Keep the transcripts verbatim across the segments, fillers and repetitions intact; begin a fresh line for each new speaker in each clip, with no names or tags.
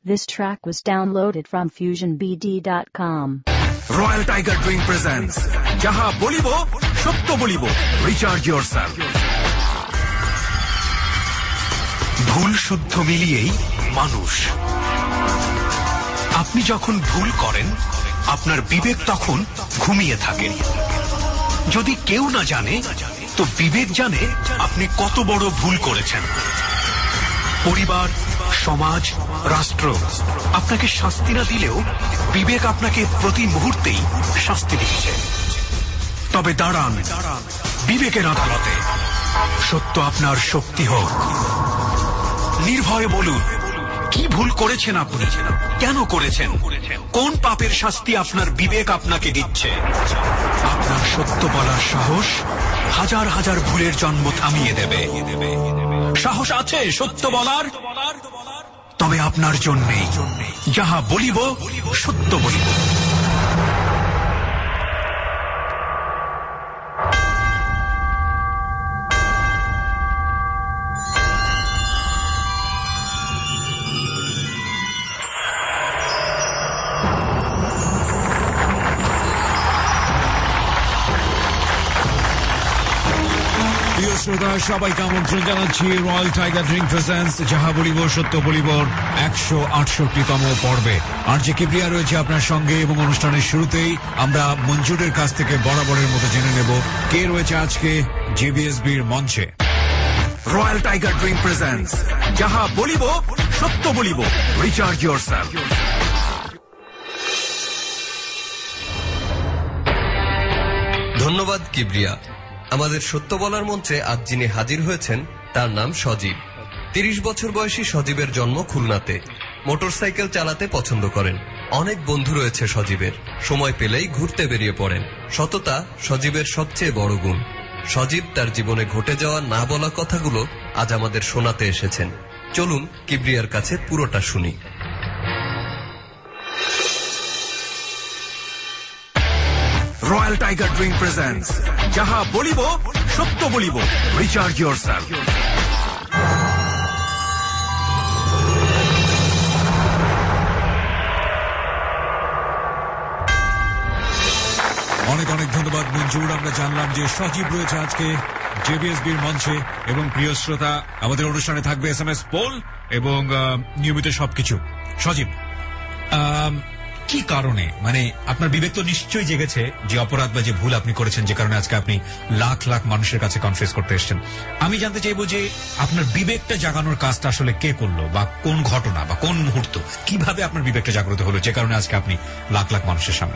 This track was downloaded from fusion b d dot com.
Royal Tiger Drink presents Jaha Bolibo, Sotto Bolibo. Recharge yourself. ভুল শুদ্ধ মিলিয়েই মানুষ। আপনি যখন ভুল করেন, আপনার বিবেক তখন ঘুমিয়ে থাকে। যদি কেউ না জানে, তো বিবেক জানে আপনি কত বড় ভুল করেছেন। পরিবার, সমাজ, রাষ্ট্র আপনাকে শাস্তি না দিলেও বিবেক আপনাকে প্রতি মুহূর্তেই শাস্তি দিচ্ছে। তবে দাঁড়ান বিবেকের আদালতে, সত্য আপনার শক্তি হোক। নির্ভয়ে বলুন, কি ভুল করেছেন আপনি, কেন করেছেন, কোন পাপের শাস্তি আপনার বিবেক আপনাকে দিচ্ছে। আপনার সত্য বলার সাহস হাজার হাজার ভুলের জন্ম থামিয়ে দেবে। সাহস আছে সত্য বলার? তবে আপনার জন্যেই যাহা বলিব সত্য বলিব।
সবাইকে আমন্ত্রণ জানাচ্ছি রয়্যাল টাইগার ড্রিঙ্ক প্রেজেন্টস যাহা বলিব সত্য বলিবর একশো আটষট্টিতম পর্বে। আর যে কিবরিয়া রয়েছে আপনার সঙ্গে, এবং অনুষ্ঠানের শুরুতেই আমরা মঞ্জুরের কাছ থেকে বরাবরের মতো জেনে নেব কে রয়েছে আজকে জেবিএসবির মঞ্চে।
রয়্যাল টাইগার ড্রিঙ্ক প্রেজেন্টস যাহা বলিব সত্য বলিব। Recharge yourself.
ধন্যবাদ কিবরিয়া। আমাদের সত্য বলার মঞ্চে আজ যিনি হাজির হয়েছেন তার নাম সজীব। তিরিশ বছর বয়সী সজীবের জন্ম খুলনাতে। মোটরসাইকেল চালাতে পছন্দ করেন। অনেক বন্ধু রয়েছে সজীবের। সময় পেলেই ঘুরতে বেরিয়ে পড়েন। সততা সজীবের সবচেয়ে বড় গুণ। সজীব তার জীবনে ঘটে যাওয়া না বলা কথাগুলো আজ আমাদের শোনাতে এসেছেন। চলুন কিবরিয়ার কাছে পুরোটা শুনি।
রয়্যাল টাইগার ড্রিঙ্ক প্রেজেন্টস যাহা বলিব সত্য বলিব। Recharge yourself.
অনেক অনেক ধন্যবাদ মঞ্জুর। আমরা জানলাম যে সজীব রয়েছে আজকে জেবিএসবির মঞ্চে, এবং প্রিয় শ্রোতা, আমাদের অনুষ্ঠানে থাকবে এস এম এস পোল এবং নিয়মিত সবকিছু। সজীব, কি কারণে, মানে আপনার বিবেক তো নিশ্চয়ই জেগেছে যে অপরাধ বা যে ভুল আপনি করেছেন, যে কারণে আজকে আপনি লাখ লাখ মানুষের কাছে কনফেস করতে এসেছেন। আমি জানতে চাইবো যে আপনার বিবেকটা জাগানোর কাজটা আসলে কে করলো, বা কোন ঘটনা বা কোন মুহূর্ত, কিভাবে আপনার বিবেকটা জাগ্রত হলো যে কারণে আজকে আপনি লাখ লাখ মানুষের সামনে।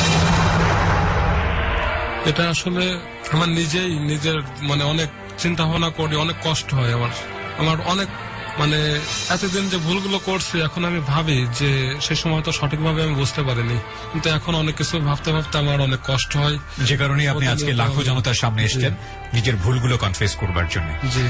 এটা আসলে আমার নিজেই নিজের মানে অনেক চিন্তা ভাবনা করি, অনেক কষ্ট হয় আমার আমার অনেক মানে এতদিন যে ভুলগুলো করছি, এখন আমি ভাবি যে সে সময় তো সঠিকভাবে আমি বুঝতে পারিনি, কিন্তু এখন অনেক কিছু ভাবতে ভাবতে আমার অনেক কষ্ট হয়,
যে কারণে আপনি আজকে লাখো জনতার সামনে এসেছেন নিজের ভুলগুলো কনফেস করবার জন্য।
জি।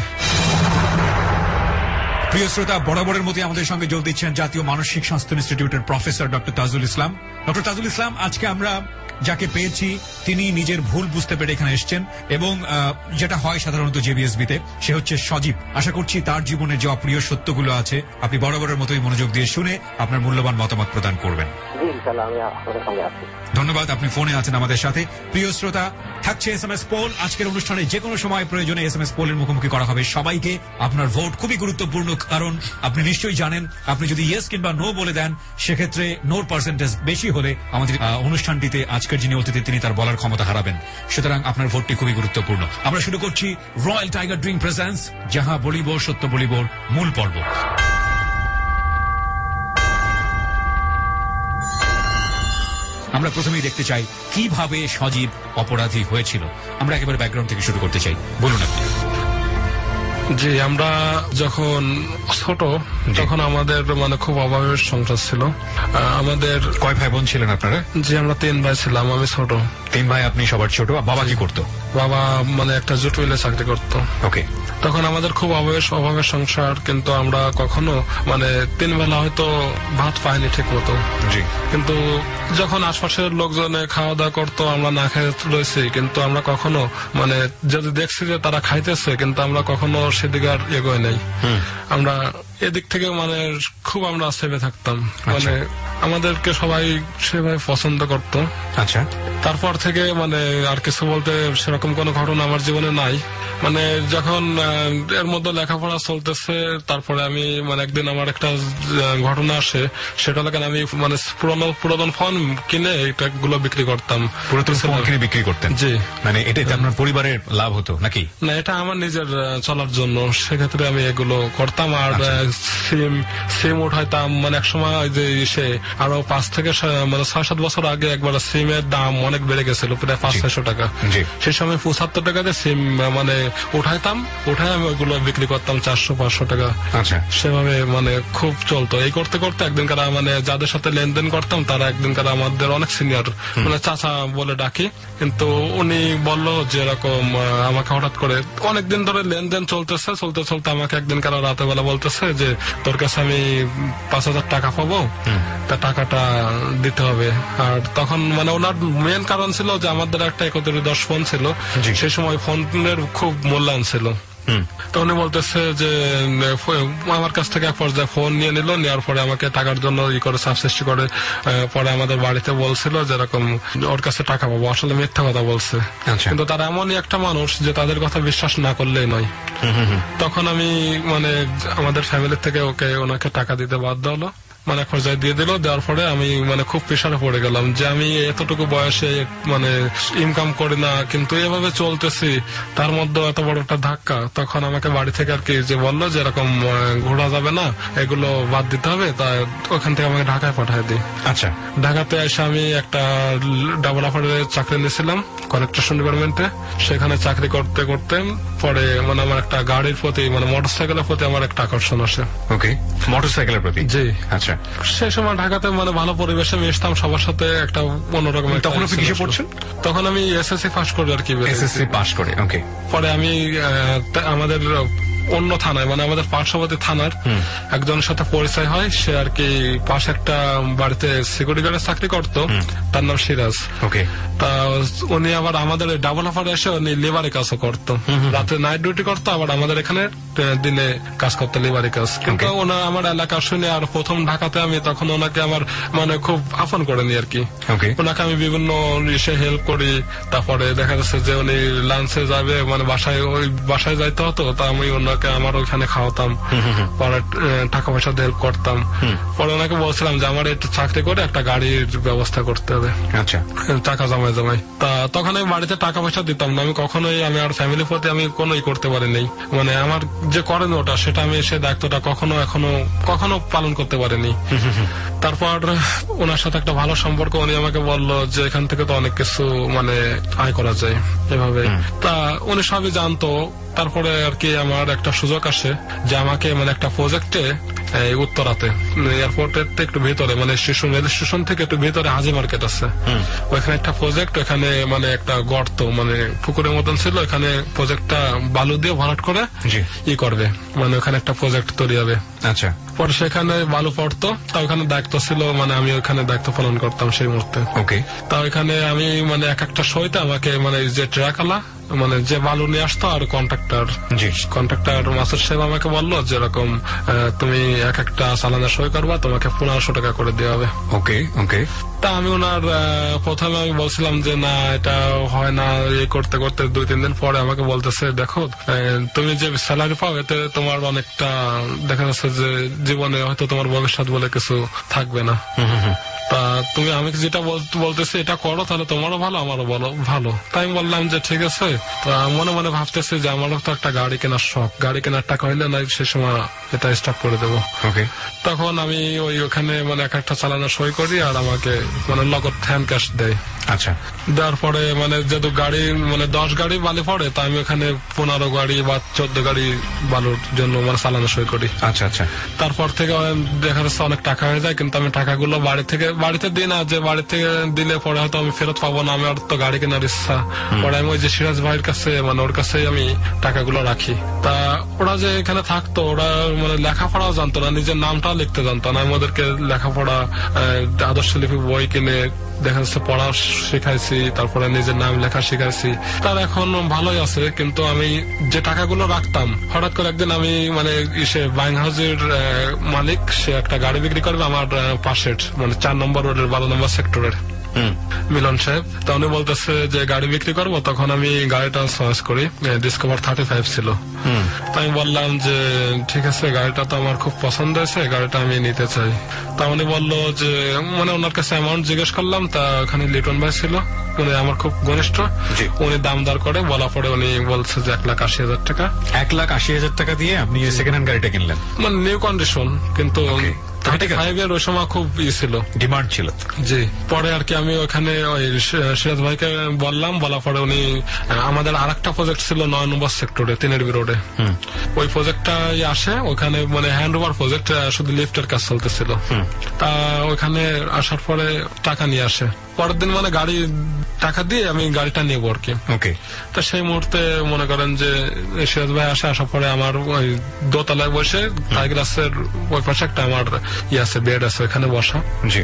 প্রিয় শ্রোতা, বরাবরের মতো আমাদের সঙ্গে যোগ দিচ্ছেন জাতীয় মানসিক স্বাস্থ্য ইনস্টিটিউটের professor doctor Tajul Islam. Doctor Tajul Islam, আজকে আমরা যাকে পেয়েছি তিনি নিজের ভুল বুঝতে পেরে এখানে এসছেন, এবং যেটা হয় সাধারণত জেবিএসবিতে, সে হচ্ছে সজীব। আশা করছি তার জীবনে যে অপ্রিয় সত্যগুলো আছে আপনি বরাবরের মতোই মনোযোগ দিয়ে শুনে আপনার মূল্যবান মতামত প্রদান করবেন। ধন্যবাদ, আপনি ফোনে আছেন আমাদের সাথে। প্রিয় শ্রোতা, থাকছে এস এম এস পোল। আজকের অনুষ্ঠানে যে কোনো সময় প্রয়োজনে এস এম এস পোলের মুখোমুখি করা হবে সবাইকে। আপনার ভোট খুবই গুরুত্বপূর্ণ, কারণ আপনি নিশ্চয়ই জানেন আপনি যদি ইয়েস কিংবা নো বলে দেন, সেক্ষেত্রে নোর পার্সেন্টেজ বেশি হলে আমাদের অনুষ্ঠানটিতে আজকের যিনি অতিথি তিনি তার বলার ক্ষমতা হারাবেন। সুতরাং আপনার ভোটটি খুবই গুরুত্বপূর্ণ। আমরা শুরু করছি রয়্যাল টাইগার ড্রিঙ্ক প্রেজেন্টস যাহা বলিব সত্য বলিবর মূল পর্ব। আমরা প্রথমেই দেখতে চাই কিভাবে সজীব অপরাধী হয়েছিল। আমরা একেবারে ব্যাকগ্রাউন্ড থেকে শুরু করতে চাই, বলুন আপনি।
জি, আমরা যখন ছোট তখন আমাদের মানে খুব অভাবের সংসার ছিল। আমাদের
কয় ভাই বোন ছিলেন আপনারা?
জি, আমরা তিন ভাই ছিলাম, আমি ছোট।
তিন ভাই, আপনি সবার ছোট। বাবা কি করতো?
বাবা মানে একটা জুট মিলে চাকরি করতো।
ওকে।
তখন আমাদের খুব অভাবের অভাবের সংসার, কিন্তু আমরা কখনো মানে তিন বেলা হয়তো ভাত পাইনি ঠিক মতো। জি। কিন্তু যখন আশপাশের লোকজনে খাওয়া দাওয়া করতো, আমরা না খেয়ে রয়েছি, কিন্তু আমরা কখনো মানে যদি দেখছি যে তারা খাইতেছে, কিন্তু আমরা কখনো সেদিকে আর এগোয় নাই। আমরা এদিক থেকে মানে খুব আমরা সেভে থাকতাম, মানে আমাদেরকে সবাই সেভাবে পছন্দ করত।
আচ্ছা,
তারপর থেকে মানে আর কিছু বলতে সেরকম কোনো ঘটনা আমার জীবনে নাই। মানে যখন এর মধ্যে লেখাপড়া চলতেছে, তারপরে আমি মানে একদিন আমার একটা ঘটনা আসে, সেটা লাগে আমি মানে পুরনো পুরাতন ফোন কিনে এটাগুলো বিক্রি করতাম।
পুরাতন ফোন কিনে বিক্রি করতেন? জি। মানে এটাতে আপনার পরিবারের লাভ হতো নাকি?
না, এটা আমার নিজের চলার জন্য, সেক্ষেত্রে আমি এগুলো করতাম। আর সিম সিম উঠাইতাম, মানে একসময় যে সে আরো পাঁচ থেকে মানে ছয় সাত বছর আগে একবার সিমের দাম অনেক বেড়ে গেছিল, প্রায় পাঁচ ছয়শো টাকা। সেই সময় পঁচাত্তর টাকাতে সিম মানে উঠাইতাম, উঠাই আমি ওইগুলো বিক্রি করতাম চারশো পাঁচশো টাকা।
আচ্ছা,
সেভাবে মানে খুব চলতো। এই করতে করতে একদিন কারা মানে যাদের সাথে লেনদেন করতাম তারা একদিন কারা আমাদের অনেক সিনিয়র, মানে চাচা বলে ডাকি, কিন্তু উনি বললো যে এরকম আমাকে হঠাৎ করে অনেকদিন ধরে লেনদেন চলতেছে, চলতে চলতে আমাকে একদিন কারা রাতে বেলা বলতেছে যে তোর কাছে আমি পাঁচ হাজার টাকা পাবো, তা টাকাটা দিতে হবে। আর তখন মানে ওনার মেন কারণ ছিল যে আমাদের একটা একত্রিশ দশ ফোন ছিল, সেই সময় ফোনের খুব মূল্যায়ন ছিল। তো উনি বলতেছে যে আমার কাছ থেকে এক পর্যায়ে ফোন নিয়ে নিল, নেওয়ার পরে আমাকে টাকার জন্য ই করে চাপ সৃষ্টি করে, পরে আমাদের বাড়িতে বলছিল যেরকম ওর কাছে টাকা পাবো। আসলে মিথ্যা কথা বলছে, কিন্তু তারা এমনই একটা মানুষ যে তাদের কথা বিশ্বাস না করলেই নয়। তখন আমি মানে আমাদের ফ্যামিলির থেকে ওকে ওনাকে টাকা দিতে বাধ্য হলো, মানে এক পর্যায়ে দিয়ে দিল। দেওয়ার পরে আমি মানে খুব প্রেশারে পড়ে গেলাম যে আমি এতটুকু বয়সে মানে ইনকাম করি না, কিন্তু এভাবে চলতেছি, তার মধ্যে এত বড় একটা ধাক্কা। তখন আমাকে বাড়ি থেকে আর কি যে বললো যে এরকম ঘোরা যাবে না, এগুলো বাদ দিতে হবে। তা ওখান থেকে আমাকে ঢাকায় পাঠায় দিই।
আচ্ছা,
ঢাকাতে এসে আমি একটা ডেভেলপারের চাকরি নিয়েছিলাম কনস্ট্রাকশন ডিপার্টমেন্টে। সেখানে চাকরি করতে করতে পরে মানে আমার একটা গাড়ির প্রতি মানে মোটরসাইকেলের প্রতি আমার একটা আকর্ষণ আসে।
ওকে, মোটরসাইকেলের প্রতি?
জি।
আচ্ছা,
সেই সময় ঢাকাতে মানে ভালো পরিবেশে মিশতাম সবার সাথে, একটা অন্যরকম।
তখন আপনি কিসে পড়ছেন?
তখন আমি এসএসসি পাস করি আর কি।
এসএসসি পাস করে, ওকে।
পরে আমি আমাদের অন্য থানায় মানে আমাদের পার্শ্ববর্তী থানার একজনের সাথে পরিচয় হয়। সে আর কি পাশে একটা বাড়িতে সিকিউরিটি গার্ডের চাকরি করতো, তার নাম সিরাজ।
ওকে।
তা উনি আবার আমাদের ডাবল অফারে এসে উনি লেবারি কাজও করতো, রাতে নাইট ডিউটি করতো, আবার আমাদের এখানে দিনে কাজ করতো লেবারি কাজ। কিন্তু ওনা আমার এলাকা শুনে আর প্রথম ঢাকাতে আমি তখন ওনাকে আমার মানে খুব আপন করে নি আর কি। ওনাকে আমি বিভিন্ন ইসে হেল্প করি। তারপরে দেখা যাচ্ছে যে উনি লাঞ্চে যাবে মানে বাসায় ওই বাসায় যাইতে হতো, তা আমি ওনাকে আমার ওইখানে খাওয়াতাম, পরে টাকা পয়সা হেল্প করতাম। পরে ওনাকে বলছিলাম যে আমার একটু চাকরি করে একটা গাড়ির ব্যবস্থা করতে হবে।
আচ্ছা,
টাকা জমায় জমায়। তা তখন আমি বাড়িতে টাকা পয়সা দিতাম না, আমি কখনোই আমি আর ফ্যামিলির প্রতি আমি কোনোই করতে পারিনি। মানে আমার যে করেন ওটা সেটা আমি সে দায়িত্বটা কখনো এখনো কখনো পালন করতে পারিনি। তারপর ওনার সাথে একটা ভালো সম্পর্ক, উনি আমাকে বললো যে এখান থেকে তো অনেক কিছু মানে আয় করা যায় এভাবে। তা উনি সবই জানতো। তারপরে আর কি আমার একটা সুযোগ আসে যে আমাকে মানে একটা প্রজেক্টে উত্তরাতে এয়ারপোর্টের একটু ভিতরে মানে স্টেশন রেল স্টেশন থেকে একটু ভিতরে হাজি মার্কেট আছে, ওইখানে একটা প্রজেক্ট, ওখানে মানে একটা গর্ত মানে পুকুরের মতন ছিল, ওখানে প্রজেক্টটা বালু দিয়ে ভরাট করে ই করবে, মানে ওখানে একটা প্রজেক্ট তৈরি হবে।
আচ্ছা,
পরে সেখানে বালু পড়তো, তা ওখানে দায়িত্ব ছিল মানে আমি ওখানে দায়িত্ব পালন করতাম সেই মুহূর্তে।
ওকে।
তা ওইখানে আমি মানে এক একটা সইতে আমাকে মানে যে ট্রাকালা মানে যে বালু নিয়ে আসতো আর কন্ট্রাক্টর কন্ট্রাক্টর মাসুদ সাহেব আমাকে বললো যে এরকম তুমি এক একটা চালানের সই করবা, তোমাকে পনেরোশো টাকা করে দেওয়া হবে।
ওকে ওকে।
তা আমি ওনার প্রথমে আমি বলছিলাম যে না এটা হয় না, এই করতে করতে দুই তিন দিন পরে আমাকে বলতেছে দেখো তুমি যে স্যালারি পাও এতে তোমার অনেকটা দেখা যাচ্ছে যে জীবনে হয়তো তোমার ভবিষ্যৎ বলে কিছু থাকবে না, তা তুমি আমি যেটা বলতেছি এটা করো, তাহলে তোমারও ভালো আমারও ভালো। তাই আমি বললাম যে ঠিক আছে। তা মনে মনে ভাবতেছি যে আমারও তো একটা গাড়ি কেনার শখ, গাড়ি কেনার টাকা হইলে না সে সময় এটা স্টার্ট করে দেবো। তখন আমি ওই ওখানে মানে এক একটা চালানো সই করি আর আমাকে মানে নগদ হ্যান্ড ক্যাশ দেয়।
আচ্ছা,
দেওয়ার পরে মানে যেহেতু গাড়ি মানে দশ গাড়ি বালি পড়ে, তা আমি ওখানে পনেরো গাড়ি বা চোদ্দ গাড়ি বালুর জন্য মানে চালানো সই করি।
আচ্ছা আচ্ছা।
তারপর থেকে দেখা যাচ্ছে অনেক টাকা হয়ে যায়, কিন্তু আমি টাকাগুলো বাড়ি থেকে বাড়িতে দিই না, যে বাড়িতে দিলে পরে হয়তো আমি ফেরত পাবো না, আমার তো গাড়ি কেনার ইচ্ছা। পরে আমি ওই যে সিরাজ ভাইয়ের কাছে মানে ওর কাছেই আমি টাকাগুলো রাখি। তা ওরা যে এখানে থাকতো ওরা মানে লেখাপড়াও জানতো না, নিজের নামটাও লিখতে জানতো না। আমি ওদেরকে লেখাপড়া আদর্শ লিপি বই কিনে দেখা যাচ্ছে পড়া শিখাইছি, তারপরে নিজের নাম লেখা শিখাইছি। তার এখন ভালোই আছে, কিন্তু আমি যে টাকাগুলো রাখতাম হঠাৎ করে একদিন আমি মানে সে বাইং হাউসের মালিক সে একটা গাড়ি বিক্রি করবে আমার পাশের মানে চার নম্বর রোডের বারো নম্বর সেক্টরের মিলন সাহেব। তা উনি বলতেছে যে গাড়ি বিক্রি করবো, তখন আমি গাড়িটা চয়েস করি, ডিসকভার থার্টি ফাইভ ছিল। তো আমি বললাম যে ঠিক আছে গাড়িটা তো আমার খুব পছন্দ হয়েছে, গাড়িটা আমি নিতে চাই। তা উনি বললো যে মানে ওনার কাছে অ্যামাউন্ট জিজ্ঞেস করলাম, তা ওখানে লিটন ভাই ছিল মানে আমার খুব ঘনিষ্ঠ, উনি দাম দর করে বলা পরে উনি বলছে যে এক লাখ আশি হাজার টাকা
এক লাখ আশি হাজার টাকা দিয়ে আপনি সেকেন্ড হ্যান্ড গাড়িটা কিনলেন,
মানে নিউ কন্ডিশন, কিন্তু থার্টি ফাইভ এর ওই সময় খুব ই ছিল,
ডিমান্ড ছিল।
জি, পরে আর কি আমি ওখানে ওই সিরাজ ভাইকে বললাম, বলা পরে উনি আমাদের আর একটা প্রজেক্ট ছিল নয় নম্বর সেক্টরে তিনের বি রোডে, ওই প্রজেক্টটা আসে ওখানে মানে হ্যান্ড ওভার প্রজেক্ট, শুধু লিফটের কাজ চলতেছিল। তা ওখানে আসার পরে টাকা নিয়ে আসে, পরের দিন মানে গাড়ি টাকা দিয়ে আমি গাড়িটা নেবো আর কি।
ওকে,
তা সেই মুহূর্তে মনে করেন যে সিরাজ ভাই আসে, আসার পরে আমার ওই দোতলায় বসে টাইগ্রাসের ওই পাশে একটা আমার ইয়ে আছে বেড আছে ওখানে বসা।
জি,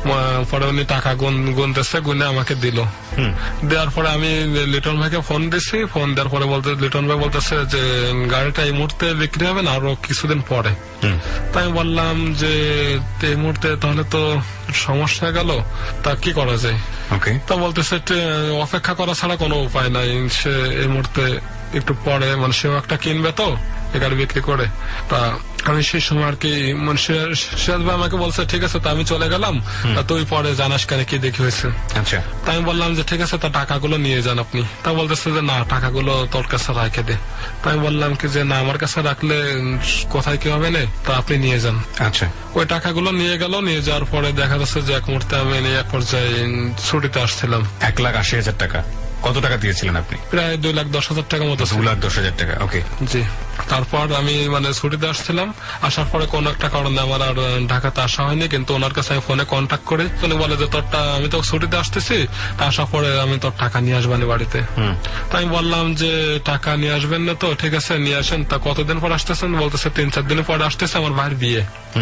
পরে উনি টাকা গুনতেছে, গুনে আমাকে দিল। দেওয়ার পরে আমি লিটন ভাইকে ফোন দিছি, ফোন দেওয়ার পরে বলতে লিটন ভাই বলতেছে যে গাড়িটা এই মুহূর্তে বিক্রি হবে না, আরো কিছুদিন পরে। তাই আমি বললাম যে এই মুহূর্তে তাহলে তো সমস্যা গেল, তা কি করা যায়? তা বলতেছে অপেক্ষা করা ছাড়া কোনো উপায় নাই, সে এই মুহূর্তে একটু পরে মানে সেও একটা কিনবে তো এই গাড়ি বিক্রি করে। তা আমি সেই সময় আর কি মানে সিরাজ ভাই আমাকে বলছে ঠিক আছে, তা আমি চলে গেলাম, তুই পরে জানাস কেন কি দেখি হয়েছে।
আচ্ছা,
তাই আমি বললাম যে ঠিক আছে, তা টাকাগুলো নিয়ে যান আপনি। তা বলতেছে যে না, টাকাগুলো তোর কাছে রাখে দে। তাই আমি বললাম কি যে না, আমার কাছে রাখলে কোথায় কি হবে না, তা আপনি নিয়ে যান।
আচ্ছা,
ওই টাকাগুলো নিয়ে গেল, নিয়ে যাওয়ার পরে দেখা যাচ্ছে যে এক মুহূর্তে আমি এক পর্যায়ে ছুটিতে আসছিলাম।
এক লাখ আশি হাজার টাকা কত টাকা দিয়েছিলেন আপনি?
প্রায় দুই লাখ দশ হাজার টাকা মতো।
দু লাখ দশ হাজার টাকা। ওকে,
জি। তারপর আমি মানে ছুটিতে আসছিলাম, আসার পরে কোন একটা কারণে আমার আর ঢাকাতে আসা হয়নি, কিন্তু ওনার কাছে আমি ফোনে কন্ট্যাক্ট করি, উনি বলে যে তোরটা আমি তো ছুটিতে আসতেছি, আসার পরে আমি তোর টাকা নিয়ে আসবানি বাড়িতে। তাই আমি বললাম যে টাকা নিয়ে আসবেন না তো? ঠিক আছে নিয়ে আসেন। তা কতদিন পর আসতেছেন? বলতেছে তিন চার দিন পরে আসতেছে, আমার ভাইয়ের বিয়ে।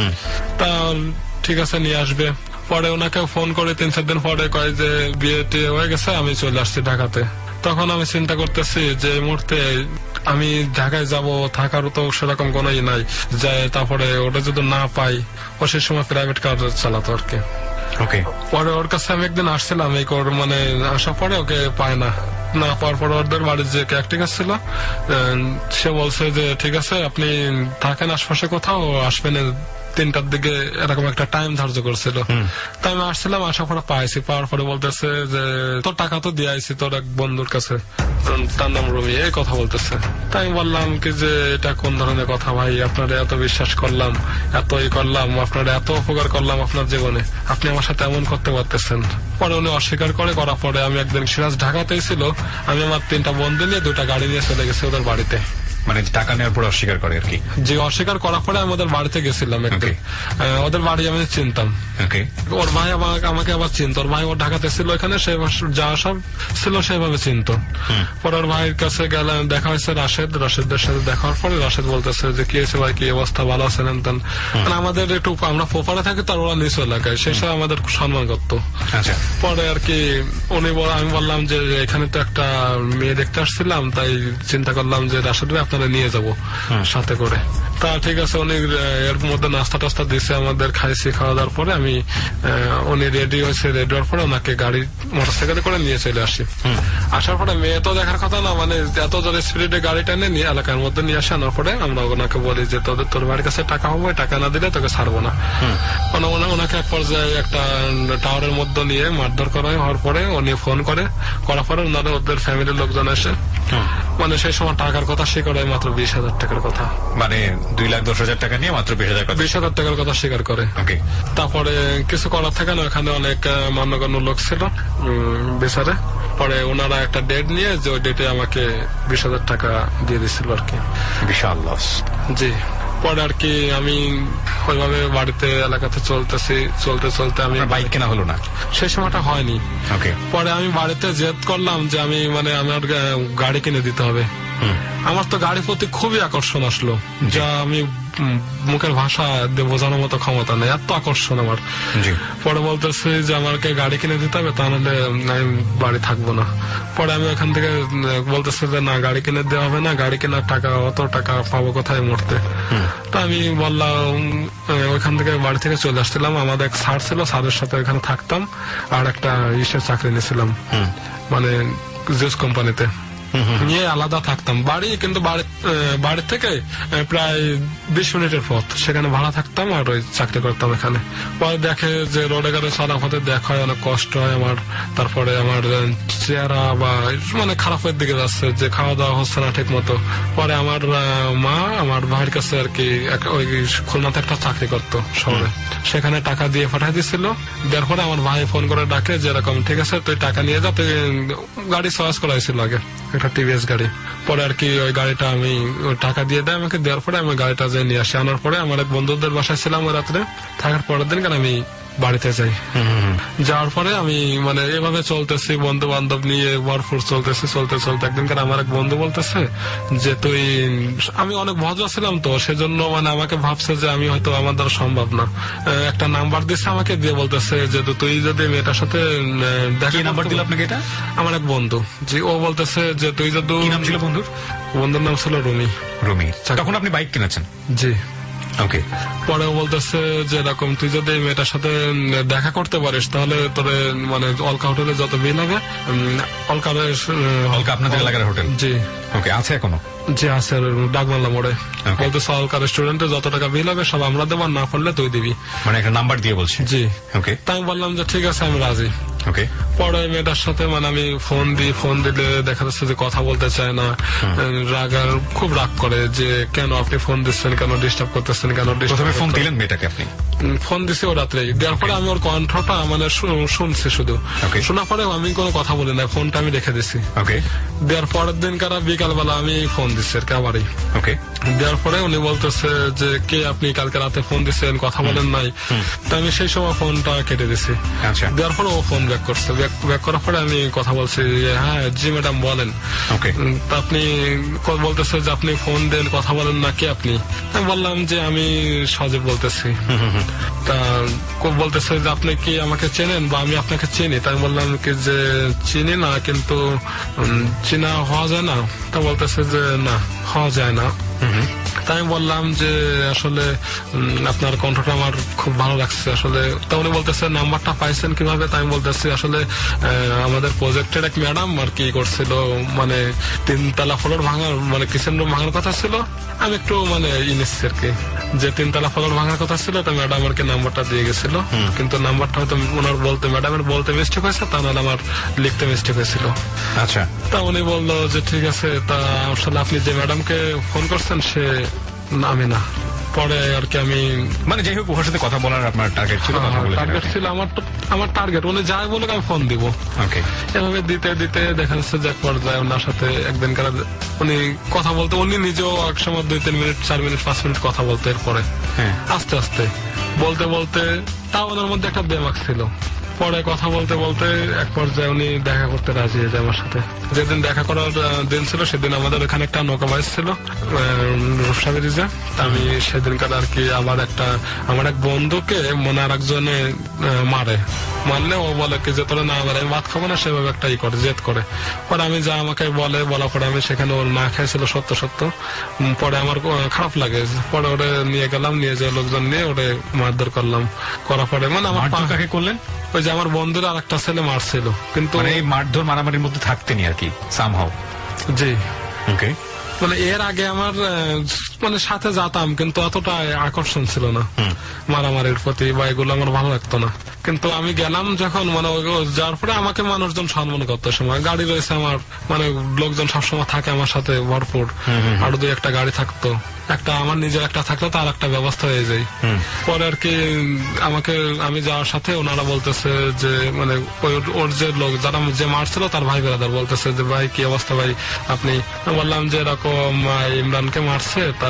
তা ঠিক আছে নিয়ে আসবে। পরে ওনাকে ফোন করে তিন চার দিন পরে কয় যে বিয়ে টিয়ে হয়ে গেছে, আমি চলে আসছি ঢাকাতে। তখন আমি চিন্তা করতেছি যে এই মুহূর্তে আমি ঢাকায় যাব, থাকারও তো সেরকম কোন ই নাই, যে তারপরে ওটা যদি না পাই, ও সে সময় প্রাইভেট কার চালাতো আর কি।
ওকে,
পরে ওর কাছে আমি একদিন আসছিলাম, এই মানে আসার পরে ওকে পায় না, না পাওয়ার পরে ওদের বাড়ির যে কেয়ারটেকার ছিল সে বলছে যে ঠিক আছে আপনি থাকেন আশপাশে কোথাও, আসবেন তিনটার দিকে, এরকম একটা টাইম ধার্য করছিল। তাই আমি আসছিলাম, আসার পরে পাইছি, পাওয়ার পরে বলতেছে যে তোর টাকা তো দিয়ে আইছি তোর এক বন্ধুর কাছে, তার নাম রবি, এই কথা বলতেছে। তাই আমি বললাম কি যে এটা কোন ধরনের কথা ভাই, আপনারা এত বিশ্বাস করলাম, এত ই করলাম, আপনারা এত উপকার করলাম আপনার জীবনে, আপনি আমার সাথে এমন করতে পারতেছেন? পরে উনি অস্বীকার করে, করার পরে আমি একদিন সিরাজ ঢাকাতেই ছিল, আমি আমার তিনটা বন্ধু নিয়ে দুটা গাড়ি নিয়ে চলে গেছি ওদের বাড়িতে।
মানে টাকা নেওয়ার পরে অস্বীকার করে আর কি? জি,
অস্বীকার করার পরে আমি ওদের বাড়িতে গেছিলাম একদিন। ওদের বাড়ি আমি চিনতাম, ওর ভাই আমাকে আবার চিনত, ওর ভাই ওর ঢাকাতে ছিল, এখানে যা সব ছিল সেভাবে চিনত। পরে ওর ভাইয়ের কাছে গেলাম, দেখা হয়েছে রাশেদ, রাশেদের সাথে দেখার পরে রাশেদ বলতেছে যে কি হয়েছে ভাই, কি অবস্থা, ভালো আছেন? আমাদের একটু আমরা ফোপারে থাকি, তার ওরা নিচু এলাকায়, সে সব আমাদের সম্মান করতো। পরে আর কি উনি আমি বললাম যে এখানে তো একটা মেয়ে দেখতে আসছিলাম, তাই চিন্তা করলাম যে রাশেদ ভাই আপনারা নিয়ে যাবো সাথে করে। তা ঠিক আছে, উনি এর মধ্যে নাস্তা টাস্তা দিচ্ছে আমাদের, খাইছি, খাওয়া দাওয়ার পরে আমি উনি রেডি হয়েছে, রেডি হওয়ার পরে ওনাকে গাড়ি মোটরসাইকেলে করে নিয়ে চলে আসি। আসার পরে মেয়ে তো দেখার কথা না, মানে এত জোরে স্পিডে গাড়িটা নিয়ে এলাকার মধ্যে নিয়ে আসে, আনার পরে আমরা ওনাকে বলি যে তোদের তোর বাড়ির কাছে টাকা হবে, টাকা না দিলে তোকে ছাড়বো না। ওনাকে এক পর্যায়ে একটা টাওয়ারের মধ্যে নিয়ে মারধর করা হওয়ার পরে উনি ফোন করে, করার পরে ওনারা ওদের ফ্যামিলির লোকজন এসে, মানে সেই সময় টাকার কথা স্বীকার হয় মাত্র বিশ হাজার টাকার কথা,
মানে দুই লাখ দশ হাজার টাকা নিয়ে মাত্র বিশ হাজার
বিশ হাজার টাকার কথা স্বীকার করে। তারপরে কিছু করার থাকে না, ওখানে অনেক মান্যগণ্য লোক ছিল বিচারে। পরে ওনারা একটা ডেট নিয়ে যে ওই ডেটে আমাকে বিশ হাজার টাকা দিয়ে দিচ্ছিল আর কি।
বিশাল লস।
জি। পরে আর কি আমি ওইভাবে বাড়িতে এলাকাতে চলতেছি, চলতে চলতে আমি
বাইক কেনা হলো না,
সেই সময়টা হয়নি।
ওকে।
পরে আমি বাড়িতে জেদ করলাম যে আমি মানে আমার গাড়ি কিনে দিতে হবে। আমার তো গাড়ির প্রতি খুবই আকর্ষণ আসলো, যা আমি মুখের ভাষা দিয়ে বোঝানোর মতো ক্ষমতা নেই, এত আকর্ষণ আমার। পরে বলতেছি যে আমাকে গাড়ি কিনে দিতে হবে, তাহলে আমি বাড়ি থাকবো না। পরে আমি ওখান থেকে বলতেছি যে না, গাড়ি কিনে দেওয়া হবে না, গাড়ি কেনার টাকা অত টাকা পাবো কোথায় মরতে। তো আমি বললাম, ওইখান থেকে বাড়ি থেকে চলে আসছিলাম। আমাদের এক স্যার ছিল, স্যারের সাথে ওইখানে থাকতাম, আর একটা ইসের চাকরি নিয়েছিলাম, মানে জুস কোম্পানিতে নিয়ে আলাদা থাকতাম। বাড়ি কিন্তু বাড়ি থেকে প্রায় বিশ মিনিটের পথ, সেখানে ভাড়া থাকতাম আর ওই চাকরি করতাম এখানে। পরে দেখে যে রোডে গাড়ি চলা পথে দেখা হয়, অনেক কষ্ট হয় আমার। তারপরে আমার চেহারা বা মানে খারাপের দিকে যাচ্ছে, যে খাওয়া দাওয়া হচ্ছে না ঠিক মতো। পরে আমার মা আমার ভাইয়ের কাছে আর কি ওই খুলনাতে একটা চাকরি করতো শহরে, সেখানে টাকা দিয়ে পাঠিয়ে দিচ্ছিল। দেওয়ার পরে আমার ভাই ফোন করে ডাকে যে এরকম ঠিক আছে তুই টাকা নিয়ে যা, তুই গাড়ি চয়েস করা হয়েছিল আগে একটা টিভিএস গাড়ি। পরে আর কি ওই গাড়িটা আমি টাকা দিয়ে দেয় আমাকে, দেওয়ার পরে আমি গাড়িটা যাই নিয়ে আসি। আনার পরে আমার এক বন্ধুদের বাসায় ছিলাম ওই রাত্রে, থাকার পরের দিন কেন আমি বাড়িতে যাই। যাওয়ার পরে আমি মানে এভাবে চলতেছি, বন্ধু বান্ধব নিয়ে ভরপুর চলতেছি। চলতে চলতে একদিন কেন আমার এক বন্ধু বলতেছে যে তুই, আমি অনেক ভদ্র ছিলাম তো সেজন্য মানে আমাকে ভাবছে যে আমি হয়তো আমার দ্বারা সম্ভব না, একটা নাম্বার দিচ্ছে আমাকে, দিয়ে বলতেছে যে তুই যদি মেয়েটার সাথে দেখা।
নাম্বার দিল আপনাকে এটা?
আমার এক বন্ধু, জি। ও বলতেছে যে তুই যদি,
কি নাম ছিল বন্ধুর?
বন্ধুর নাম ছিল রুমি।
রুমি। তখন আপনি বাইক কিনেছেন? জি। ওকে।
পরে বলতেছে যে এরকম তুই যদি মেয়েটার সাথে দেখা করতে পারিস তাহলে তোর মানে অলকা হোটেলে যত বিল হবে, অলকা
অলকা আপনাদের এলাকার হোটেল?
জি।
ওকে, আছে এখনো?
জি আছে, ডাকবাংলা মোড়ে। বলতেছে অলকা রেস্টুরেন্টে যত টাকা বিল হবে সব আমরা দেবো, না পারলে তুই দিবি।
মানে একটা নাম্বার দিয়ে বলছি? জি। ওকে। তাই
আমি বললাম যে ঠিক আছে আমি রাজি।
ওকে।
পরে মেয়েটার সাথে মানে আমি ফোন দিই, ফোন দিলে দেখা যাচ্ছে যে কথা বলতে চায় না, রাগ, খুব রাগ করে যে কেন আপনি ফোন দিচ্ছেন, কেন ডিস্টার্ব করতেছেন, কেন।
প্রথমে ফোন দিলেন মেয়েটাকে আপনি?
ফোন দিছি ও রাত্রে। দেওয়ার পরে আমি ওর কণ্ঠটা মানে শুনছি শুধু, শোনার পরে আমি কোনো কথা বলি না, ফোনটা আমি রেখে দিছি।
ওকে।
দেওয়ার পরের দিন কারা বিকালবেলা আমি ফোন দিচ্ছি আর কি আবারই।
ওকে।
দেওয়ার পরে উনি বলতেছে যে কে আপনি, কালকে রাতে ফোন দিচ্ছেন, কথা বলেন নাই। তো আমি সেই সময় ফোনটা কেটে দিছি। দেওয়ার পরে ও ফোন ব্যাক করছে, ব্যাক করার পরে আমি কথা বলছি হ্যাঁ জি ম্যাডাম বলেন। তা আপনি বলতেছে যে আপনি ফোন দেন, কথা বলেন না, কে আপনি? আমি বললাম যে আমি সজীব বলতেছি। তা বলতেছে যে আপনি কি আমাকে চেনেন বা আমি আপনাকে চিনি? তাই বললাম কি যে চিনি না, কিন্তু চিনা হওয়া যায় না? তা বলতেছে যে না, হওয়া যায় না। তাই আমি বললাম যে আসলে আপনার কণ্ঠটা আমার খুব ভালো লাগছে আসলে। তা উনি বলতেছে নাম্বারটা পাইছেন কিভাবে? তাই আমি বলতেছি আসলে আমাদের প্রজেক্টের এক ম্যাডাম আর কি করছিল, মানে তিনতলা ফ্লোর ভাঙার, মানে কিচেন রুম ভাঙার কথা ছিল। আমি একটু মানে ইনিচ্ছি আর কি, যে তিনতলা ফ্লোর ভাঙার কথা ছিল, তা ম্যাডাম আর কি নাম্বারটা দিয়ে গেছিল, কিন্তু নাম্বারটা হয়তো ওনার বলতে, ম্যাডামের বলতে মিস্টেক হয়েছে, তা নাহলে আমার লিখতে মিস্টেক হয়েছিল।
আচ্ছা।
তা উনি বললো যে ঠিক আছে, তা আসলে আপনি যে ম্যাডামকে ফোন করছেন সে আমি না। পরে আর কি আমি
মানে যাই হোক ওর সাথে কথা বলার আপনার টার্গেট ছিল?
টার্গেট ছিল আমার, আমার টার্গেট উনি যাই বলুক আমি ফোন দিব।
ওকে।
এভাবে দিতে দিতে দেখা যাচ্ছে যে এক পর্যায়ে ওনার সাথে একদিন কার উনি কথা বলতে, উনি নিজেও এক সময় দুই তিন মিনিট চার মিনিট পাঁচ মিনিট কথা বলতে, এরপরে আস্তে আস্তে বলতে বলতে তাও ওনার মধ্যে একটা দেমাক ছিল। পরে কথা বলতে বলতে এক পর্যায়ে উনি দেখা করতে রাজি হয়ে যায় আমার সাথে। যেদিন দেখা করার দিন ছিল সেদিন আমাদের ওখানে একটা নৌকা বাইস ছিল রূপসা ব্রিজে। আমি সেদিনকার আর কি আবার একটা আমার এক বন্ধুকে মনে আর একজনে মারে, মারলে ও বলে কি যে তোরা না আমার আমি ভাত খাবো না, সেভাবে একটা ই করে জেদ করে। পরে আমি যা আমাকে বলে, বলার পরে আমি সেখানে ওর না খাইছিল সত্য সত্য। পরে আমার খারাপ লাগে, পরে ওরে নিয়ে গেলাম, নিয়ে যে লোকজন নিয়ে ওরে মারধর করলাম। করার পরে মানে আমার
কাকে করলেন?
ওই যে আমার বন্ধুরা আর একটা ছেলে মারছিল, কিন্তু
এই মারধর মারামারির মধ্যে থাকতেনি আর কি সামহাউ।
জি।
ওকে।
মানে এর আগে আমার মানে সাথে যেতাম, কিন্তু অতটা আকর্ষণ ছিল না মারামারির প্রতি বা এগুলো আমার ভালো লাগতো না। কিন্তু আমি গেলাম যখন, মানে যাওয়ার পরে আমাকে মানুষজন সম্মান করতো, সময় গাড়ি রয়েছে আমার, মানে লোকজন সবসময় থাকে আমার সাথে ভরপুর, আরো দুই একটা গাড়ি থাকতো। একটা আমার নিজের একটা থাকলে তার একটা ব্যবস্থা হয়ে যায়। পরে আর কি আমাকে আমি যাওয়ার সাথে ওনারা বলতেছে যে মানে ওর যে লোক যারা যে মারছিল তার ভাই ব্রাদার বলতেছে যে ভাই কি অবস্থা ভাই আপনি, বললাম যে এরকম ইমরানকে মারছে, তা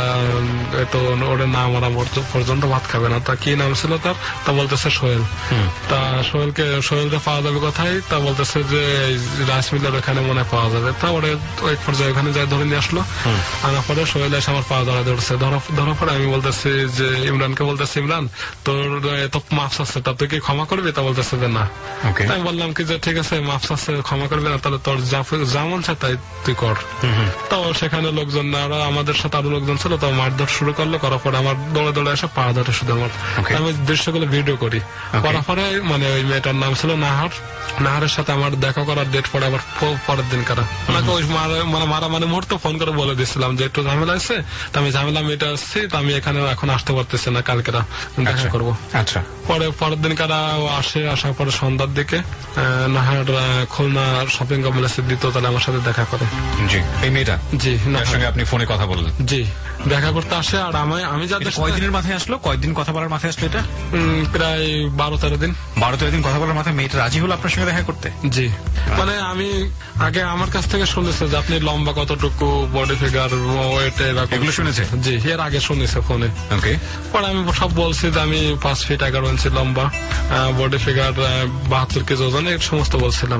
তো ওর না মারা পর্যন্ত ভাত খাবে না। তা কি নাম ছিল তার? তা বলতেছে সোহেল। তা সোহেলকে সোহেলকে পাওয়া যাবে কোথায়? তা বলতেছে যে রাইস মিলের ওখানে মনে হয় পাওয়া যাবে। তা ওরে ওই পর্যায়ে ওখানে যাই ধরে নিয়ে আসলো, আনার পরে সোহেল এসে আমার পাওয়া ধরা ধরছে। ধরার পরে আমি বলতেছি যে ইমরানকে বলতেছি ইমরান তোর তো মাফ আছে, তা তুই কি ক্ষমা করবি? তা বলতেছে যে না। আমি বললাম কি যে ঠিক আছে মাফ আছে ক্ষমা করবি না, তাহলে তোর যা মন চায় তাই তুই কর। তো সেখানে লোকজন আরো আমাদের সাথে আরো লোকজন ছিল, তো মারধর শুরু করলো। করার পরে আমার দৌড়ে দৌড়ে এসে পা ধরে শুধু আমার, আমি দৃশ্যগুলো ভিডিও করি। করার পরে মানে ওই মেয়েটার নাম ছিল নাহার, নাহারের সাথে আমার দেখা করার ডেট পরে আবার পরের দিন কারা ওনাকে ওই মানে মারা মানে মুহূর্তে ফোন করে বলে দিচ্ছিলাম যে একটু ঝামেলা আছে, তো আমি ঝামেলা মেয়েটা আসছি, তো আমি এখানে এখন আসতে পারতেছি না, কালকেরা দেখা করবো। আচ্ছা পরে পরের দিন কারা আসে, আসার পরে সন্ধ্যার দিকে নাহার খুলনা শপিং কমপ্লেক্সের দ্বিতীয় তলায় আমার সাথে দেখা করে।
জি এই মেয়েটা? জি
নাহার
সঙ্গে আপনি ফোনে কথা বললেন?
জি দেখা করতে আসে। আর আমি আমি যাদের
কয়দিনের মাথায় আসলো, কয়দিন কথা বলার মাথায় আসলো এটা?
প্রায় বারো তেরো দিন
বারো তেরো দিন কথা বলার মাথায় মেয়েটা রাজি হলো আপনার সঙ্গে দেখা করতে?
জি মানে আমি আগে আমার কাছ থেকে শুনেছে যে আপনি লম্বা কতটুকু, বডি ফিগার, ওয়েট এগুলো শুনেছে? জি এর আগে শুনেছে ফোনে। ওকে পরে আমি সব বলছি যে আমি পাঁচ ফিট এগারো ইঞ্চি লম্বা, বডি ফিগার বাহাত্তর কেজি ওজন, এই সমস্ত বলছিলাম।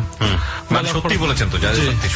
সত্যি বলেছেন তো?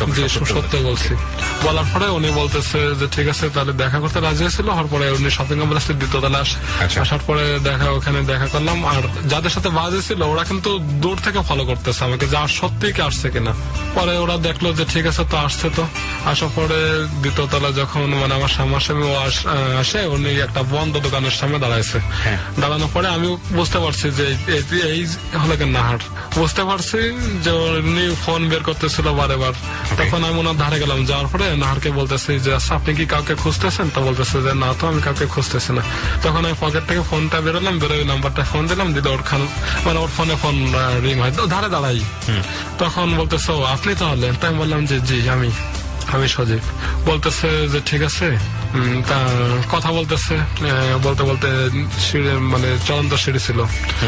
সত্যি বলছি। বলার পরে উনি বলতেছে যে ঠিক আছে তাহলে দেখা করতে রাজি হয়েছিল। হওয়ার পরে উনি শপিং কমপ্লেক্সের দ্বিতীয় তলায় আসে, আসার পরে দেখা ওখানে দেখা করলাম। আর যাদের সাথে বাজে ছিল ওরা কিন্তু দূর থেকে ফলো করতেছে আমাকে যে আর সত্যি কি আসছে কিনা। পরে ওরা দেখলো যে ঠিক আছে তো আসছে। তো আসার পরে দ্বিতীয় তলা যখন মানে আমার সামনাসামনি আসে, উনি একটা বন্ধ দোকানের সামনে দাঁড়াইছে। দাঁড়ানোর পরে আমি বুঝতে পারছি যে এই হলো নাহার, বুঝতে পারছি যে উনি ফোন বের করতেছিল বারে বার। তখন আমি ওনার ধারে গেলাম, যাওয়ার পরে নাহারকে বলতেছি যে আপনি কি কাউকে খুঁজতেছেন? তো বলতেছে যে না তো আমি কাউকে খুঁজতেছি না। তখন আমি পকেট থেকে ফোনটা বেরোলাম, বেরোয় নাম্বারটা ফোন দিলাম, দিলে ওর খান মানে ওর ফোনে ফোন রিং হয়, ধারে দাঁড়াই। তখন বলতেছে আপনি তাহলে? তাই আমি বললাম যে জি আমি আমি সজীব। বলতেছে যে ঠিক আছে, তা কথা বলতেছে বলতে বলতে সিঁড়ি মানে চলন্ত সিঁড়ি ছিল,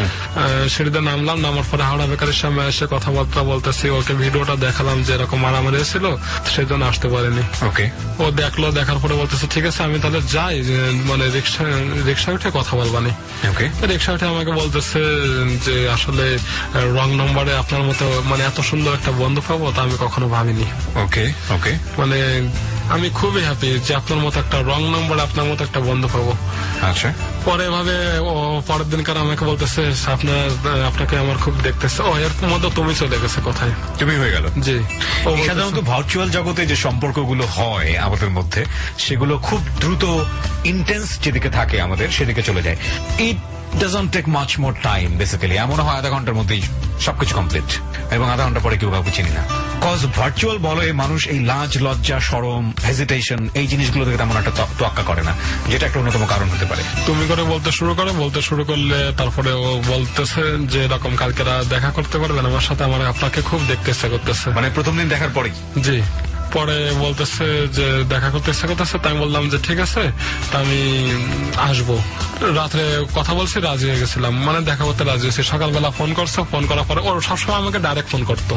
সিঁড়িতে নামলাম। নামার পরে হাওড়া বেকারের সামনে এসে কথাবার্তা বলতেছি, ওকে ভিডিওটা দেখালাম যে এরকম মারামারি হয়েছিল, সেই জন্য আসতে পারিনি। ওকে ও দেখলো, দেখার পরে বলতেছে ঠিক আছে আমি তাহলে যাই, মানে রিক্সা রিক্সা উঠে কথা বলবানি। রিক্সা উঠে আমাকে বলতেছে যে আসলে রং নম্বরে আপনার মতো মানে এত সুন্দর একটা বন্ধু পাবো তা আমি কখনো ভাবিনি। ওকে ওকে মানে আমি খুবই হ্যাপি যে আপনার মতো একটা রং নম্বরে আপনার মতো একটা বন্ধু পাবো। আচ্ছা পরে এভাবে ও পরের দিনকার আমাকে বলতেছে আপনার আপনাকে আমার খুব দেখতেছে, ও এর মধ্যে তুমি চলে গেছে কোথায়,
তুমি হয়ে গেল।
জি
সাধারণত ভার্চুয়াল জগতে যে সম্পর্কগুলো হয় আমাদের মধ্যে সেগুলো খুব দ্রুত ইন্টেন্স যেদিকে থাকে আমাদের সেদিকে চলে যায়। ইট doesn't take much more time basically. এমন হয় আধা ঘন্টার মধ্যেই সবকিছু কমপ্লিট, এবং আধা ঘন্টা পরে কেউ কাউকে চিনি না। কজ ভার্চুয়াল বলে মানুষ এই লাজ, লজ্জা, শরম, হেজিটেশন এই জিনিসগুলো থেকে তেমন একটা তোয়াক্কা করে না, যেটা একটা অন্যতম কারণ হতে পারে।
তুমি করে বলতে শুরু করে বলতে শুরু করলে তারপরে ও বলতেছে যে এরকম কালকেরা দেখা করতে পারবেন আমার সাথে, আমার আপনাকে খুব দেখতে ইচ্ছা করতেছে।
মানে প্রথম দিন দেখার পরেই?
জি পরে বলতেছে যে দেখা করতে ইচ্ছা করতেছে। তাই বললাম যে ঠিক আছে তা আমি আসবো। রাত্রে কথা বলছি, রাজি হয়ে গেছিলাম, মানে দেখা করতে রাজি হয়েছি। সকালবেলা ফোন করছে, ফোন করার পরে ওর সবসময় আমাকে ডাইরেক্ট ফোন করতো,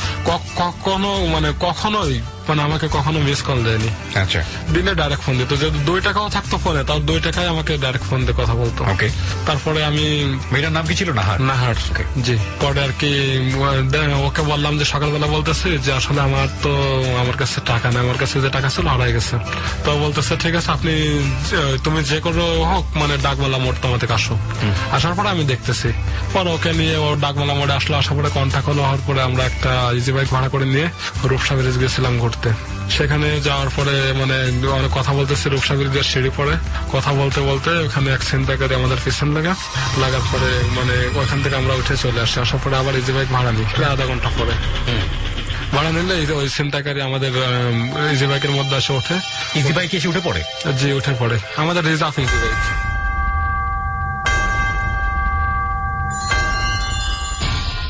কখনো মানে কখনোই মানে আমাকে কখনো মিস কল দেয়নি। আচ্ছা দিনে ডাইরেক্ট ফোন দিত, যদি দুই টাকাও থাকতো ফোনে তাও দুই টাকায় আমাকে ডাইরেক্ট ফোন দিয়ে কথা বলতো। ওকে তারপরে আমি
মেয়েটার নাম কি ছিল? নাহার।
নাহার জি পরে আর কি ওকে বললাম যে সকালবেলা বলতেছি যে আসলে আমার তো আমার কাছে টাকা নেই, আমার কাছে যে টাকা ছিল হারাই গেছে। তো বলতেছে ঠিক আছে আপনি তুমি যে কোনো হোক মানে ডাকমালা মোড় তোমাতে আসো। আসার পরে আমি দেখতেছি, পরে ওকে নিয়ে ও ডাকমালা মোড়ে আসলো। আসার পরে কন্ট্যাক্ট হলো, হওয়ার পরে আমরা একটা ইজি বাইক ভাড়া করে নিয়ে রূপসা ব্রিজ গেছিলাম ঘুরতে। সেখানে যাওয়ার পরে মানে অনেক কথা বলতেছে, রূপসা ব্রিজের সিঁড়ি পরে কথা বলতে বলতে ওখানে এক ছিনতাইকারী আমাদের পিছন লাগা লাগার পরে মানে ওখান থেকে আমরা উঠে চলে আসি। আসার পরে আবার ইজি বাইক ভাড়া নিই প্রায় আধা ঘন্টা পরে। ভাড়া নিলে ওই ছিনতাইকারী আমাদের ইজি বাইকের মধ্যে আসে ওঠে।
ইজি বাইক এসে উঠে পড়ে?
জি উঠে পড়ে, আমাদের রিজার্ভ ইজি বাইক।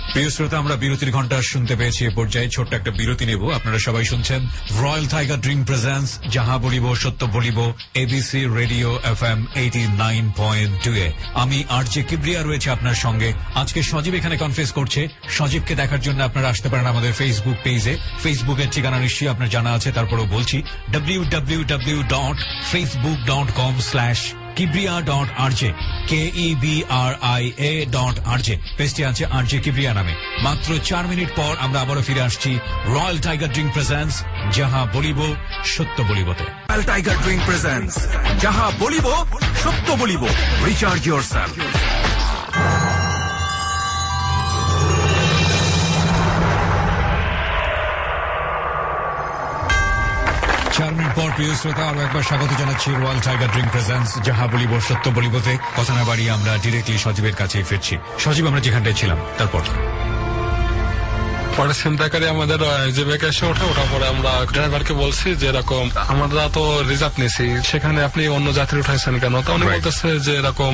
প্রিয় শ্রোতা, আমরা বিরতির ঘন্টা শুনতে পেয়েছি। এ পর্যায়ে ছোট্ট একটা বিরতি নেব। আপনারা সবাই শুনছেন রয়্যাল টাইগার ড্রিঙ্ক প্রেজেন্টস যাহা বলিব সত্য বলিব, ABC radio F M eighty nine point two এ। আমি আর জে কিবরিয়া রয়েছে আপনার সঙ্গে। আজকে সজীব এখানে কনফেস করছে। সজীবকে দেখার জন্য আপনারা আসতে পারেন আমাদের ফেসবুক পেজে। ফেসবুকের ঠিকানা নিশ্চয়ই আপনার জানা আছে, তারপরেও বলছি W W W dot Facebook dot com slash Kibria dot R J, K E B R I A dot R J. পেজটি আছে আর জে কিবরিয়া নামে। মাত্র চার মিনিট পর আমরা আবারও ফিরে আসছি রয়্যাল টাইগার ড্রিঙ্ক প্রেজেন্টস যাহা বলিব সত্য বলিবতে। রয়্যাল টাইগার ড্রিঙ্ক প্রেজেন্টস যাহা বলিব সত্য বলিব। Recharge yourself. চার মিনিট পর প্রিয় শ্রোতা, আরো একবার স্বাগত জানাচ্ছি রয়্যাল টাইগার ড্রিঙ্ক প্রেজেন্টস যাহা বলিব সত্য বলিবতে। কথা না বাড়িয়ে আমরা ডিরেক্টলি সজীবের কাছে ফিরছি। সজীব, আমরা যেখানটায় ছিলাম তারপর
পরে ছিনতাইকারী আমাদের যে ব্যাগে এসে ওঠে, ওঠার পরে আমরা ড্রাইভারকে বলছি যে এরকম আমরা তো রিজার্ভ নিছি, সেখানে আপনি অন্য যাত্রী উঠাইছেন কেন? তো উনি বলতেছে যে এরকম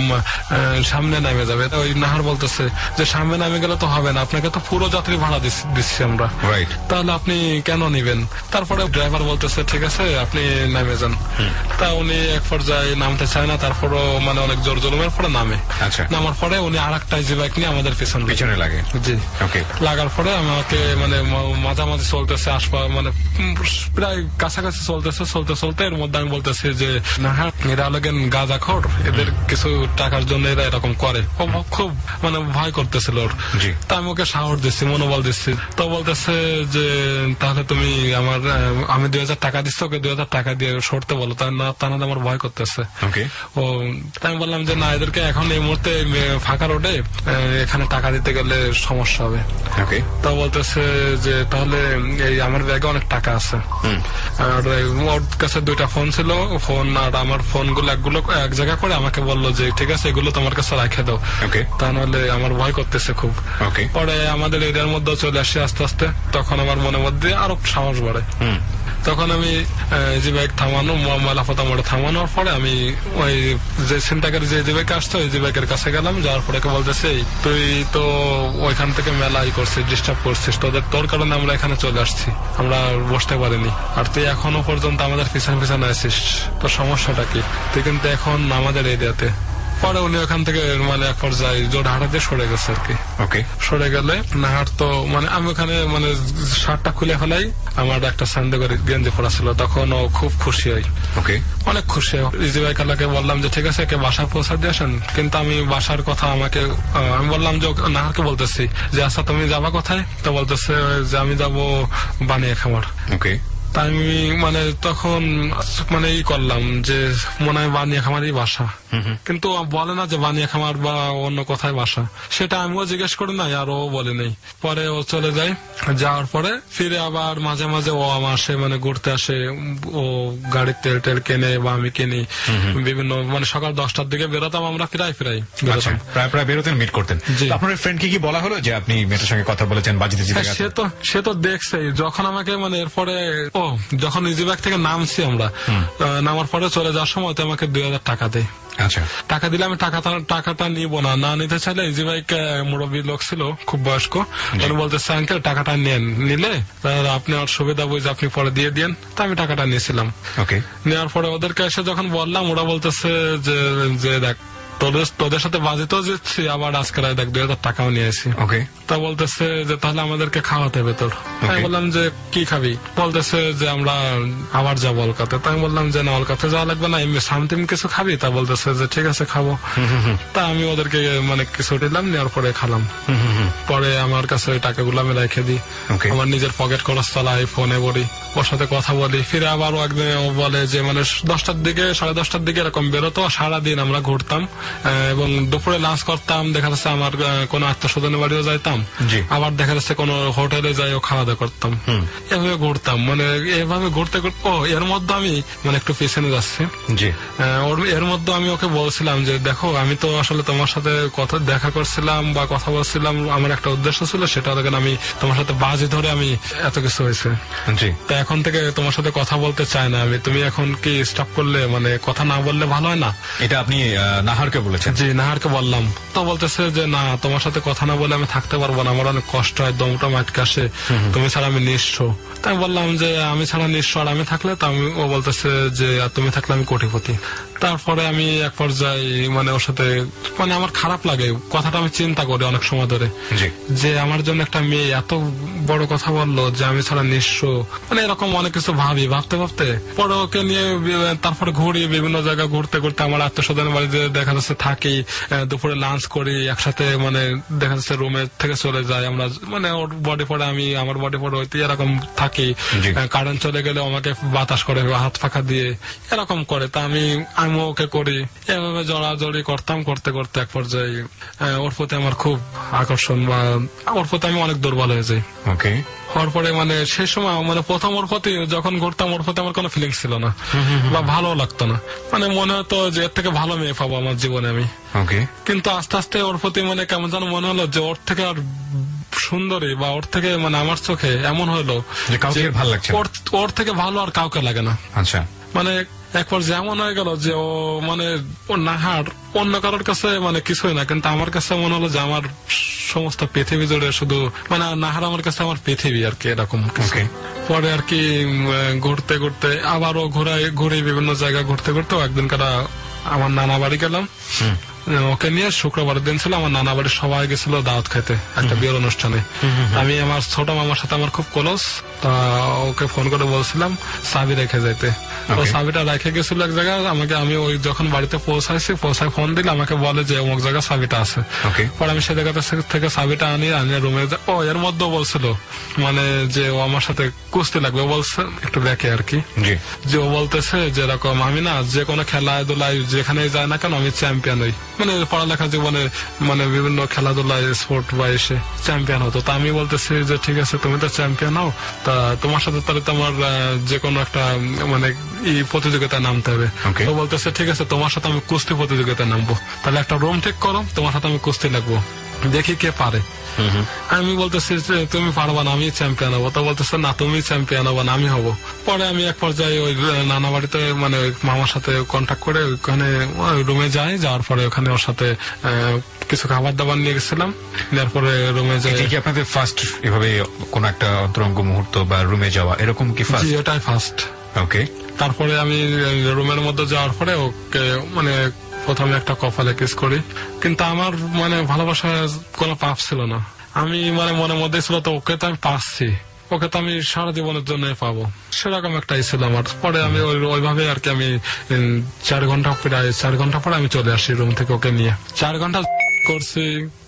সামনে নামে যাবে। ওই নাহার বলতেছে যে সামনে নামে গেলে তো হবে না, আপনাকে তো পুরো যাত্রী ভাড়া দিচ্ছি আমরা, তাহলে আপনি কেন নিবেন? তারপরে ড্রাইভার বলতেছে ঠিক আছে আপনি নামে যান। তা উনি এক পর্যায়ে নামতে চায় না, তারপরও মানে অনেক জোর জলমের পরে নামে। নামার পরে উনি আর একটা জি বাইক নিয়ে আমাদের পিছনে পিছনে লাগে। জি, লাগার পরে আমাকে মানে মাঝামাঝি চলতেছে, আসপা মানে প্রায় কাছাকাছি চলতেছে। চলতে চলতে এর মধ্যে আমি বলতেছি যে না হ্যাঁ এরা লাগেন গাঁজাখোর, এদের কিছু টাকার জন্য এরা এরকম করে। খুব মানে ভয় করতেছিল ওর। তা আমি ওকে সাহস দিচ্ছি, মনোবল দিচ্ছি। তো বলতেছে যে তাহলে তুমি আমার আমি দুই হাজার টাকা দিচ্ছি, ওকে দুই হাজার টাকা দিয়ে সরতে বলো, তা না তা না আমার ভয় করতেছে। ও তাই আমি বললাম যে না, এদেরকে এখন এই মুহূর্তে ফাঁকা রোডে এখানে টাকা দিতে গেলে সমস্যা হবে। তা বলতেছে যে তাহলে এই আমার ব্যাগে অনেক টাকা আছে, আর ওর কাছে দুইটা ফোন ছিল, ফোন আর আমার ফোন গুলো একগুলো এক জায়গা করে আমাকে বললো যে ঠিক আছে এগুলো তোমার কাছে রাখে দাও, তা নাহলে আমার ভয় করতেছে খুব। পরে আমাদের এরিয়ার মধ্যে চলে আসে আস্তে আস্তে, তখন আমার মনের মধ্যে আরো সাহস বাড়ে। তখন আমি যে বাইক থামানো মালাফতা মোড়ে থামানোর পরে আমি ওই যে ছিনতাইকারী যে বাইকে আসতো ওই যে বাইকের কাছে গেলাম। যাওয়ার পরে বলতেছে তুই তো ওইখান থেকে মেলাই করছিস, ডিস্টার্ব করছিস, তোদের তোর কারণে আমরা এখানে চলে আসছি, আমরা বসতে পারিনি, আর তুই এখনো পর্যন্ত আমাদের পিছনে পিছনে আসিস, তোর সমস্যাটা কি? তুই কিন্তু এখন আমাদের এরিয়াতে। পরে উনি ওখান থেকে মানে এক পর্যায়ে জোর হাঁটাতে সরে গেছে আর কি। ওকে, সরে গেলে নাহার তো মানে আমি ওখানে মানে শার্টটা খুলে ফেলাই, আমার একটা সান্দে করে গেঞ্জি পরা ছিল, তখন ও খুব খুশি হয়। ওকে, অনেক খুশি হয়। ইজি বাইকালাকে বললাম যে ঠিক আছে একে বাসায় পৌঁছা দিয়ে আসেন, কিন্তু আমি বাসার কথা আমাকে আমি বললাম যে নাহারকে বলতেছি যে আচ্ছা তুমি যাবা কোথায়? তো বলতেছে যে আমি যাবো বানিয়ে খামার। ওকে, তাই আমি মানে তখন মানে ই করলাম যে মনে হয় বানিয়া খামারই বাসা, কিন্তু বলে না যে বানিয়া খামার বা অন্য কোথায় বাসা, সেটা আমিও জিজ্ঞেস করি নাই আর ও বলে নেই। পরে ও চলে যায়, যাওয়ার পরে ফিরে আবার মাঝে মাঝে ও আমার আসে মানে ঘুরতে আসে, ও গাড়ির তেল টেল কেনে বা আমি কিনি বিভিন্ন মানে সকাল দশটার দিকে বেরোতাম আমরা, প্রায় প্রায়
প্রায় প্রায় বেরোতেন, মিট করতেন। আপনার ফ্রেন্ডকে কি বলা হলো যে আপনি মেয়েটার সঙ্গে কথা বলেছেন বাজিতে?
সে তো সে তো দেখছে যখন আমাকে মানে এরপরে ও যখন ইজি ব্যাগ থেকে নামছি আমরা, নামার পরে চলে যাওয়ার সময় তো আমাকে দুই হাজার টাকা দেয়। আচ্ছা, টাকা দিলে আমি টাকাটা টাকাটা নিব না, না নিতে চাইলে ইজি বাইক মুরব্বী লোক ছিল খুব বয়স্ক, উনি বলতেছে আঙ্কেল টাকাটা নেন, নিলে আপনি আর সুবিধা বুঝে আপনি পরে দিয়ে দিন। তা আমি টাকাটা নিয়েছিলাম। ওকে, নেওয়ার পরে ওদেরকে এসে যখন বললাম, ওরা বলতেছে যে যে দেখ তোদের তোদের সাথে বাজিতেও জিতছি, আবার আজকে দেখ দুই হাজার টাকাও নিয়েছি। ওকে, তা বলতেছে যে তাহলে আমাদেরকে খাওয়াতে হবে তোর। আমি বললাম যে কি খাবি? বলতেছে যে আমরা আবার যাবো অলকাতে। তা আমি বললাম যে না অলকাতে যাওয়া লাগবে না, এমনি সামথিং কিছু খাবি? তা বলতেছে যে ঠিক আছে খাবো। তা আমি ওদেরকে মানে কিছু দিলাম, নেওয়ার পরে খালাম। পরে আমার কাছে ওই টাকাগুলো আমি রেখে দিই, আমার নিজের পকেট খরচ চালাই, ফোনে বলি, ওর সাথে কথা বলি। ফিরে আবার একদিন বলে যে মানে দশটার দিকে সাড়ে দশটার দিকে এরকম বেরোতো, সারাদিন আমরা ঘুরতাম এবং দুপুরে লাঞ্চ করতাম, দেখা যাচ্ছে আমার কোন আত্মীয় স্বজনের বাড়িও যাইতাম, আবার দেখা যাচ্ছে কোন হোটেলে যাইও খাওয়া দাওয়া করতাম, এভাবে ঘুরতাম। মানে এভাবে ঘুরতে ঘুরতে ও এর মধ্যে আমি মানে একটু পিছনে যাচ্ছি। এর মধ্যে আমি ওকে বলছিলাম যে দেখো আমি তো আসলে তোমার সাথে কথা দেখা করছিলাম বা কথা বলছিলাম, আমার একটা উদ্দেশ্য ছিল, সেটা আমি তোমার সাথে বাজি ধরে আমি এত কিছু হয়েছে, তা এখন থেকে তোমার সাথে কথা বলতে চাই না আমি। তুমি এখন কি স্টপ করলে মানে কথা না বললে ভালো হয় না?
এটা আপনি নাহারকে নাহারকে বলেছেন?
জি, নাহারকে বললাম। তো বলতেছে যে না, তোমার সাথে কথা না বলে আমি থাকতে পারবো না, আমার অনেক কষ্ট হয়, দমটা মাটকে আসে, তুমি ছাড়া আমি নিঃস্ব। তাই বললাম যে আমি ছাড়া নিঃস্ব, আর আমি থাকলে তো আমি, ও বলতেছে যে তুমি থাকলে আমি কোটিপতি। তারপরে আমি এক পর্যায়ে মানে ওর সাথে মানে আমার খারাপ লাগে, কথাটা আমি চিন্তা করি অনেক সময় ধরে যে আমার জন্য একটা মেয়ে এত বড় কথা বললো যে আমি ছাড়া নিঃস্ব, মানে এরকম অনেক কিছু ভাবি। ভাবতে ভাবতে পরে ওকে নিয়ে তারপরে ঘুরি, বিভিন্ন জায়গায় ঘুরতে ঘুরতে আমার আত্মীয়স্বজনের বাড়িতে দেখা যাচ্ছে থাকি, দুপুরে লাঞ্চ করি একসাথে, মানে দেখা যাচ্ছে রুমে থেকে চলে যাই আমরা, মানে ওর বডি পরে আমি আমার বডি পরে হইতে এরকম থাকি। কারেন্ট চলে গেলে আমাকে বাতাস করে হাত ফাঁকা দিয়ে এরকম করে, তা আমি আমি ওকে করি, এভাবে জড়াজড়ি করতাম। করতে করতে এক পর্যায়ে ওর প্রতি আমার খুব আকর্ষণ বা ওর প্রতি আমি অনেক দুর্বল হয়ে যাই।
ওকে।
হওয়ার পরে মানে সেই সময় মানে প্রথম ওর প্রতি যখন ঘুরতাম, ওর প্রতি আমার কোনো ফিলিংস ছিল না বা ভালো লাগতো না, মানে মনে হতো যে এর থেকে ভালো মেয়ে পাবো আমার জীবনে আমি। কিন্তু আস্তে আস্তে ওর প্রতি মানে কেমন যেন মনে হলো যে ওর থেকে আর সুন্দরী বা ওর থেকে মানে আমার চোখে এমন হলো
ভালো লাগছে,
ওর থেকে ভালো আর কাউকে লাগে না।
আচ্ছা,
মানে একবার যেমন হয়ে গেল যে ও মানে ও নাহার অন্য কারোর কাছে মানে কিছুই না, কিন্তু আমার কাছে মনে হলো যে আমার সমস্ত পৃথিবী জুড়ে শুধু মানে নাহার আমার কাছে আমার পৃথিবী আর কি, এরকম। পরে আর কি ঘুরতে ঘুরতে আবারও ঘুরাই ঘুরে বিভিন্ন জায়গা ঘুরতে ঘুরতে একদিন কারা আমার নানা বাড়ি গেলাম, ওকে নিয়ে শুক্রবার দিন ছিল, আমার নানা বাড়ির সবাই গেছিল দাওয়াত খাইতে একটা বিয়ের অনুষ্ঠানে। আমি আমার ছোট মামার সাথে আমার খুব ক্লোজ, তা ওকে ফোন করে বলছিলাম চাবি রেখে যাইতে। তো চাবিটা রেখে গেছিল এক জায়গায়, আমাকে আমি ওই যখন বাড়িতে পৌঁছাইছি পৌঁছায় ফোন দিলে আমাকে বলে যে অমুক জায়গায় চাবিটা আছে। পরে আমি সে জায়গা থেকে চাবিটা আনি আনি রুমে, ও এর মধ্যেও বলছিল মানে যে ও আমার সাথে কুস্তি লাগবে, বলছে একটু দেখে আর কি, যে ও বলতেছে যে এরকম আমি না যে কোনো খেলায় দোলায় যেখানে যায় না কেন আমি চ্যাম্পিয়ন হই, মানে পড়ালেখা জীবনে মানে বিভিন্ন খেলাধুলায় স্পোর্ট বা এসে চ্যাম্পিয়ন হতো। তা আমি বলতেছি যে ঠিক আছে তুমি তো চ্যাম্পিয়ন হও, তা তোমার সাথে তাহলে তোমার যে কোনো একটা মানে ই প্রতিযোগিতায় নামতে হবে। তো বলতেছে ঠিক আছে তোমার সাথে আমি কুস্তি প্রতিযোগিতায় নামবো, তাহলে একটা রুম ঠিক করো, তোমার সাথে আমি কুস্তি লাগবো, দেখি কে পারে। আমি বলতেছি যে তুমি পারবা না, আমি চ্যাম্পিয়ন হবো। তো বলতেছে না তুমি চ্যাম্পিয়ন হবো না আমি হবো। পরে আমি এক পর্যায়ে ওই নানা বাড়িতে মানে মামার সাথে কন্ট্যাক্ট করে ওখানে রুমে যাই, যাওয়ার পরে ওখানে ওর সাথে কিছু খাবার দাবার নিয়ে গেছিলাম, নেওয়ার পরে রুমে যাই।
আপনাদের ফার্স্ট এভাবে কোন একটা অন্তরঙ্গ মুহূর্ত বা রুমে যাওয়া এরকম কি?
এটাই ফার্স্ট।
ওকে।
তারপরে আমি রুমের মধ্যে যাওয়ার পরে ওকে মানে প্রথমে একটা কপালে কিস করি, কিন্তু আমার মানে ভালোবাসার কোনো পাপ ছিল না, আমি মানে মনের মধ্যে ছিল তো ওকে তো আমি পাচ্ছি, ওকে তো আমি সারা জীবনের জন্য পাবো, সেরকম একটা ছিল আমার। পরে আমি ওইভাবে আর কি আমি চার ঘন্টা প্রায় চার ঘন্টা পরে আমি চলে আসি রুম থেকে ওকে নিয়ে। চার ঘন্টা করছি,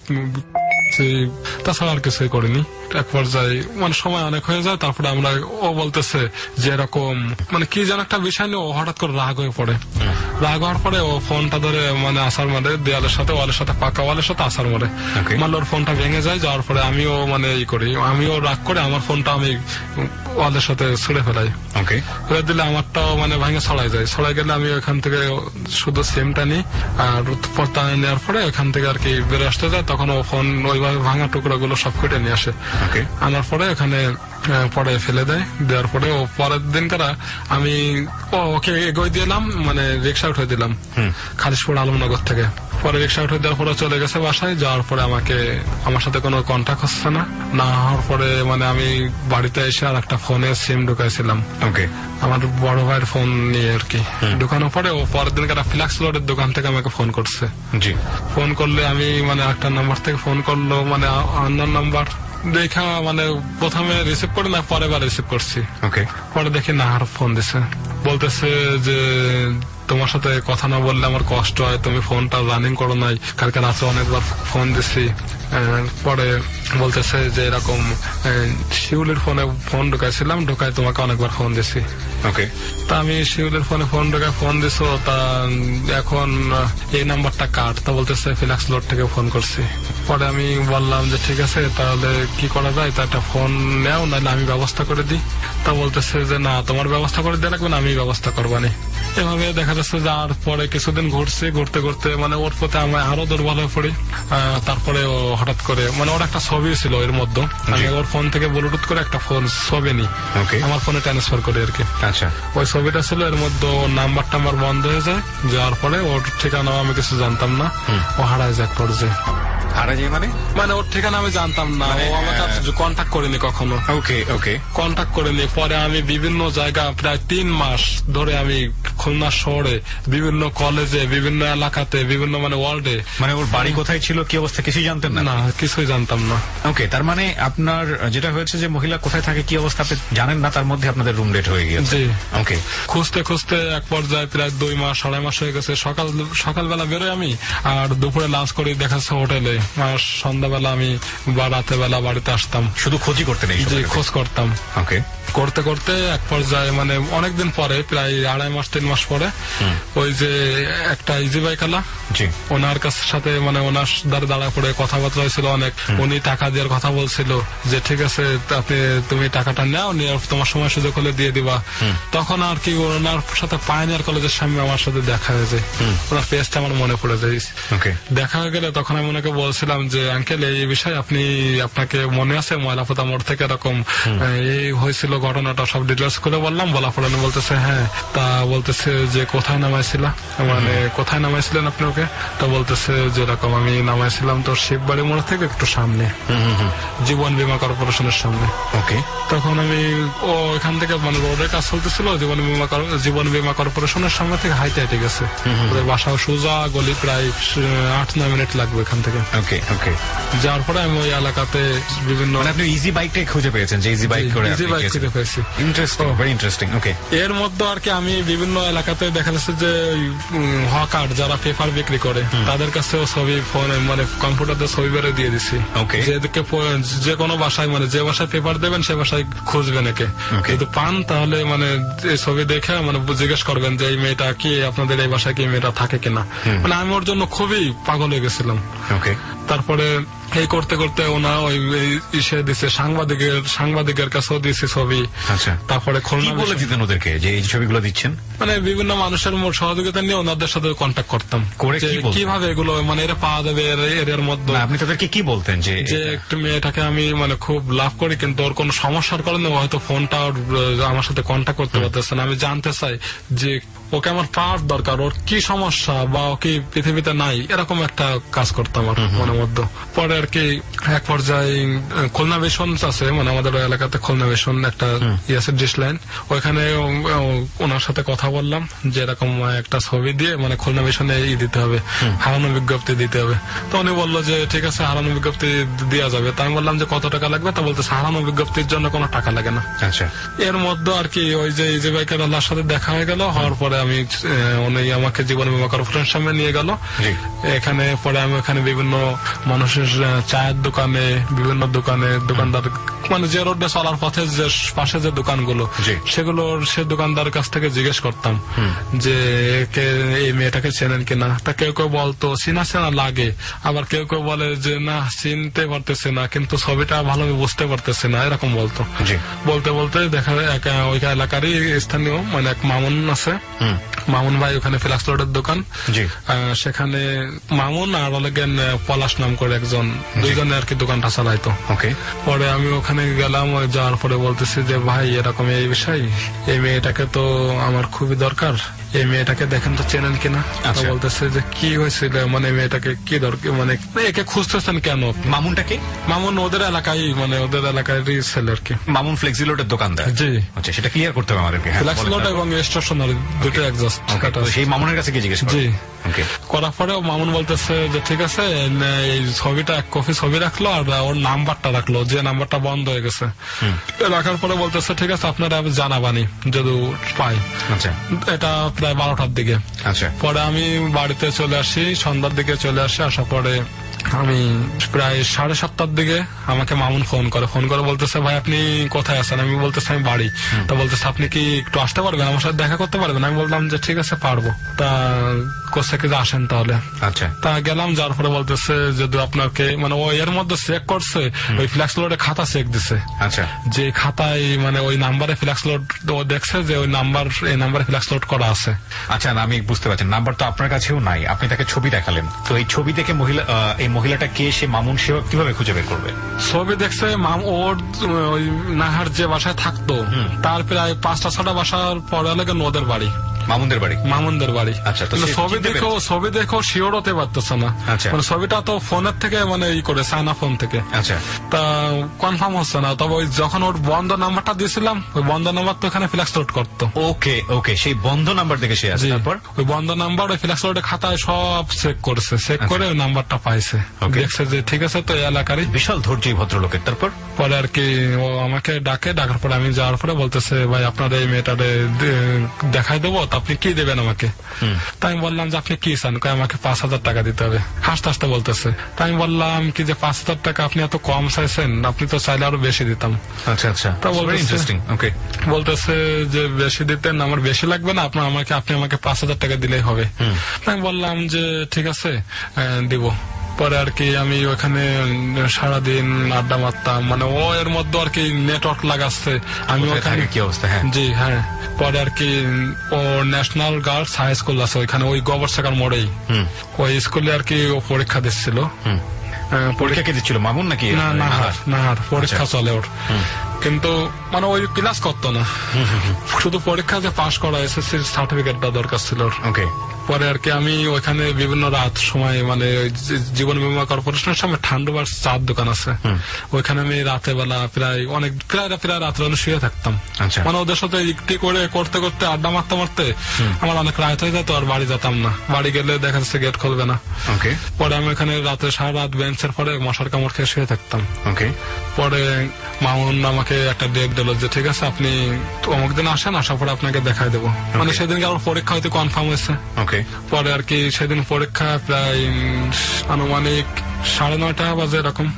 তাছাড়া আর কিছুই করিনি। এক পর্যায়ে মানে সময় অনেক হয়ে যায়, তারপরে আমরা ও বলতেছে যে এরকম মানে কি যেন একটা বিষয় নিয়ে ও হঠাৎ করে রাগ হয়ে পড়ে। রাগ হওয়ার পরে ও ফোনটা ধরে মানে আসার মারে দেয়ালের সাথে ওয়ালের সাথে পাকা ওয়ালের সাথে আসার মারে, মানে ওর ফোনটা ভেঙে যায়। যাওয়ার পরে আমিও মানে ই করি, আমিও রাগ করে আমার ফোনটা আমি ওয়ালের সাথে ছুড়ে ফেলাই। ফেলে দিলে আমারটাও মানে ভেঙে ছড়াই যায়। ছড়াই গেলে আমি ওখান থেকে শুধু সিমটা নিই, আর পর্দা নেওয়ার পরে ওখান থেকে আর কি বেরো আসতে যায়, তখন ও ফোন ওইভাবে ভাঙা টুকরো গুলো সব কেটে নিয়ে আসে। আনার পরে ওখানে পরে ফেলে দেয়। দেওয়ার পরে ও পরের দিন কারা আমি ওকে এগোয় দিলাম, মানে রিক্সা উঠে দিলাম খালিশপুর আলমনগর থেকে। পরে রিক্সা উঠে দেওয়ার পরে চলে গেছে বাসায়। যাওয়ার পরে আমাকে আমার সাথে কোনো কন্ট্যাক্ট হচ্ছে না। না হওয়ার পরে মানে আমি বাড়িতে এসে আর একটা ফোনে সিম ঢুকাইছিলাম, আমার বড় ভাইয়ের ফোন নিয়ে আর কি। ঢুকানোর পরে ও পরের দিন কারা ফ্ল্যাক্স লোডের দোকান থেকে আমাকে ফোন করছে। ফোন করলে আমি মানে একটা নাম্বার থেকে ফোন করলো, মানে আননোন নাম্বার দেখা, মানে প্রথমে রিসিভ করি না, পরে বার রিসিভ করছি। পরে দেখি নাহার ফোন দিছে, বলতেছে যে তোমার সাথে কথা না বললে আমার কষ্ট হয়, তুমি ফোনটা রানিং করো নাই, কালকে রাতে অনেকবার ফোন দিছি। পরে বলতেছে যে এরকম শিউলির ফোনে ফোন ঢুকাইছিলাম, ঢুকাই তোমাকে অনেকবার ফোন দিছি। তা আমি শিউলির ফোনে ফোন ঢুকাই ফোন দিছো, তা এখন এই নাম্বারটা কাট। তা বলতেছে ফ্ল্যাক্স লোড থেকে ফোন করছি। পরে আমি বললাম যে ঠিক আছে তাহলে কি করা যায়, তা একটা ফোন নেও, নাহলে আমি ব্যবস্থা করে দিই। তা বলতেছে যে না তোমার ব্যবস্থা করে দিয়ে রাখবেন, আমি ব্যবস্থা করবানি। এভাবে দেখা যাচ্ছে যে আর পরে কিছুদিন ঘুরছে, ঘুরতে ঘুরতে মানে ওর প্রতি আমি আরো দুর্বল হয়ে পড়ি। তারপরে ও হঠাৎ করে মানে ওর একটা ছবি ছিল এর মধ্যে, আমি ওর ফোন থেকে ব্লুটুথ করে একটা ফোন ছবি নিই, আমার ফোনে ট্রান্সফার করি আর কি। আচ্ছা, ওই ছবিটা ছিল, এর মধ্যে ওর নাম্বার টাম্বার বন্ধ হয়ে যায়, যাওয়ার পরে ওর ঠিকানা আমি কিছু জানতাম না, ও হারায় যায় পর্যায়ে।
হারা যায় মানে
মানে ওর ঠিকানা আমি জানতাম না, ও আমাকে কন্ট্যাক্ট করেনি কখনো।
ওকে ওকে
কন্ট্যাক্ট করেনি। পরে আমি বিভিন্ন জায়গা প্রায় তিন মাস ধরে আমি খুলনা শহরে বিভিন্ন কলেজে, বিভিন্ন এলাকাতে, বিভিন্ন মানে ওয়ার্ল্ডে।
মানে ওর বাড়ি কোথায় ছিল, কি অবস্থা, কিছুই জানতেন না?
না, কিছুই জানতাম না।
ওকে, তার মানে আপনার যেটা হয়েছে যে মহিলা কোথায় থাকে, কি অবস্থা আপনি জানেন না, তার মধ্যে আপনাদের রুম ডেট হয়ে গিয়েছে।
জি।
ওকে,
খুঁজতে খুঁজতে এক পর্যায়ে প্রায় দুই মাস আড়াই মাস হয়ে গেছে। সকাল সকালবেলা বেরোই আমি, আর দুপুরে লাঞ্চ করি দেখাচ্ছে হোটেলে, আর সন্ধ্যাবেলা আমি বা রাতে বেলা বাড়িতে আসতাম।
শুধু খোঁজই করতে নেই?
জি, খোঁজ করতাম।
ওকে,
করতে করতে এক পর্যায়ে মানে অনেকদিন পরে, প্রায় আড়াই মাস তিন মাস পরে, ওই যে একটা ইজি বাইক আলা, ওনার কাছ সাথে মানে ওনার দ্বারা দাঁড়া পড়ে কথাবার্তা হয়েছিল অনেক। উনি টাকা দেওয়ার কথা বলছিল যে ঠিক আছে আপনি তুমি টাকাটা নাও, নিয়ে তোমার সময় সুযোগ হলে দিয়ে দিবা। তখন আর কি ওনার সাথে পায়োনিয়ার কলেজের সামনে আমার সাথে দেখা হয়ে যায়, ওনার পেজটা আমার মনে পড়ে যায়। দেখা হয়ে গেলে তখন আমি ওনাকে বলছিলাম যে আঙ্কেল এই বিষয়ে আপনি, আপনাকে মনে আছে ময়লাপোতা মোড় থেকে এরকম এই হয়েছিল ঘটনাটা, সব ডিটেলস করে বললাম। বলা পড়ে বলতেছে হ্যাঁ, তা বলতেছে যে কোথায় নামাইছিল, মানে কোথায় নামাইছিলেন আপনি ওকে? তা বলতেছে যে এরকম আমি নামাইছিলাম তোর শিববাড়ি মোড় থেকে একটু সামনে, জীবন বীমা কর্পোরেশনের সামনে। ওকে, তখন আমি ও এখান থেকে মানে রোডের কাজ চলতেছিল, জীবন বীমা জীবন বীমা কর্পোরেশনের সামনে থেকে হাইটে হাইটে গেছে। বাসা সোজা গলি, প্রায় আট নয় মিনিট লাগবে এখান থেকে। ওকে ওকে, যাওয়ার পরে আমি ওই এলাকাতে বিভিন্ন,
আপনি ইজি বাইকটাই খুঁজে পেয়েছেন? যে ইজি বাইক করে
ইজি বাইক খুঁজে পেয়েছি।
Interesting, very interesting. ওকে,
এর মধ্যে আর কি আমি বিভিন্ন এলাকাতে দেখা যাচ্ছে যে হকার যারা পেপার বিক্রি করে তাদের কাছেও ছবি ফোন মানে কম্পিউটারে ছবি বেড়ে দিয়ে দিচ্ছি। যে কোনো বাসায় মানে যে বাসায় পেপার দেবেন সে বাসায় খুঁজবেন একে, যদি পান তাহলে মানে এই ছবি দেখে মানে জিজ্ঞেস করবেন যে এই মেয়েটা কি আপনাদের এই বাসায় কি মেয়েটা থাকে কিনা। মানে আমি ওর জন্য খুবই পাগল হয়ে গেছিলাম। তারপরে এই করতে করতে ওনা ওই ইসে দিচ্ছে সাংবাদিকের সাংবাদিকের কাছেও দিচ্ছে ছবি। আচ্ছা, তারপরে খুলনা
বলে দিতেন ওদেরকে যে এই ছবিগুলো দিচ্ছেন?
মানে বিভিন্ন মানুষের সহযোগিতা নিয়ে ওনাদের সাথে কন্ট্যাক্ট করতাম কিভাবে এগুলো মানে এরা পাওয়া যাবে এর মধ্যে।
আপনি তাদেরকে কি বলতেন? যে
যে একটা মেয়েটাকে আমি মানে খুব লাভ করি, কিন্তু ওর কোনো সমস্যার কারণে হয়তো ফোনটা আমার সাথে কন্ট্যাক্ট করতে পারতেছে না। আমি জানতে চাই যে ওকে আমার পাওয়ার দরকার, ওর কি সমস্যা বা ও কি পৃথিবীতে নাই, এরকম একটা কাজ করতাম আমার মনের মধ্যে। পরে আর কি এক পর্যায়ে খুলনা ভিশন আছে, মানে আমাদের ওই এলাকাতে খুলনা ভিশন একটা ইয়াসের ডিশ লাইন, ওইখানে ওনার সাথে কথা বললাম যে এরকম একটা ছবি দিয়ে মানে খুলনা ভিশনে ই দিতে হবে, হারানো বিজ্ঞপ্তি দিতে হবে। তো উনি বললো যে ঠিক আছে হারানো বিজ্ঞপ্তি দেওয়া যাবে। তা আমি বললাম যে কত টাকা লাগবে? তা বলতেছে হারানো বিজ্ঞপ্তির জন্য কোনো টাকা লাগে না। আচ্ছা, এর মধ্যে আর কি ওই যে ইজি বাইকের আল্লাহর সাথে দেখা হয়ে গেল। হওয়ার পরে আমি উনি আমাকে জীবন বীমা কর্পোরেশনের সামনে নিয়ে গেল। এখানে পরে আমি ওখানে বিভিন্ন মানুষের চায়ের দোকানে, বিভিন্ন দোকানে দোকানদার মানে যে রোডে চলার পথে যে পাশে যে দোকানগুলো সেগুলোর সে দোকানদার কাছ থেকে জিজ্ঞেস করতাম যে কে এই মেয়েটাকে চেনেন কিনা। তা কেউ কেউ বলতো চিনা চেনা লাগে, আবার কেউ কেউ বলে যে না চিনতে পারতেছে না, কিন্তু ছবিটা ভালোভাবে বুঝতে পারতেছে না, এরকম বলতো। বলতে বলতে দেখা যায় ওই এলাকারই স্থানীয় মানে এক মামুন আছে, মামুন ভাই ওখানে ফ্লাক্স রোডের দোকান, সেখানে মামুন আর লাগেন পলাশ নাম করে একজন, দুইজনে আর কি দোকানটা চালাইতো। পরে আমি ওখানে গেলাম, যাওয়ার পরে বলতেছি যে ভাই এরকম এই বিষয়, এই মেয়েটাকে তো আমার খুবই দরকার, এই মেয়েটাকে দেখেন তো চেনেন কিনা। বলতেছে যে কি হয়েছিল, মানে মেয়েটাকে কি দরকার, মানে একে খুঁজতেছেন কেন?
মামুনটাকে?
মামুন ওদের এলাকায় মানে ওদের এলাকারই ছেলে আর কি।
মামুন ফ্লেক্সিলোডের দোকানদার? জি। আচ্ছা, সেটা ক্লিয়ার করতে হবে আমাদেরকে।
ফ্লেক্সিলোড এবং স্টেশনারি দুটো এক্সস্ট।
সেই মামুনের কাছে কি জিজ্ঞেস? জি।
করার পরে মামুন বলতেছে যে ঠিক আছে এই ছবিটা এক কপি ছবি রাখলো আর ওর নাম্বারটা রাখলো, যে নাম্বারটা বন্ধ হয়ে গেছে। রাখার পরে বলতেছে ঠিক আছে আপনারা জানাবানি যদি পাই। আচ্ছা, এটা প্রায় বারোটার দিকে। আচ্ছা, পরে আমি বাড়িতে চলে আসি, সন্ধ্যার দিকে চলে আসি। আসার পরে আমি প্রায় সাড়ে সাতটার দিকে আমাকে মামুন ফোন করে ফোন করে বলতেছে ভাই আপনি কোথায় আছেন? আমি বলতেছি আমি বাড়ি। তা বলতেছে আপনি কি একটু আসতে পারবেন, আমার সাথে দেখা করতে পারবেন? আমি বললাম যে ঠিক আছে পারবো। তা কোথা থেকে আসেন তাহলে? আচ্ছা। তা গেলাম, যার পরে বলতেছে যদি আপনাকে মানে ও এর মধ্যে চেক করছে, ওই ফ্ল্যাক্স লোডের খাতা চেক দিছে। আচ্ছা। যে খাতায় মানে ওই নাম্বারে ফ্ল্যাক্স লোড ও দেখছে যে ওই নাম্বার এই নাম্বারে ফ্ল্যাক্স লোড করা আছে। আচ্ছা, আমি বুঝতে পারছি। নাম্বার তো আপনার কাছেও নাই, আপনি তাকে ছবি দেখালেন, তো এই ছবি দেখে মহিলা এই মহিলাটা কে, সে মামুন, সে কিভাবে খুঁজে বের করবে? ছবি দেখছে ওর ওই নাহার যে বাসায় থাকতো তার প্রায় পাঁচটা ছটা বাসার পরে লাগে নদের বাড়ি, মামুনদের বাড়ি মামুনদের বাড়ি। আচ্ছা। ছবি দেখো ছবি দেখো শিওর হতে পারতেছে না। আচ্ছা। মানে ছবিটা তো ফোনের থেকে মানে ই করে চায়না ফোন থেকে। আচ্ছা। তা কনফার্ম হচ্ছে না। তবে ওই যখন ওর বন্ধ নাম্বারটা দিয়েছিলাম ওই বন্ধ নাম্বার তো এখানে ফ্ল্যাক্স লোড করতো। ওকে ওকে, সেই বন্ধ নাম্বার দেখে সে আসে। তারপর ওই বন্ধ নাম্বার ওই ফ্ল্যাক্স লোডের খাতায় সব চেক করেছে, চেক করে ওই নাম্বারটা পাইছে, দেখছে যে ঠিক আছে তো এই এলাকারই। বিশাল ধৈর্য ভদ্রলোকের। তারপর পরে আর কি ও আমাকে ডাকে, ডাকার পরে আমি যাওয়ার পরে বলতেছে ভাই আপনার এই মেয়েটারে দেখাই দেবো, আপনি কি দেবেন আমাকে? তাই আমি বললাম যে আপনি কি চান? আমাকে পাঁচ হাজার টাকা দিতে হবে। হাসতে হাসতে বলতেছে। তাই আমি বললাম কি যে পাঁচ হাজার টাকা আপনি এত কম চাইছেন, আপনি তো চাইলে আরো বেশি দিতাম। আচ্ছা আচ্ছা। তা বলতেছে যে বেশি দিতেন, আমার বেশি লাগবে না, আপনার আমাকে আপনি আমাকে পাঁচ হাজার টাকা দিলেই হবে। আমি বললাম যে ঠিক আছে দিব। পরে আর কি আমি ওখানে সারাদিন আড্ডা মারতাম, মানে ও এর মধ্যে আর কি নেটওয়ার্ক লাগাচ্ছে। আমি ওখানে কি অবস্থা? হ্যাঁ জি হ্যাঁ। পরে আর কি ও ন্যাশনাল গার্লস হাই স্কুল আছে ওইখানে, ওই গোবর শাখার মোড়েই ওই স্কুলে আর কি ও পরীক্ষা দিচ্ছিল। পরীক্ষা কে দিচ্ছিল? মামুন নাকি? না নাহার নাহার পরীক্ষা চলে ওর, কিন্তু মানে ওই ক্লাস করতো না, শুধু পরীক্ষা যে পাশ করা এসএসসির সার্টিফিকেটটা দরকার ছিল। ওকে। পরে আর কি আমি ওইখানে বিভিন্ন রাত সময় মানে জীবন বীমা কর্পোরেশনের সামনে ঠান্ডুবার চার দোকান আছে, ওইখানে আমি রাতে বেলা প্রায় অনেক প্রায় প্রায় রাত্রে শুয়ে থাকতাম। মানে ওদের সাথে একটি করে করতে করতে আড্ডা মারতে মারতে আমার অনেক রাত হয়ে যেত, আর বাড়ি যেতাম না। বাড়ি গেলে দেখা যাচ্ছে গেট খুলবে না। পরে আমি ওখানে রাতে সারা রাত বেঞ্চের পরে মশার কামড় খেয়ে শুয়ে থাকতাম। পরে মামুন আমাকে একটা ডেট দিল যে ঠিক আছে আপনি অমুক দিন আসেন, আসার পরে আপনাকে দেখাই দেবো। মানে সেদিনকে আমার পরীক্ষা হয়তো কনফার্ম হয়েছে। পরে আর কি সেদিন পরীক্ষা প্রায় আনুমানিক সাড়ে নয়টা বাজে এরকম।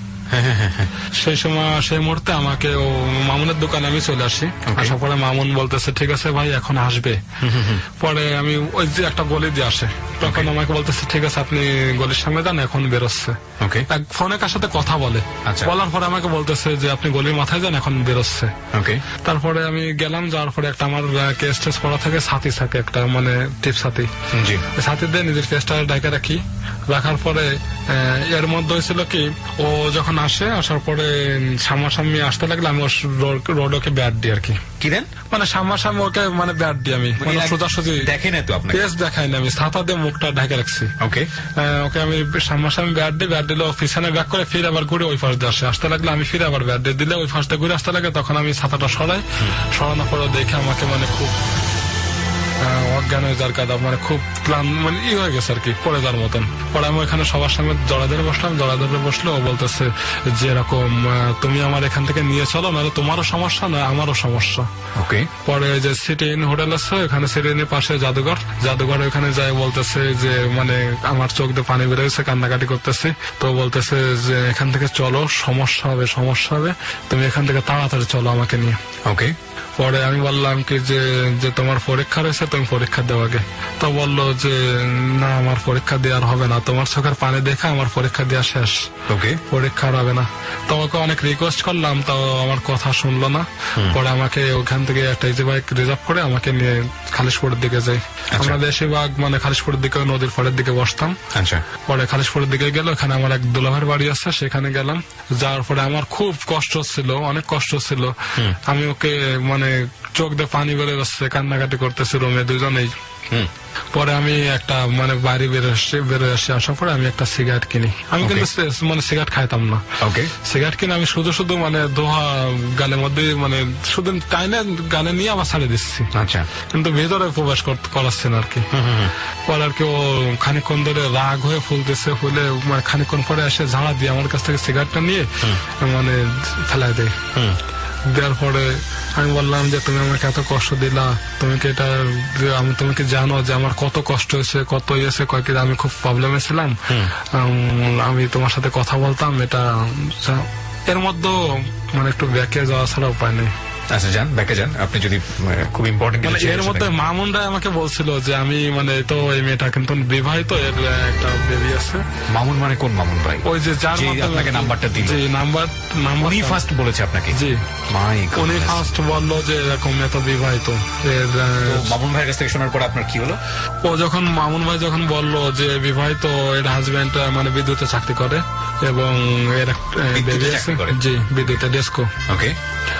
সেই সময় সেই মুহূর্তে আমাকে ও মামুনের দোকানে আমি চলে আসি। আসার পরে মামুন বলতেছে ঠিক আছে ভাই এখন আসবে। পরে আমি ওই যে একটা গলি দিয়ে আসে, তখন আমাকে বলতেছে ঠিক আছে আপনি গলির সামনে যান, এখন বেরোচ্ছে। ফোনে কার সাথে কথা বলে, বলার পরে আমাকে বলতেছে যে আপনি গলির মাথায় যান, এখন বেরোচ্ছে। তারপরে আমি গেলাম, যাওয়ার পরে একটা আমার কেস টেস পড়া থাকে, সাথী থাকে একটা মানে টিপ সাথী, সাথী দিয়ে নিজের কেসটা ডাইকে রাখি। রাখার পরে এর মধ্যে হয়েছিল কি ও যখন আসে, আসার পরে সামনাসামনি আসতে লাগলে আমি রোড ওকে ব্যাট দিই আর কি। কি দেন? মানে সামনাসামনি ওকে মানে ব্যাট দিই আমি, সোজাসুজি দেখেন তো আপনি কেস দেখাই না, আমি ছাতা দিয়ে মুখটা ঢেকে রাখছি। ওকে ওকে আমি সামনাসামনি ব্যাট দিই, ব্যাট দিলে পিছনে ব্যাক করে ফিরে আবার ঘুরে ওই পাশ দিয়ে আসে। আসতে লাগলে আমি ফিরে আবার ব্যাট দিয়ে দিলে ওই পাশটা ঘুরে আসতে লাগে, তখন আমি ছাতাটা সরাই। সরানোর পরে দেখে আমাকে মানে খুব অজ্ঞান হয়ে যার কাদা, মানে খুব ক্লান মানে ই হয়ে গেছে আর কি, পড়ে যাওয়ার মতন। পরে আমি ওখানে সবার সামনে জড়া ধরে বসলাম, জড়া ধরে বসলে ও বলতেছে যে এরকম তুমি আমার এখান থেকে নিয়ে চলো, নাহলে তোমারও সমস্যা না আমারও সমস্যা। ওকে। পরে যে সিটি ইন হোটেল আছে ওখানে, সিটি ইনের পাশে জাদুঘর, জাদুঘর ওখানে যাই বলতেছে যে মানে আমার চোখ দিয়ে পানি বেরোয়েছে, কান্নাকাটি করতেছে। তো বলতেছে যে এখান থেকে চলো, সমস্যা হবে সমস্যা হবে, তুমি এখান থেকে তাড়াতাড়ি চলো আমাকে নিয়ে। ওকে। পরে আমি বললাম কি যে যে তোমার পরীক্ষা রয়েছে, তুমি পরীক্ষা দেওয়া আগে। তো বললো যে না আমার পরীক্ষা দেওয়ার হবে না, তোমার চোখের পানি দেখে আমার পরীক্ষা দেওয়া শেষ, ওকে পরীক্ষা হবে না। তোমাকে অনেক রিকোয়েস্ট করলাম, তাও আমার কথা শুনলো না। পরে আমাকে ওখান থেকে একটা ইজি বাইক রিজার্ভ করে আমাকে নিয়ে খালিশপুরের দিকে যাই। আমরা বেশিরভাগ মানে খালিশপুরের দিকে নদীর পাড়ের দিকে বসতাম। পরে খালিশপুরের দিকে গেল, ওখানে আমার এক দুলাভাইয়ের বাড়ি আছে, সেখানে গেলাম। যাওয়ার পরে আমার খুব কষ্ট ছিল, অনেক কষ্ট ছিল। আমি ওকে মানে চোখ দিয়ে পানি বেরো যাচ্ছে, কান্নাকাটি করতেছি রুমে দুজনেই। পরে আমি একটা মানে বাইরে বেরো আসছি, বেরো আসছি আসার পরে আমি একটা সিগারেট কিনি। আমি কিন্তু মানে সিগারেট খাইতাম না, সিগারেট কিনে আমি শুধু শুধু মানে দোহা গানের মধ্যে মানে শুধু টাইনে গানে নিয়ে আবার ছাড়িয়ে দিচ্ছি। আচ্ছা। কিন্তু ভেতরে প্রবেশ করাচ্ছে না আর কি। পরে আর কি ও খানিকক্ষণ ধরে রাগ হয়ে ফুলতেছে, ফুলে মানে খানিকক্ষণ পরে এসে ঝাড়া দিয়ে আমার কাছ থেকে সিগারেটটা নিয়ে মানে ফেলাই দেয়। দেওয়ার পরে আমি বললাম যে তুমি আমাকে এত কষ্ট দিলা, তুমি কি এটা আমি তুমি কি জানো যে আমার কত কষ্ট হয়েছে, কত ইয়েছে, কয়েক আমি খুব প্রবলেমে ছিলাম, আমি তোমার সাথে কথা বলতাম, এটা এর মধ্যে মানে একটু ব্যাকে যাওয়া ছাড়া উপায় নেই।
আচ্ছা যান, ব্যাকে যান আপনি যদি খুব ইম্পর্টেন্ট।
এর মধ্যে মামুনরা আমাকে বলছিল যে আমি মানে তো এই মেয়েটা কিন্তু বিবাহিত, এর একটা বেবি আছে।
মামুন মানে কোন মামুন ভাই?
ওই যে যার
আপনাকে নাম্বারটা দিল।
জি নাম্বার নাম্বার
উনি ফার্স্ট বলেছে আপনাকে?
জি উনি ফার্স্ট বললো যে এরকম এত বিবাহিত।
মামুন ভাইয়ের কাছ থেকে শোনার পর আপনার কি হলো?
ও যখন মামুন ভাই যখন বললো যে বিবাহিত, এর হাজবেন্ড মানে বিদ্যুতে চাকরি করে এবং এর বেবি আছে। জি বিদ্যুতে ডেস্কো।
ওকে।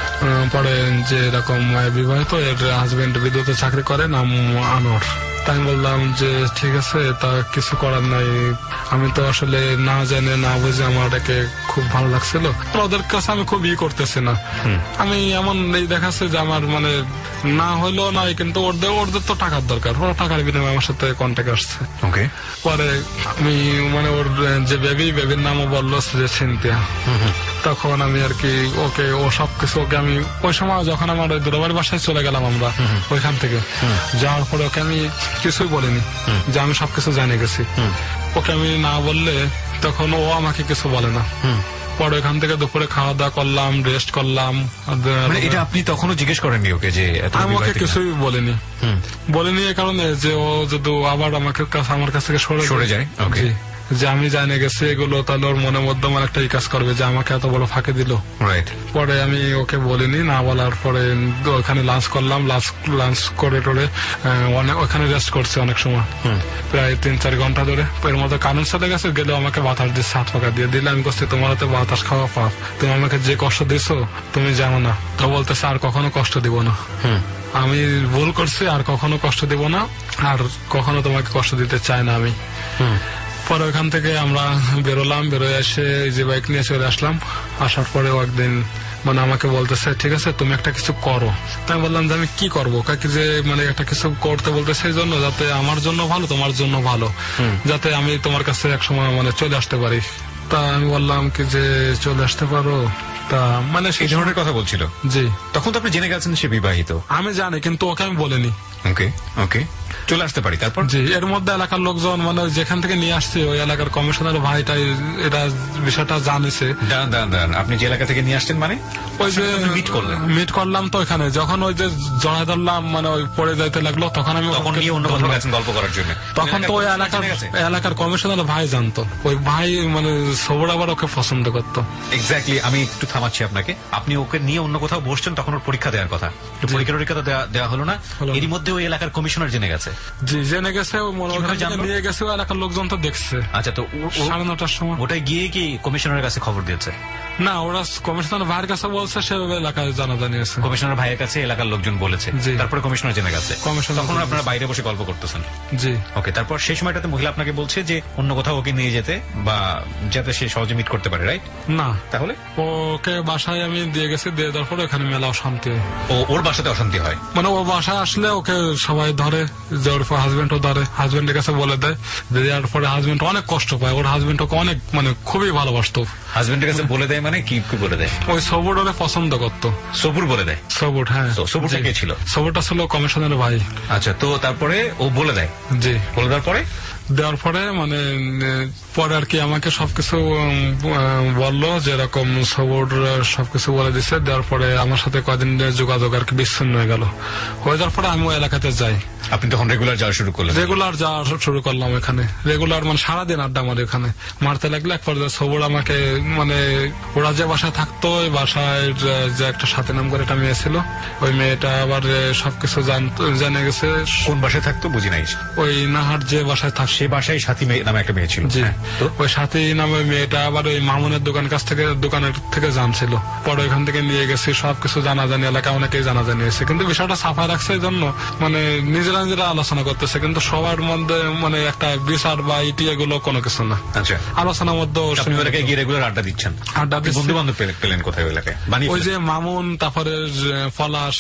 পরে যে এরকম বিবাহিত, এর হাজবেন্ড বিদ্যুতে চাকরি করে, নাম আনোয়ার। তাই বললাম যে ঠিক আছে, তা কিছু করার নাই, আমি তো আসলে না জেনে না বুঝে আমার এটাকে খুব ভালো লাগছিল, ওদের কাছে আমি খুব ই করতেছি না, আমি এমন এই দেখাচ্ছে যে আমার মানে না হইলো নাই, কিন্তু ওদের ওদের তো টাকার দরকার, ওরা টাকার বিনিময়ে আমার সাথে কন্ট্যাক্ট আসছে।
ওকে।
পরে আমি মানে ওর যে বেবি, বেবির নামও বললো যে সিনথিয়া। তখন আমি আর কি ওকে ও সবকিছু ওকে আমি ওই সময় যখন আমার ওই দুলাভাইয়ের বাসায় চলে গেলাম আমরা ওইখান থেকে, যাওয়ার পরে ওকে আমি কিছুই বলিনি যে আমি সবকিছু জানে গেছি। ওকে আমি না বললে তখন ও আমাকে কিছু বলে না। পরে ওখান থেকে দুপুরে খাওয়া দাওয়া করলাম, রেস্ট করলাম।
এটা আপনি তখনও জিজ্ঞেস করেননি ওকে যে?
আমি ওকে কিছুই বলিনি, বলিনি এই কারণে যে ও যদি আবার আমাকে আমার কাছ থেকে সরে
সরে যায়,
যে আমি জানে গেছি এগুলো, তাহলে ওর মনের মধ্যে আমার একটা কাজ করবে যে আমাকে এত বড় ফাঁকে দিল।
রাইট।
পরে আমি ওকে বলিনি, না বলার পরে ওখানে লাঞ্চ করলাম, লাঞ্চ করে টোরে অনেক ওখানে রেস্ট করছে অনেক সময়, প্রায় তিন চার ঘন্টা ধরে। এর মধ্যে কানুন চলে গেছে, গেলেও আমাকে বাতাস দিচ্ছে, হাত ফাঁকা দিয়ে দিলে। আমি করছি তোমার হাতে বাতাস খাওয়া পাপ, তুমি আমাকে যে কষ্ট দিছো তুমি জানো না। তো বলতেছে আর কখনো কষ্ট দিব না, আমি ভুল করছি, আর কখনো কষ্ট দিব না, আর কখনো তোমাকে কষ্ট দিতে চাই না আমি। পরে ওখান থেকে আমরা বেরোলাম, বেরোয় এসে যে বাইক নিয়ে চলে আসলাম। আসার পরেও একদিন মানে আমাকে বলতেছে ঠিক আছে তুমি একটা কিছু করো। তাই বললাম যে আমি কি করবো, কাকি যে মানে একটা কিছু করতে বলতেছে এই জন্য যাতে আমার জন্য ভালো, তোমার জন্য ভালো, যাতে আমি তোমার কাছে একসময় মানে চলে আসতে পারি। তা আমি বললাম কি যে চলে আসতে পারো, তা মানে সেই ধরনের কথা বলছিল। জি। তখন তো আপনি জেনে গেছেন সে বিবাহিত? আমি জানি, কিন্তু ওকে আমি বলিনি। ওকে ওকে, চলে আসতে পারি। তারপর জি, এর মধ্যে এলাকার লোকজন মানে যেখান থেকে নিয়ে আসছে ওই এলাকার কমিশনার ভাইটাই এটা বিষয়টা জানিছে। দাঁড়ান দাঁড়ান দাঁড়ান, আপনি যে এলাকা থেকে নিয়ে আসছেন মানে? ওই যে মিট করলেন? মিট করলাম তো ওইখানে, যখন ওই যে জড়াই ধরলাম মানে ওই পড়ে যাইতে লাগলো, তখন আমি তখন নিয়ে অন্য কোথাও গেছেন গল্প করার জন্য? তখন তো ওই এলাকার এলাকার কমিশনার ভাই জানতো, ওই ভাই মানে সবর আবার ওকে পছন্দ করতো। এক্স্যাক্টলি। আমি একটু থামাচ্ছি আপনাকে, আপনি ওকে নিয়ে অন্য কোথাও বসছেন, তখন ওর পরীক্ষা দেওয়ার কথা, পরীক্ষা টরীক্ষা দেওয়া হলো না, এরই মধ্যে ওই এলাকার কমিশনার জেনে গেছে? জি জেনে গেছে, নিয়ে গেছে এলাকার লোকজন তো দেখছে। আচ্ছা, তো সাড়ে নটার সময় ওটাই গিয়ে কি কমিশনারের কাছে খবর দিয়েছে? না, ওরা কমিশনার ভাইয়ের কাছে বলছে, সেভাবে এলাকায় জানাজানি আছে। কমিশনার ভাইয়ের কাছে এলাকার লোকজন বলেছে, তারপরে কমিশনার জেনে গেছে। তখন আপনারা বাইরে বসে গল্প করতেছেন? জি। ওকে, তারপর সেই সময়টাতে মহিলা আপনাকে বলছে যে অন্য কোথাও ওকে নিয়ে যেতে বা যাতে সে সহজে মিট করতে পারে, রাইট? না। তাহলে ওকে বাসায় আমি দিয়ে গেছি, দিয়ে দেওয়ার পরে এখানে মেলা অশান্তি হয়। ও ওর বাসাতে অশান্তি হয় মানে ওর বাসায় আসলে ওকে সবাই ধরে, যাওয়ার পর হাজবেন্ডও ধরে, হাজবেন্ডের কাছে বলে দেয়, দেওয়ার পরে হাজবেন্ড অনেক কষ্ট পায়। ওর হাজবেন্ড ওকে অনেক মানে খুবই ভালোবাসতো। হাজবেন্ডের কাছে বলে দেয় মানে কি কি বলে দেয়? ওই সবুর ওরে পছন্দ করতো। সবুর বলে দেয়? সবুর, হ্যাঁ। সবুরটা কে ছিল? সবুরটা ছিল কমিশনারের ভাই। আচ্ছা, তো তারপরে ও বলে দেয়? জি। বলে দেওয়ার পরে দেওয়ার পরে মানে পরে আর কি আমাকে সবকিছু বললো, যেরকম সবুর সবকিছু বলে দিচ্ছে। দেওয়ার পরে আমার সাথে কদিন যোগাযোগ আর কি বিচ্ছিন্ন হয়ে গেল। হয়ে যাওয়ার পরে আমি ওই এলাকাতে যাই। আপনি তখন রেগুলার যাওয়া শুরু করলেন? রেগুলার যাওয়া শুরু করলাম এখানে, রেগুলার মানে সারাদিন আড্ডা মারি ওখানে। মারতে লাগলে এক পর্যায়ে সবুর আমাকে মানে ওরা যে বাসায় থাকতো, ওই বাসায় যে একটা সাথে নাম করে একটা মেয়ে ছিল, ওই মেয়েটা আবার সবকিছু জেনে গেছে। কোন বাসায় থাকতো বুঝি নাই? ওই নাহার যে বাসায় থাকতো সে বাসায় সাথী নামে একটা মেয়ে ছিল। জি। ওই সাথী নামে মেয়েটা আবার ওই মামুনের দোকান কাছ থেকে দোকানের থেকে জানছিল। পরে ওইখান থেকে নিয়ে গেছি, সবকিছু জানা জানি, এলাকা অনেকেই জানা জানিয়েছে, কিন্তু বিষয়টা সাফা রাখছে এই জন্য মানে নিজেরা নিজেরা আলোচনা করতেছে, কিন্তু সবার মধ্যে মানে একটা বিচার বা ইটি এগুলো কোনো কিছু না। আচ্ছা, আলোচনার মধ্যে গিয়ে রেগুলার আড্ডা দিচ্ছেন? আড্ডা দিচ্ছি। বন্ধু বান্ধব পেলেন কোথায় ওই এলাকায়? ওই যে মামুন, তারপরে পলাশ,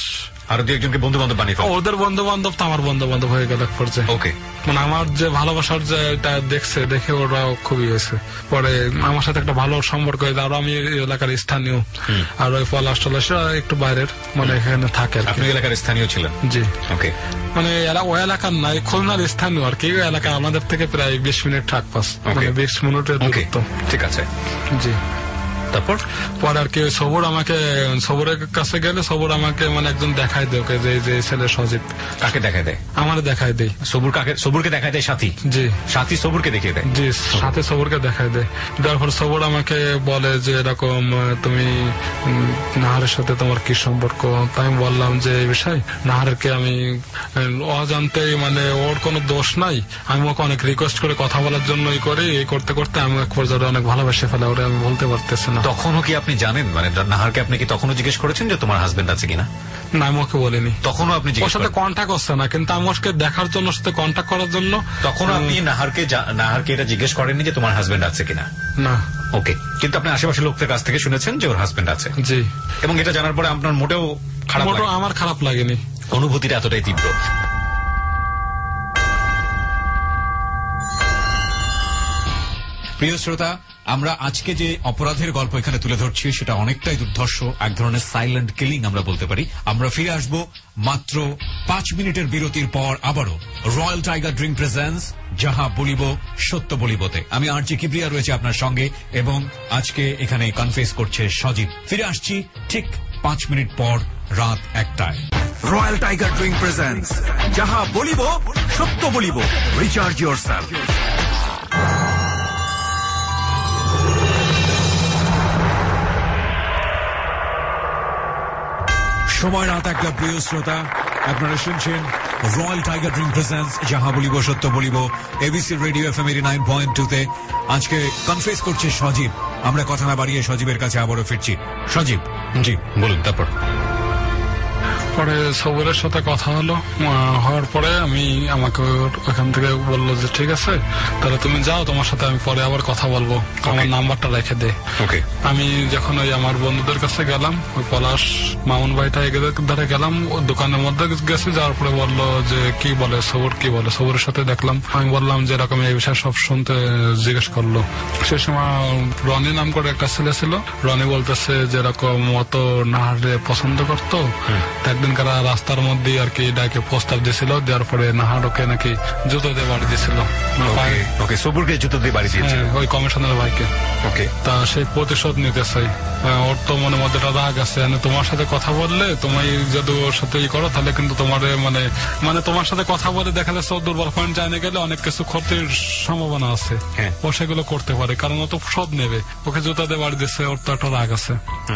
আরো দু একজনকে বন্ধু বান্ধব বানিয়ে ফেললো।
ওদের বন্ধু বান্ধব তো আমার বন্ধু বান্ধব হয়ে গেল এক পর্যায়ে।
ওকে,
মানে আমার যে ভালোবাসার যে এটা দেখছে দেখে ওরা খুবই হয়েছে। পরে আমার সাথে একটা ভালো সম্পর্ক হয়েছে। আর আমি এলাকার স্থানীয়, আর ওই পলাশ টলাশ একটু বাইরের, মানে এখানে থাকে।
আপনি এলাকার স্থানীয় ছিলেন?
জি।
ওকে,
মানে ওই এলাকার নাই, খুলনার স্থানীয় আর কি। ওই এলাকা আমাদের থেকে প্রায় বিশ মিনিট ঠাক পাস, মানে বিশ মিনিটের দূরত্ব।
ঠিক আছে,
জি।
তারপর
পরে আর কি সবুর আমাকে, সবুরের কাছে গেলে সবুর আমাকে মানে একজন দেখাই দেয় ওকে, যে যে ছেলে সজীব।
কাকে দেখায় দেয়?
আমার দেখাই দেয়।
সবুর কাকে? সবুরকে দেখায় দেয় সাথী?
জি।
সাথী সবুরকে দেখিয়ে দেয়?
জি, সাথে সবুরকে দেখাই দেয়। দেওয়ার পর সবুর আমাকে বলে যে এরকম তুমি নাহারের সাথে তোমার কি সম্পর্ক। তাই আমি বললাম যে এই বিষয় নাহারকে আমি অজান্তেই, মানে ওর কোনো দোষ নাই, আমি ওকে অনেক রিকোয়েস্ট করে কথা বলার জন্যই করি। এই করতে করতে আমি এক পর্যায়ে অনেক ভালোবেসে ফেলা, ওরে আমি বলতে পারতেছি না।
তখনও কি আপনি জানেন, মানে নাহারকে আপনি কি তখনও জিজ্ঞেস করেছেন যে তোমার হাজবেন্ড আছে কিনা?
না, আমি ওকে বলিনি।
তখনও আপনি
ওর সাথে কন্ট্যাক্ট হচ্ছে না, কিন্তু আমি ওকে দেখার জন্য, সাথে কন্ট্যাক্ট করার জন্য।
তখনও আপনি নাহারকে নাহারকে এটা জিজ্ঞেস করেননি যে তোমার হাজবেন্ড আছে কিনা?
না।
ওকে, কিন্তু আপনি আশেপাশের লোকদের কাছ থেকে শুনেছেন যে ওর হাজবেন্ড আছে?
জি।
এবং এটা জানার পরে আপনার মোটেও খারাপ লাগে?
আমার খারাপ লাগেনি।
অনুভূতিটা এতটাই তীব্র। প্রিয় শ্রোতা, আমরা আজকে যে অপরাধের গল্প এখানে তুলে ধরছি সেটা অনেকটাই দুর্ধর্ষ, এক ধরনের সাইলেন্ট কিলিং আমরা বলতে পারি। আমরা ফিরে আসব মাত্র পাঁচ মিনিটের বিরতির পর আবারও রয়্যাল টাইগার ড্রিঙ্ক প্রেজেন্স যাহা বলিব সত্য বলিবতে। আমি আরজি কিবরিয়া রয়েছে আপনার সঙ্গে, এবং আজকে এখানে কনফেস করছে সজীব। ফিরে আসছি ঠিক পাঁচ মিনিট পর, রাত একটায়। রয়্যাল টাইগার ড্রিঙ্ক প্রেজেন্স যাহা বলিব সত্য বলিব। Recharge yourself. সময় রাত একটা। প্রিয় শ্রোতা, আপনারা শুনছেন রয়্যাল টাইগার ড্রিঙ্ক প্রেজেন্স যাহা বলিব সত্য বলিব, ABC radio FM eighty nine point two তে। আজকে কনফেস করছে সজীব। আমরা কথা না বাড়িয়ে সজীবের কাছে আবারও ফিরছি। সজীব, জি বলুন। তারপর
পরে সবুরের সাথে কথা হলো, হওয়ার পরে আমি আমাকে ওখান থেকে বললো যে ঠিক আছে তাহলে তুমি যাও, তোমার সাথে আমি পরে আবার কথা বলবো, আমার নাম্বারটা রেখে দে।
ওকে। আমি
যখন ওই আমার বন্ধুদের কাছে গেলাম, ওই পলাশ মামুন ভাইটা এদের ধারে গেলাম, দোকানের মধ্যে গেছি। যাওয়ার পরে বললো যে কি বলে সবুর, কি বলে সবুরের সাথে দেখলাম। আমি বললাম যে এরকম এই বিষয়ে সব শুনতে জিজ্ঞেস করলো। সে সময় রনি নাম করে একটা ছেলে ছিল। রনি বলতেছে যে এরকম অত নাহারে পছন্দ করতো, একদিন কারা রাস্তার মধ্যে আর কি ডাকে প্রস্তাব দিয়েছিল, দেওয়ার পরে নাহার ওকে নাকি জুতো দিয়ে বাড়ি দিয়েছিল।
ওকে, সবুরকে জুতো দিয়ে বাড়ি দিয়েছিল
ওই কমিশনার ভাইকে।
ওকে।
তা সেই প্রতিশোধ নিতে চাই। ওর তো মনে মধ্যে রাগ আছে, তোমার সাথে কথা বললে, তুমি যদি ওর সাথে ই করো তাহলে কিন্তু তোমার মানে মানে তোমার সাথে কথা বলে দেখা যাচ্ছে ওর দুর্বল পয়েন্ট জানে গেলে অনেক কিছু ক্ষতির সম্ভাবনা আছে। ও সেগুলো করতে পারে, কারণ ও তো সব নেবে। ওকে জুতো দিয়ে বাড়ি দিচ্ছে, ওর তো একটা রাগ আছে।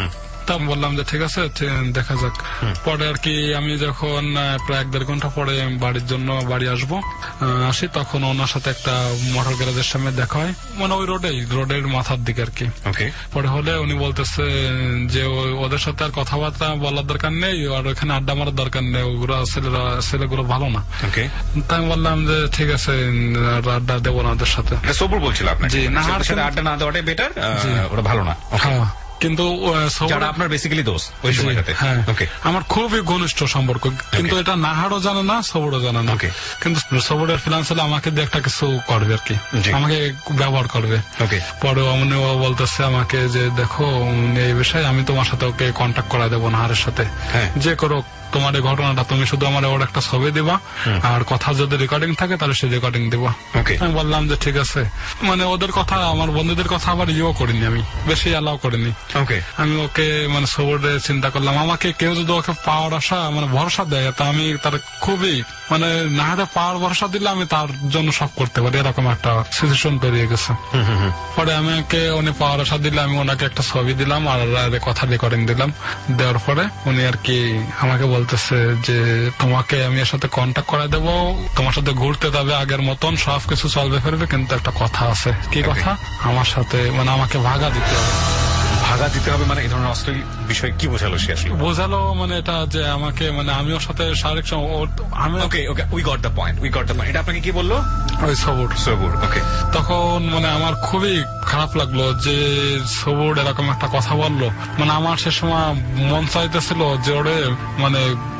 আমি বললাম যে ঠিক আছে দেখা যাক। পরে আর কি আমি যখন প্রায় এক দেড় ঘন্টা পরে বাড়ির জন্য বাড়ি আসবো আসি, তখন ওনার সাথে একটা মোটর গ্যারেজের সামনে দেখা হয়, মানে ওই রোডেই, রোডের মাথার দিকে আর কি। পরে হলে উনি বলতেছে যে ওদের সাথে আর কথাবার্তা বলার দরকার নেই, আর ওখানে আড্ডা মারার দরকার নেই, ওগুলো ছেলেরা ছেলেগুলো ভালো না। তাই আমি বললাম যে ঠিক আছে আড্ডা দেবো না ওদের সাথে।
সবুর বলছিল আপনাকে জি না, আড্ডা না দেওয়াটাই বেটার, ওরা ভালো না। হ্যাঁ, কিন্তু আপনার বেসিক্যালি দোষ ওই সময়টাতে। হ্যাঁ,
আমার খুবই ঘনিষ্ঠ সম্পর্ক, কিন্তু এটা নাহারও জানে না, সবুরও জানে না। কিন্তু সবুরের ফিনান্সিয়ালি আমাকে দিয়ে একটা কিছু করবে আর কি, আমাকে ব্যবহার করবে। পরে অমনি ও বলতেছে আমাকে যে দেখো এই বিষয়ে আমি তোমার সাথে ওকে কন্ট্যাক্ট করা দেবো নাহারের সাথে, যে করো তোমার এই ঘটনাটা, তুমি শুধু আমার ওর একটা ছবি দিবা, আর কথা যদি রেকর্ডিং থাকে তাহলে সে রেকর্ডিং দিবা। আমি বললাম যে ঠিক আছে। মানে ওদের কথা, আমার বন্ধুদের কথা আবার ইয়েও করিনি, আমি বেশি অ্যালাউ করিনি। আমি ওকে মানে সবরে চিন্তা করলাম, আমাকে কেউ যদি ওকে পাওয়ার আশা মানে ভরসা দেয়, তা আমি তার খুবই মানে নাহারে পাওয়ার ভরসা দিলে আমি তার জন্য সব করতে পারি, এরকম একটা সিচুয়েশন তৈরি হয়ে গেছে। পরে আমি ওকে উনি পাওয়ার আশা দিলে আমি ওনাকে একটা ছবি দিলাম আর কথা রেকর্ডিং দিলাম। দেওয়ার পরে উনি আর কি আমাকে বলতেছে যে তোমাকে আমি এর সাথে কন্ট্যাক্ট করে দেবো, তোমার সাথে ঘুরতে যাবে আগের মতন, সবকিছু চলবে ফিরবে, কিন্তু একটা কথা আছে। কি কথা? আমার সাথে মানে আমাকে ভাগা দিতে হবে।
ভাগা দিতে হবে মানে এই ধরনের অশ্লীল বিষয় কি বোঝালো সে? আসলে
বোঝালো মানে এটা যে আমাকে মানে আমি ওর সাথে শারীরিক আমি
okay okay we got the point we got the point এটা আপনাকে কি বললো?
ওই সবুর
সবুর ওকে।
তখন মানে আমার খুবই খারাপ লাগলো যে সবুর এরকম একটা কথা বললো। মানে আমার সে সময় মন চাইতেছিল যে ওরে মানে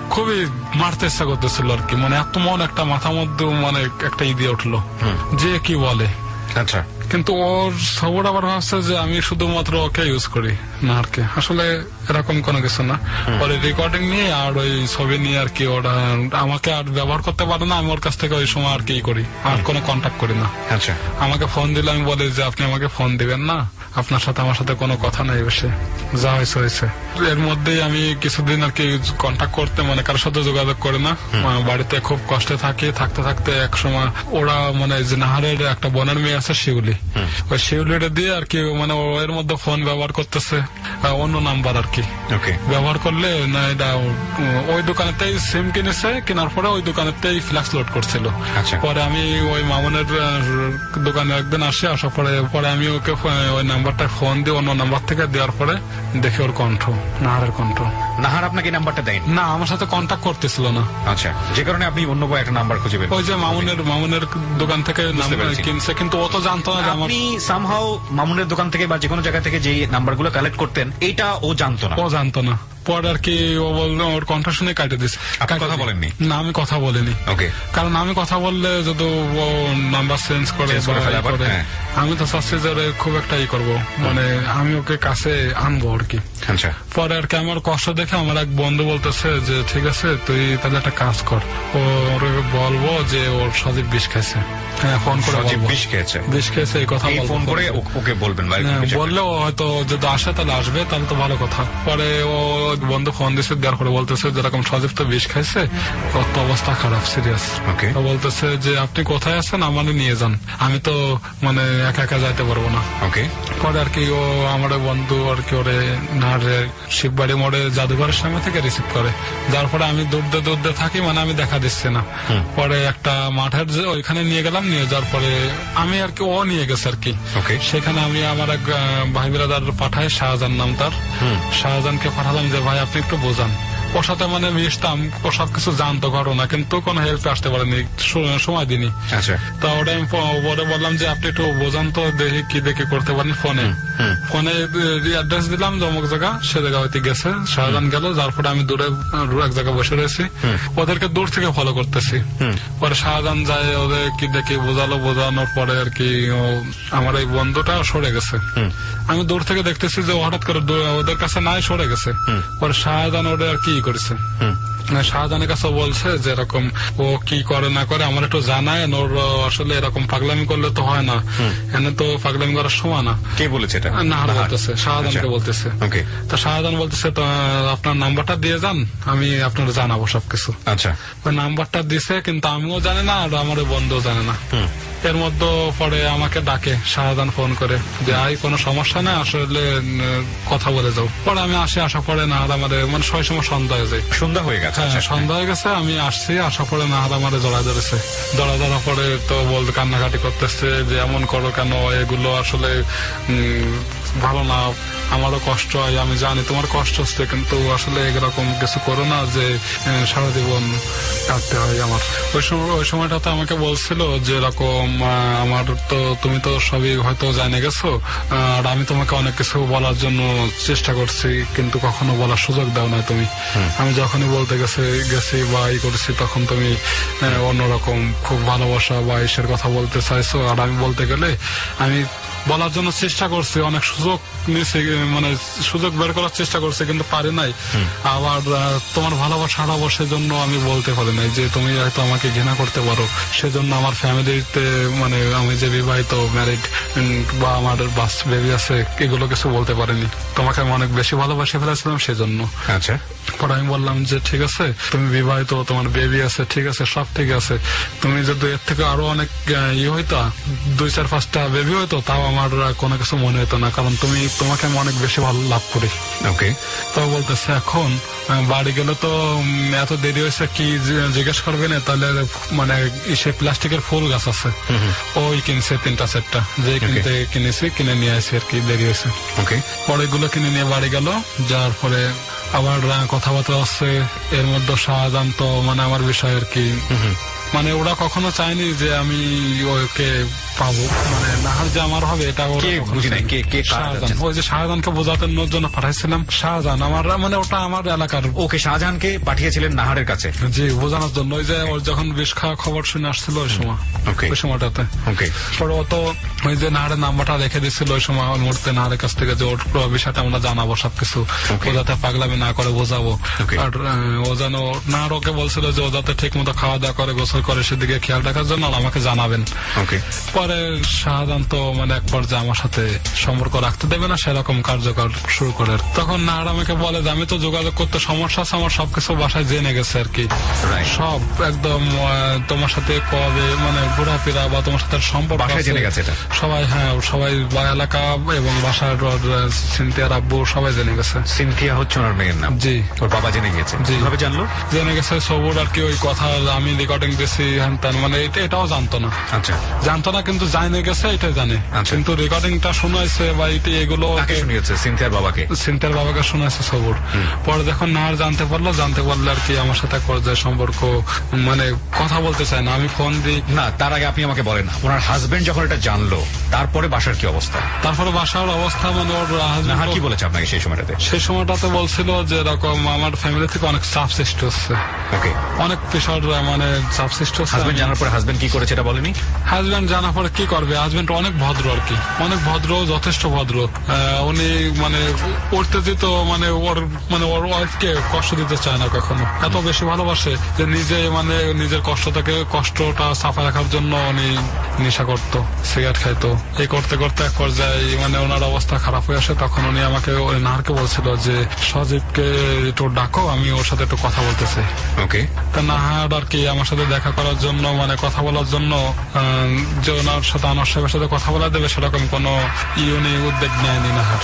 খুবই মারতে ইচ্ছা করতেছিল আর কি, মানে এত মন একটা মাথার মধ্যে মানে একটা ই দিয়ে উঠলো যে কি বলে।
আচ্ছা,
কিন্তু ওর সবর আবার ভাবছে যে আমি শুধুমাত্র ওকে ইউজ করি নাহারকে, আসলে এরকম কোনো কিছু না। ওর রেকর্ডিং নিয়ে আর ওই ছবি নিয়ে আর কি ওরা আমাকে আর ব্যবহার করতে পারে না, আমি ওর কাছ থেকে ওই সময় আর কি করি, আর কোনো কন্ট্যাক্ট করি না।
আচ্ছা,
আমাকে ফোন দিলে আমি বলি যে আপনি আমাকে ফোন দিবেন না, আপনার সাথে আমার সাথে কোনো কথা নাই, বসে যা হয়েছে হয়েছে। এর মধ্যেই আমি কিছুদিন আর কি কন্ট্যাক্ট করতে মানে কারোর সাথে যোগাযোগ করে না, বাড়িতে খুব কষ্টে থাকি। থাকতে থাকতে এক সময় ওরা মানে যে নাহারের একটা বোনের মেয়ে আছে শিউলি, ওই শিউলিটা দিয়ে আর কি মানে এর মধ্যে ফোন ব্যবহার করতেছে অন্য নাম্বার আর কি ব্যবহার করলে না, এটা ওই দোকানেতেই সিম কিনেছে, কেনার পরে ওই দোকানেতেই ফ্ল্যাক্স লোড করছিল। পরে আমি ওই মামুনের দোকানে একদিন আসে, আসার পরে পরে আমি ওকে ওই নাম্বারটা ফোন দিয়ে অন্য নাম্বার থেকে দেওয়ার পরে দেখি ওর কণ্ঠ, নাহারের কণ্ঠ।
নাহার আপনাকে নাম্বারটা দেয়নি?
না, আমার সাথে কন্ট্যাক্ট করতেছিল না।
আচ্ছা, যে কারণে আপনি অন্য একটা নাম্বার খুঁজে পেলেন।
ওই যে মামুনের মামুনের দোকান থেকে নাম্বার কিনছে, কিন্তু ও তো জানতো না যে
আপনি সামহাও মামুনের দোকান থেকে বা যে কোনো জায়গা থেকে যে নাম্বারগুলো কালেক্ট করতেন এটা ও জানতো না?
ও জানতো না। পরে আর কি ও বললো, ওর কণ্ঠ শুনে কাটে দিচ্ছে।
কথা বলেননি?
না, আমি কথা বলিনি।
ওকে,
কারণ আমি কথা বললে যদি ও নাম্বার চেঞ্জ করে, আমি তো চাচ্ছি যে খুব একটা ই করবো, মানে আমি ওকে কাছে আনবো আর কি।
আচ্ছা,
পরে আর কি আমার কষ্ট দেখে আমার এক বন্ধু বলতেছে যে ঠিক আছে তুই তাহলে একটা কাজ কর, ওর বলবো যে ওর সজীব বিষ খাইছে। হ্যাঁ, ফোন করে
বিষ খেয়েছে
বিষ খেয়েছে এই কথা
ফোন করে ওকে বলবেন।
বললে ও হয়তো যদি আসে তাহলে আসবে, তাহলে তো ভালো কথা। পরে ও বন্ধু ফোন দিচ্ছে, দেওয়ার পরে বলতেছে যেরকম সজীব তো বিষ খাইছে, কত অবস্থা খারাপ, সিরিয়াস। বলতেছে যে আপনি কোথায় আছেন, আমাকে নিয়ে যান, আমি তো মানে একা একা যাইতে পারবো না।
ওকে,
পরে আর কি ও আমার বন্ধু আর কি ওরে নাহারে শিববাড়ি মোড়ে জাদুঘরের সামনে থেকে রিসিভ করে, যার পরে আমি দৌড়তে দৌড়তে থাকি, মানে আমি দেখা দিচ্ছি না। পরে একটা মাঠের যে ওইখানে নিয়ে গেলাম, নিয়ে যাওয়ার পরে আমি আর কি ও নিয়ে গেছে আর কি, সেখানে আমি আমার এক ভাই বিরাদার পাঠাই, শাহজাহান নাম তার, শাহজাহানকে পাঠালাম যে ভাই আপনি একটু বোঝান। ওর সাথে মানে মিশতাম, ও সবকিছু জানতো ঘটনা, কিন্তু কোনো হেল্প আসতে পারেনি, সময় দিনি। তা ওটা আমি পরে বললাম যে আপনি একটু বোঝান তো, দেখি কি দেখে করতে পারেন। ফোনে ফোনে অ্যাড্রেস দিলাম যে অমুক জায়গা, সে জায়গা হইতে গেছে, শাহজাহান গেল, যার পরে আমি দূরে এক জায়গায় বসে রয়েছি, ওদেরকে দূর থেকে ফলো করতেছি। পরে শাহজাহান যায়, ওদের কি দেখি বোঝালো, বোঝানোর পরে আর কি আমার এই বন্ধুটা সরে গেছে। আমি দূর থেকে দেখতেছি যে হঠাৎ করে ওদের কাছে নাই, সরে গেছে। পরে শাহজাহান ওদের আর কি করেছে, শাহজাহানের কাছে বলছে যে এরকম ও কি করে না করে আমার একটু জানায়, ওর আসলে এরকম পাগলামি করলে তো হয় না, এনে তো পাগলামি করার সময় না।
কে বলেছে এটা?
নাহার বলতেছে, শাহজাহানকে বলতেছে। তা শাহজাহান বলতেছে আপনার নাম্বারটা দিয়ে যান, আমি আপনার জানাবো সবকিছু।
আচ্ছা,
ওই নাম্বারটা দিছে, কিন্তু আমিও জানি না আর আমার বন্ধুও জানে না। এর মধ্যে পরে আমাকে ডাকে শাহজাহান ফোন করে যে আই কোনো সমস্যা নেই, আসলে কথা বলে যাও। পরে আমি আসি, আসা পরে নাহার আমাদের মানে ছয় সময় সন্ধ্যা হয়ে যায়।
সন্ধ্যা হয়ে গেছে?
হ্যাঁ, সন্ধ্যা হয়ে গেছে। আমি আসছি, আসা পরে নাহার আমাদের জড়া ধরেছে, জড়া ধরা পরে তো বলতে কান্নাকাটি করতেছে যে এমন করো কেন, এগুলো আসলে ভালো না, আমারও কষ্ট হয়, আমি জানি তোমার কষ্ট হচ্ছে, কিন্তু আসলে এরকম কিছু করো না যে সারা জীবন কাটতে হয় আমার। ওই সময় ওই সময়টা তো আমাকে বলছিল যে এরকম আমার তো তুমি তো সবই হয়তো জানে গেছো, আর আমি তোমাকে অনেক কিছু বলার জন্য চেষ্টা করছি, কিন্তু কখনো বলার সুযোগ দাও না তুমি। আমি যখনই বলতে গেছি গেছি বা ই করেছি, তখন তুমি অন্যরকম খুব ভালোবাসা বা ইসের কথা বলতে চাইছো, আর আমি বলতে গেলে আমি বলার জন্য চেষ্টা করছি, অনেক সুযোগ নিয়েছি, মানে সুযোগ বের করার চেষ্টা করছি, কিন্তু পারি নাই। আবার তোমার ভালোবাসা হারাবো সেজন্য আমি বলতে পারি নাই যে তুমি হয়তো আমাকে ঘৃণা করতে পারো, সেজন্য আমার ফ্যামিলিতে মানে আমি যে বিবাহিত ম্যারিড বা আমার বাস বেবি আছে, এগুলো কিছু বলতে পারিনি। তোমাকে আমি অনেক বেশি ভালোবাসে ফেলেছিলাম সেজন্য।
আচ্ছা,
পরে আমি বললাম যে ঠিক আছে, তুমি বিবাহিত, তোমার বেবি আছে, ঠিক আছে, সব ঠিক আছে, তুমি যদি এর থেকে আরো অনেক ইয়ে হইতো, দুই চার পাঁচটা বেবি হইতো, তাও আমার কোনো কিছু মনে হতো না, কারণ তুমি তোমাকে আমি অনেক বেশি ভালো লাভ করি।
ওকে,
তো বলতেছে এখন বাড়ি গেলে তো এত দেরি হয়েছে, কি জিজ্ঞেস করবে না, তাহলে মানে সে প্লাস্টিকের ফুল গাছ আছে, ওই কিনছে তিনটা চারটা, যে কিনতে কিনেছি, কিনে নিয়ে আসি আর কি, দেরি হয়েছে।
ওকে,
পরে এগুলো কিনে নিয়ে বাড়ি গেল, যার পরে আবার কথাবার্তা হচ্ছে। এর মধ্যে শাহজাহান তো মানে আমার বিষয় আর কি মানে ওরা কখনো চায়নি যে আমি ওকে পাবো, মানে নাহার যে আমার হবে এটা বুঝি নাই। শাহজাহান, ওই যে শাহজাহানকে বোঝানোর জন্য পাঠাইছিলাম। শাহজাহান আমার মানে ওটা আমার এলাকার।
ওকে শাহজাহানকে পাঠিয়েছিলেন নাহারের কাছে?
জি, বোঝানোর জন্য। ওই যে ওর যখন বিষ খাওয়া খবর শুনে আসছিল ওই সময়, ওই সময়টাতে পরে ও তো ওই যে নাহারের নাম্বারটা রেখে দিচ্ছিল ওই সময় ওর মুহূর্তে নাহারের কাছ থেকে যে ওর বিষয়টা আমরা জানাবো সবকিছু, ও যাতে পাগলামি না করে বোঝাবো। আর ও যেন নাহার ওকে বলছিল যে ও যাতে ঠিক মতো খাওয়া দাওয়া করে, গোসল করে, সেদিকে খেয়াল রাখার জন্য আমাকে জানাবেন। পরে শাহজাহান তো মানে এক পর্যায়ে আমার সাথে সম্পর্ক রাখতে দেবে না, সেরকম কার্যকর শুরু করে। তখন নাহার আমাকে বলে যে আমি তো যোগাযোগ করতে সমস্যা আছে, আমার সবকিছু বাসায় জেনে গেছে আর কি, সব একদম তোমার সাথে কবে মানে ঘোরাফেরা বা তোমার সাথে সম্পর্ক জেনে গেছে সবাই। হ্যাঁ, সবাই এলাকা এবং বাসার সিনথিয়ার আব্বু সবাই জেনে গেছে।
সিনথিয়া হচ্ছে ওনার মেয়ের নাম? জি। ওর বাবা জেনে গেছে? জি। কিভাবে জানলো?
জেনে গেছে সবুর আর কি, ওই কথা আমি রেকর্ডিং দিয়েছি হ্যান ত্যান, মানে এটাও জানতো না। আচ্ছা, জানতো না কিন্তু জানে গেছে এটাই জানে। কিন্তু রেকর্ডিংটা শোনাইছে বা এগুলো
শুনিয়েছে সিনথিয়ার বাবাকে,
সিনথিয়ার বাবাকে শোনাইছে সবুর। পরে যখন নাহার জানতে পারলো, জানতে পারলে আর কি আমার সাথে পর্যায়ে সম্পর্ক, মানে কথা বলতে চায় না, আমি ফোন দিই
না। তার আগে আপনি আমাকে বলেন, ওনার হাজবেন্ড যখন এটা জানলো তারপরে বাসার কি অবস্থা?
তারপরে বাসার অবস্থা মানে ওর
নাহার কি বলেছে আপনাকে সেই সময়টাতে?
সেই সময়টাতে বলছিল যে এরকম আমার ফ্যামিলি থেকে অনেক চাপ সৃষ্টি হচ্ছে, অনেক প্রেশার, মানে চাপ সৃষ্টি হচ্ছে।
হাজবেন্ড জানার পরে হাজবেন্ড কি করেছে এটা বলেনি?
হাজবেন্ড জানার পরে কি করবে, হাজবেন্ড অনেক ভদ্র আর কি, অনেক ভদ্র, যথেষ্ট ভদ্র। উনি মানে উত্তেজিত, মানে ওর মানে ওর ওয়াইফকে কষ্ট দিতে চায় না কখনো, এত বেশি ভালোবাসে যে নিজে মানে নিজের কষ্ট থেকে কষ্টটা সাফা রাখার জন্য উনি নেশা করতো, সিগারেট খাইতো। এই করতে করতে এক পর্যায়ে মানে ওনার অবস্থা খারাপ হয়ে আসে। তখন উনি আমাকে ওই নাহারকে বলছিল যে সজীবকে একটু ডাকো, আমি ওর সাথে একটু কথা বলতে চাই। ওকে। তা নাহার আর কি আমার সাথে দেখা করার জন্য, মানে কথা বলার জন্য, যে ওনার সাথে আনার সাহেবের সাথে কথা বলা দেবে সেরকম কোন ইউনি উদ্যোগ নেয়নি নাহার।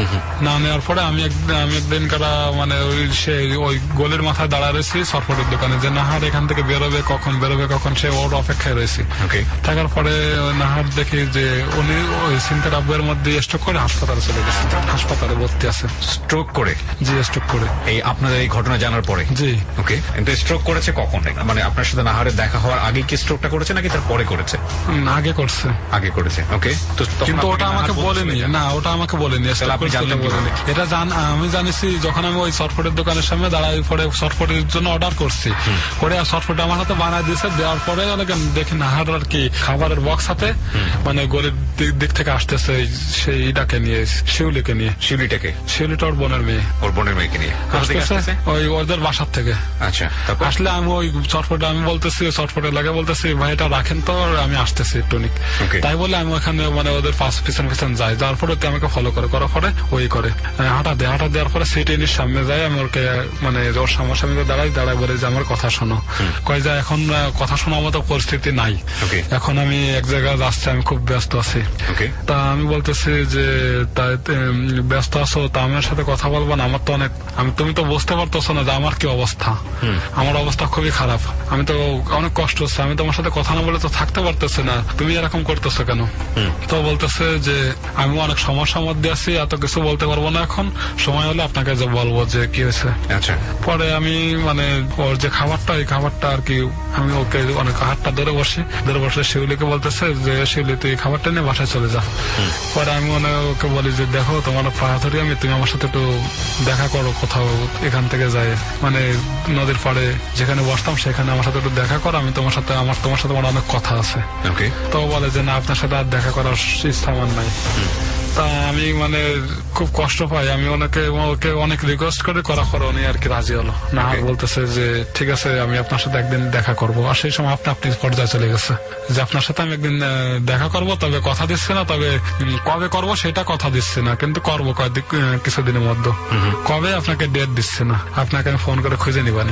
না নেওয়ার পরে আমি আমি একদিন কারা মানে ওই সে ওই গোলের মাথায় দাঁড়া রয়েছি সরফটের দোকানে, যে নাহার এখান থেকে বেরোবে কখন, বেরোবে কখন, সে ওর অপেক্ষায় রয়েছি। থাকার পরে নাহার দেখি যে উনি ওই সিনথিয়ার আব্বুর মধ্যে স্ট্রোক করে হাসপাতালে চলে গেছে, হাসপাতালে ভর্তি আছে।
স্ট্রোক করে?
জি, স্ট্রোক করে।
এই আপনাদের এই ঘটনা জানার পরে?
জি।
ওকে। কিন্তু স্ট্রোক করেছে কখন? মানে আপনার সাথে নাহারের দেখা হওয়ার আগে কি স্ট্রোকটা করেছে নাকি তার পরে করেছে?
আগে করছে।
আগে করেছে। ওকে। তো
কিন্তু ওটা আমাকে বলেনি। না, ওটা আমাকে বলেনি।
আপনি জানলেন বলেনি?
এটা জান আমি জানিছি যখন আমি ওই সরফটের দোকানের সামনে দাঁড়াই, পরে সরফটের জন্য অর্ডার করছি, করে সরফট আমার হাতে বানায় দিয়েছে। দেওয়ার পরে দেখি নাহার আর কি খাবারের বক্স হাতে মানে গলির দিক থেকে আসতেছে সেইটাকে নিয়ে, শিউলিকে নিয়ে।
শিউলিটাকে?
শিউলিটা ওর বোনের মেয়ে।
ওর বোনের মেয়েকে নিয়ে আসতেছে ওই
ওদের বাসার থেকে।
আচ্ছা।
আসলে আমি ওই চটফটে আমি বলতেছি, চটফটে লাগে বলতেছি ভাই এটা রাখেন তো, আমি আসতেছি টনিক। তাই বলে আমি ওখানে মানে ওদের পাশ পিছন পিছন যাই, যাওয়ার পরে আমাকে ফলো করে, করার পরে ওই করে হাঁটা দেয়, হাঁটা দেওয়ার পরে সিটির সামনে যাই, আমি ওকে মানে ওর সামনাসামনি দাঁড়াই, দাঁড়াই বলে যে আমার কথা শোনো। কয় যায় এখন কথা শোনার মতো পরিস্থিতি নাই, এখন আমি এক জায়গায় যাচ্ছি, আমি খুব ব্যস্ত আছি। তা আমি বলতেছি যে তাই ব্যস্ত আছো, তা আমার সাথে কথা বলবো না? আমার তো অনেক, আমি তুমি তো বুঝতে পারতেছো না যে আমার কি অবস্থা, আমার অবস্থা খুবই খারাপ, আমি তো অনেক কষ্ট হচ্ছে, আমি তোমার সাথে কথা না বলে তো থাকতে পারতেছি না, তুমি এরকম করতেছো কেন? তো বলতেছে যে আমি অনেক সমস্যার মধ্যে আছি, এত কিছু বলতে পারবো না, এখন সময় হলে আপনাকে যে বলবো যে কি হয়েছে। আচ্ছা। পরে আমি মানে ওর যে খাবারটা, এই খাবারটা আর কি আমি ওকে অনেক হাতটা ধরে বসি, ধরে বসে শিউলিকে বলতেছে যে শিউলি তুই খাবারটা নিয়ে বাসায় চলে যা। পরে আমি মনে ওকে বলি যে দেখো তোমার পা ধরি আমি, তুমি আমার সাথে একটু দেখা করো কোথাও, এখান থেকে যাই মানে নদীর পাড়ে যেখানে বসতাম সেখানে আমার সাথে একটু দেখা করো, আমি তোমার সাথে আমার তোমার সাথে আমার অনেক কথা আছে। তো বলে যে না আপনার সাথে আর দেখা করার ইচ্ছা আমার নাই। তা আমি মানে খুব কষ্ট পাই, আমি ওনাকে ওকে অনেক রিকোয়েস্ট করে করা পরে উনি আর কি রাজি হলো না। বলতেছে যে ঠিক আছে আমি আপনার সাথে একদিন দেখা করবো। আর সেই সময় আপনি আপনি পর্যায়ে চলে গেছে যে আপনার সাথে আমি একদিন দেখা করবো, তবে কথা দিচ্ছে না, তবে কবে করবো সেটা কথা দিচ্ছে না, কিন্তু করবো কয়েকদিন কিছুদিনের মধ্যে। কবে আপনাকে ডেট দিচ্ছে না, আপনাকে আমি ফোন করে খুঁজে নিবানি।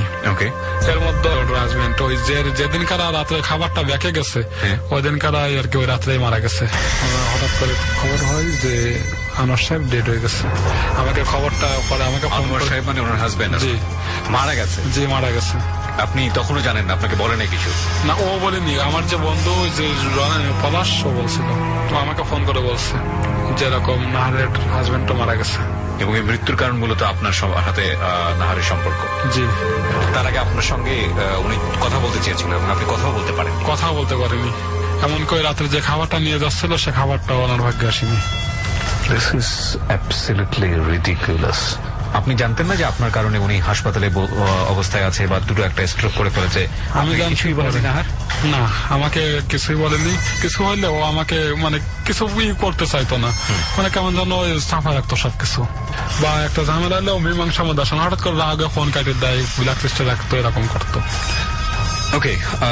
এর মধ্যে রাজমেন্ট ওই যে যেদিনকার রাত্রে খাবারটা বেঁকে গেছে ওই দিনকার আর কি ওই রাত্রেই মারা গেছে। হঠাৎ করে খবর হয় যে আনোয়ার সাহেব ডেড হয়ে গেছে। আমাকে খবরটা পরে আমাকে
আনোয়ার সাহেব মানে ওনার হাজবেন্ড জি মারা গেছে? জি মারা গেছে। আপনি তখনও জানেন না, আপনাকে বলে নাই কিছু?
না, ও বলেনি, আমার যে বন্ধু যে পলাশ ও বলছিল, তো আমাকে ফোন করে বলছে যেরকম নাহারের হাজবেন্ড তো মারা গেছে।
এবং এই মৃত্যুর কারণ মূলত আপনার সাথে নাহারের সম্পর্ক।
জি।
তার আগে আপনার সঙ্গে উনি কথা বলতে চেয়েছিলেন এবং আপনি কথাও বলতে পারেন?
কথা বলতে পারেনি, এমন করে রাত্রে যে খাবারটা নিয়ে যাচ্ছিল সে খাবারটাও ওনার ভাগ্যে আসেনি।
This is absolutely ridiculous.
আপনি জানতেন না যে আপনার কারণে উনি হাসপাতালে অবস্থায় আছে বা দুটো একটা স্ট্রোক করে ফেলেছে?
আমি কিছুই বলেনি নাহার। না, আমাকে কিছুই বলেনি। কিছু হইলে ও আমাকে মানে কিছু করতে চাইতো না, মানে কেমন যেন চাপা রাখতো সবকিছু, বা একটা ঝামেলা হলেও মীমাংসা মধ্যে আসে না, হঠাৎ করে রাগে ফোন কাটে দেয়, ব্ল্যাক লিস্টে রাখতো, এরকম করতো।
Okay,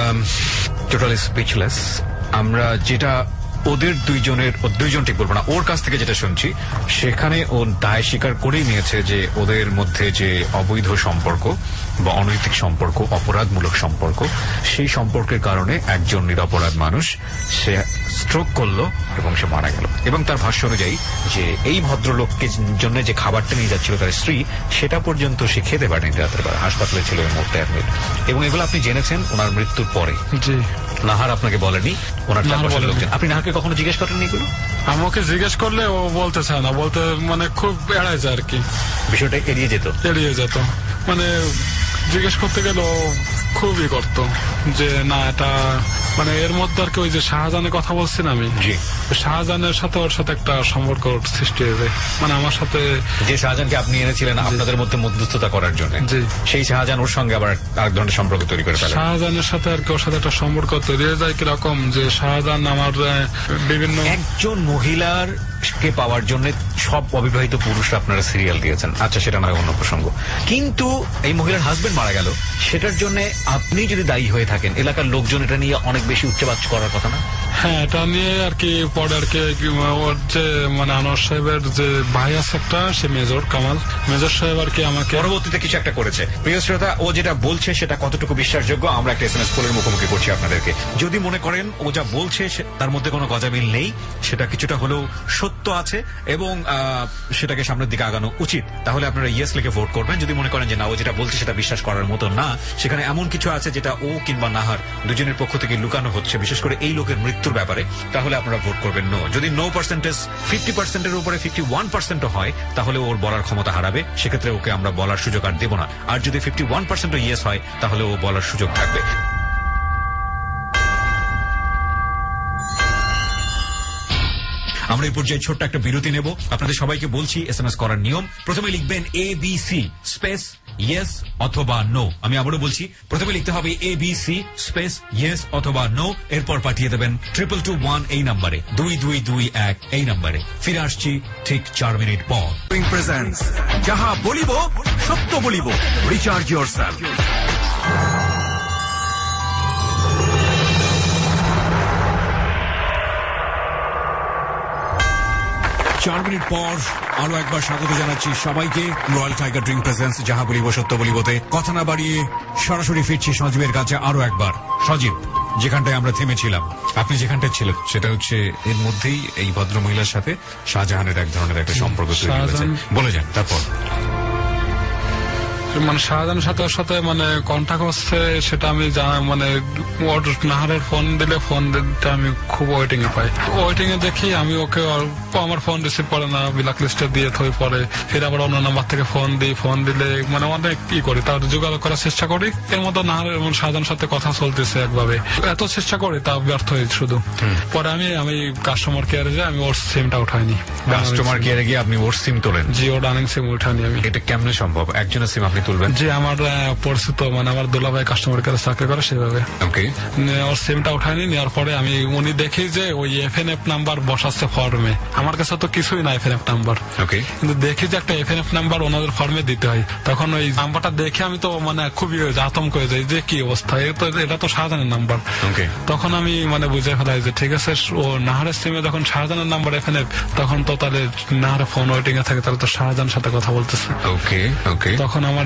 totally speechless. আমরা যেটা ওদের দুইজনের, দুইজন ঠিক বলবো না, ওর কাছ থেকে যেটা শুনছি সেখানে ও দায় স্বীকার করেই নিয়েছে যে ওদের মধ্যে যে অবৈধ সম্পর্ক বা অনৈতিক সম্পর্ক, অপরাধমূলক সম্পর্ক, সেই সম্পর্কের কারণে একজন নিরপরাধ মানুষ সে স্ট্রোক করলো এবং সে মারা গেল। এবং তার ভাষ্য অনুযায়ী যে এই ভদ্রলোককে জন্য যে খাবারটা নিয়ে যাচ্ছিল তার স্ত্রী, সেটা পর্যন্ত সে খেতে পারেনি রাতের বেলা, হাসপাতালে ছিল এই মুহূর্তে অ্যাডমিট। এবং এগুলো আপনি জেনেছেন ওনার মৃত্যুর পরে?
জি।
নাহার আপনাকে বলেনি? ওনার চারপাশের লোকজন। আপনি নাহারকে কখনো জিজ্ঞেস করেননি এগুলো?
আমাকে জিজ্ঞেস করলে ও বলতে চায় না, বলতে মানে খুব এড়ায় যায় আর কি,
বিষয়টা এড়িয়ে যেত।
এড়িয়ে যেত মানে জিজ্ঞেস করতে গেল খুবই করতো যে না এটা মানে এর মধ্যে আর কি ওই যে শাহজাহানের কথা বলছি না আমি, শাহজাহানের সাথে ওর সাথে একটা সম্পর্ক সৃষ্টি হয়েছে, মানে আমার সাথে
যে শাহজাহানকে আপনি এনেছিলেন আপনাদের মধ্যে মধ্যস্থতা করার জন্য, সেই শাহজাহান ওর সঙ্গে আবার আরেক ধরনের সম্পর্ক তৈরি করে ফেলে।
শাহজাহানের সাথে আর কি ওর সাথে একটা সম্পর্ক তৈরি হয়ে যায় কিরকম যে শাহজাহান আমার বিভিন্ন
একজন মহিলার কে পাওয়ার জন্য সব অবিবাহিত পুরুষরা আপনারা সিরিয়াল দিয়েছেন, আচ্ছা সেটা নয়, অন্য প্রসঙ্গ। কিন্তু এই মহিলার হাজবেন্ড মারা গেল, সেটার জন্য আপনি যদি দায়ী হয়ে থাকেন, এলাকার লোকজন এটা নিয়ে অনেক বেশি উচ্চবাচ্য করার কথা না?
হ্যাঁ, এটা নিয়ে আর কি পরে আর কি ওর যে মানে আনোয়ার সাহেবের যে ভাই আছে একটা, সে মেজর কামাল, মেজর সাহেব আর কি আমাকে
পরবর্তীতে কিছু একটা করেছে। প্রিয় শ্রোতা, ও যেটা বলছে সেটা কতটুকু বিশ্বাসযোগ্য আমরা একটা এস এম এস কলের মুখোমুখি করছি আপনাদেরকে। যদি মনে করেন ও যা বলছে তার মধ্যে কোনো গজামিল নেই, সেটা কিছুটা হলেও সত্য আছে এবং সেটাকে সামনের দিকে আগানো উচিত, তাহলে আপনারা ইয়েস লিখে ভোট করবেন। যদি মনে করেন যে না, ও যেটা বলছে সেটা বিশ্বাস করার মতো না, সেখানে এমন কিছু আছে যেটা ও কিংবা নাহার দুজনের পক্ষ থেকে লুকানো হচ্ছে, বিশেষ করে এই লোকের মৃত্যুর ব্যাপারে, তাহলে আপনারা ভোট করবেন নো। যদি নো পার্সেন্টেজ ফিফটি পার্সেন্টের উপরে ফিফটি ওয়ান পার্সেন্টও হয়, তাহলে ওর বলার ক্ষমতা হারাবে, সেক্ষেত্রে ওকে আমরা বলার সুযোগ আর দেব না। আর যদি ফিফটি ওয়ান পার্সেন্টও ইয়েস হয়, তাহলে ও বলার সুযোগ থাকবে। আমরা এই পর্যায়ে ছোট্ট একটা বিরতি নেব। আপনাদের সবাইকে বলছি এস এম এস করার নিয়ম, প্রথমে লিখবেন A B C space yes অথবা নো। আমি আবারও বলছি, প্রথমে লিখতে হবে A B C space yes অথবা নো, এরপর পাঠিয়ে দেবেন ট্রিপল টু ওয়ান এই নাম্বারে, দুই দুই দুই এক এই নাম্বারে। ফিরে আসছি ঠিক চার মিনিট পর।
প্রেজেন্স যাহা বলিব সত্য বলিব, রিচার্জ ইয়োরসেলফ।
চার মিনিট পর আরো একবার স্বাগত জানাচ্ছি সবাইকে রয়্যাল টাইগার ড্রিঙ্ক প্রেজেন্স যাহা বলিব সত্য বলিবতে। কথা না বাড়িয়ে সরাসরি ফিরছি সজীবের কাছে আরো একবার। সজীব, যেখানটায় আমরা থেমেছিলাম, আপনি যেখানটায় ছিলেন সেটা হচ্ছে এর মধ্যেই এই ভদ্র মহিলার সাথে শাহজাহানের এক ধরনের একটা সম্পর্ক তৈরি হয়েছে, বলে যান। তারপর
মানে শাহজাহানের সাথে ওর সাথে মানে কন্ট্যাক্ট হচ্ছে, সেটা আমি মানে ওর নাহারের ফোন দিলে ফোন দিতে আমি খুব ওয়েটিং এ পাই। ওয়েটিং এ দেখি আমি ওকে, আমার ফোন রিসিভ করে না, ব্ল্যাক লিস্টে দিয়ে থই পরে, ফির আবার অন্য নাম্বার থেকে ফোন দিই, ফোন দিলে মানে অনেক কি করি, তার যোগাযোগ করার চেষ্টা করি। এর মধ্যে নাহারের এবং শাহজাহানের সাথে কথা চলতেছে একভাবে, এত চেষ্টা করি তা ব্যর্থ হয়ে শুধু। পরে আমি আমি কাস্টমার কেয়ারে যাই, আমি ওর সিমটা উঠাইনি।
কাস্টমার কেয়ারে গিয়ে আপনি ওর সিম তোলেন?
জি, ওর রানিং সিম উঠাইনি আমি।
এটা কেমনে সম্ভব? একজনের সিম আপনি তুলবেন?
যে আমার পরিচিত মানে আমার দুলাভাই কাস্টমার কেয়ারে চাকরি করে, সেভাবে ওর সিমটা উঠায়নি। নেওয়ার পরে আমি উনি দেখি যে ওই এফ এন এফ নাম্বার বসাচ্ছে ফর্মে, আমার কাছে তো কিছুই না এফ এন এফ নাম্বার, কিন্তু দেখি যে একটা এফ এন এফ নাম্বার ওনাদের ফর্মে দিতে হয়। তখন ওই নাম্বারটা দেখে আমি তো মানে খুবই আতঙ্ক হয়ে যাই যে কি অবস্থা, এটা তো শাহজাহানের নাম্বার। তখন আমি মানে বুঝে ফেলাই যে ঠিক আছে, ও নাহারের সিমে যখন শাহজাহানের নাম্বার এফ এন এফ, তখন তো তাহলে নাহারের ফোন ওয়েটিং এ থাকে, তাহলে তো শাহজাহানের সাথে কথা বলতেছে। তখন আমার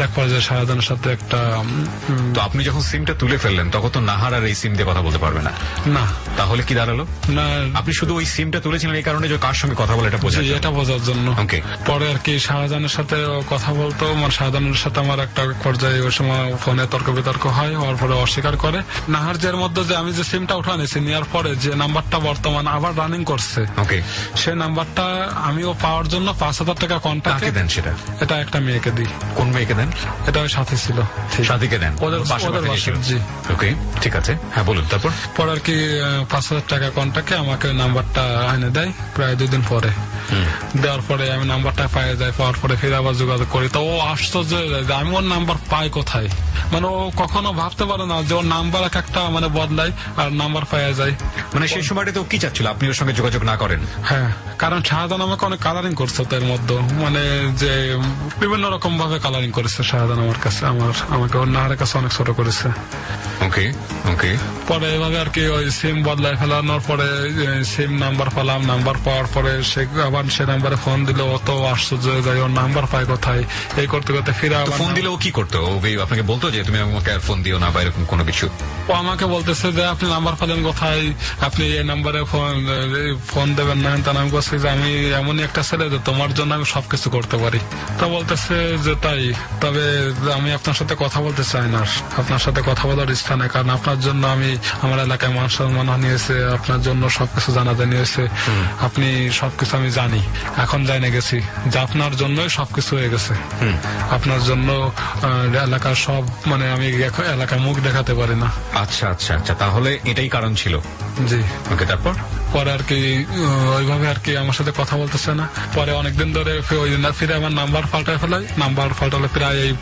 এক পর্যায়ে শাহজাহানের সাথে একটা।
তো আপনি যখন সিমটা তুলে ফেললেন তখন তো নাহার আর এই সিম দিয়ে কথা বলতে পারবে না।
না।
তাহলে কি দাঁড়ালো?
না,
আপনি শুধু ওই সিমটা তুলেছিলেন এই কারণে যে কার সঙ্গে কথা বলে এটা বোঝা,
এটা বোঝার জন্য।
ওকে।
পরে আর কি শাহজাহানের সাথে কথা বলতো, মানে শাহজাহানের সাথে আমার একটা পর্যায়ে ওই সময় ফোনে তর্ক বিতর্ক হয়, হওয়ার পরে অস্বীকার করে। নাহার যে মধ্যে যে আমি যে সিমটা উঠা নিয়েছি, নেওয়ার পরে যে নাম্বারটা বর্তমান আবার রানিং করছে,
ওকে,
সেই নাম্বারটা আমিও পাওয়ার জন্য পাঁচ হাজার টাকা কন্ট্যাক্ট দেন। সেটা এটা একটা মেয়েকে দিই।
কোন মেয়েকে দেন?
এটা ওই সাথী ছিল,
সাথীকে দেন।
ওদের বাসা। জি,
ওকে, ঠিক আছে, হ্যাঁ বলুন। তারপর
পরে আর কি পাঁচ হাজার টাকা কন্ট্যাক্টে আমাকে নাম্বারটা এনে দেয় প্রায় দুই দিন পরে। দেওয়ার পরে আমি নাম্বারটা পাই যাই, পাওয়ার পরে ফিরে আবার যোগাযোগ করি। তো ও আশ্চর্য হয়ে যায় যে আমি ওর নাম্বার পাই কোথায়। মানে ও কখনো ভাবতে পারে না যে ওর নাম্বার এক একটা মানে বদলাই আর নাম্বার পাওয়া যায়।
মানে সেই সময়টা তো কি চাচ্ছিল আপনি ওর সঙ্গে যোগাযোগ না করেন?
হ্যাঁ, কারণ শাহজাহান আমাকে অনেক কালারিং করছে তার মধ্যে, মানে যে বিভিন্ন রকম ভাবে কালারিং করেছে শাহজাহান আমার কাছে, আমার আমাকে ওর নাহারের কাছে অনেক ছোট করেছে।
ওকে ওকে।
পরে এভাবে আর কি ওই সিম বদলাই ফেলানোর পরে সিম নাম্বার পেলাম, নাম্বার পাওয়ার পরে সে আবার সে নাম্বারে ফোন দিল। অত আশ্চর্য হয়ে যায় ওর নাম্বার পায় কোথায়। এই করতে করতে ফিরে আবার
ফোন দিলে ও কি করতো? ও আপনাকে বলতো যে তুমি আমাকে আর ফোন দিও না বা এরকম কোনো কিছু?
ও আমাকে বলতেছে যে আপনি নাম্বার পেলেন কোথায়, আপনি এই নাম্বারে ফোন ফোন দেবেন না। তা আমি বলছি যে আমি এমনই একটা ছেলে যে তোমার জন্য আমি সবকিছু করতে পারি। তা বলতেছে যে তাই, তবে আমি আপনার সাথে কথা বলতে চাই না, আপনার সাথে কথা বলার ইচ্ছা নেই, কারণ আপনার জন্য আমি আমার এলাকায় মান সম্মান নিয়েছে, আপনার জন্য সবকিছু জানা জানিয়েছে, আপনি সবকিছু আমি জানি, এখন জানে গেছি যে আপনার জন্যই সবকিছু হয়ে গেছে, আপনার জন্য এলাকার সব মানে আমি এলাকায় মুখ দেখাতে পারি না।
আচ্ছা আচ্ছা আচ্ছা, তাহলে এটাই কারণ ছিল।
জি,
ওকে। তারপর
পরে আর কি ওইভাবে আর কি আমার সাথে কথা বলতেছে না। পরে অনেকদিন ধরে ওই ফিরে আমার নাম্বার পাল্টায় ফেলাই, নাম্বার পাল্টালে প্রায় এই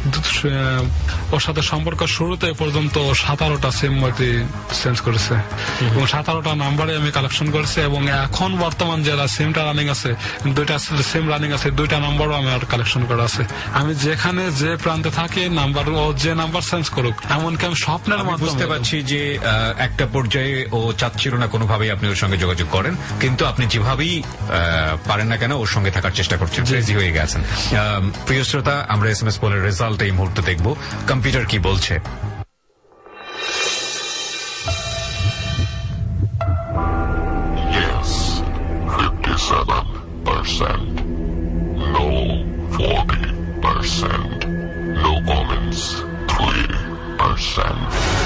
ওর সাথে সম্পর্ক শুরুতে পর্যন্ত সতেরোটা সিম চেঞ্জ করেছে এবং সতেরোটা নাম্বারে আমি কালেকশন করেছি এবং এখন বর্তমান যে সিমটা রানিং আছে, দুইটা সিম রানিং আছে, দুইটা নাম্বারও আমার কালেকশন করা আছে। আমি যেখানে যে প্রান্তে থাকি নাম্বার ও যে নাম্বার চেঞ্জ করুক, এমনকি আমি স্বপ্নের মাধ্যমে
বুঝতে পারছি যে একটা পর্যায়ে ও চাচ্ছিল না কোনোভাবেই আপনি ওর সঙ্গে যোগাযোগ করেন, কিন্তু আপনি যেভাবেই পারেন না কেন ওর সঙ্গে থাকার চেষ্টা করছেন, ক্রেজি হয়ে গেছেন। প্রিয় শ্রোতা, আমরা এস এম এস পোলের রেজাল্ট এই মুহূর্তে দেখব কম্পিউটার কি বলছে।
Yes, fifty-seven percent. No, forty percent. No comments, three percent.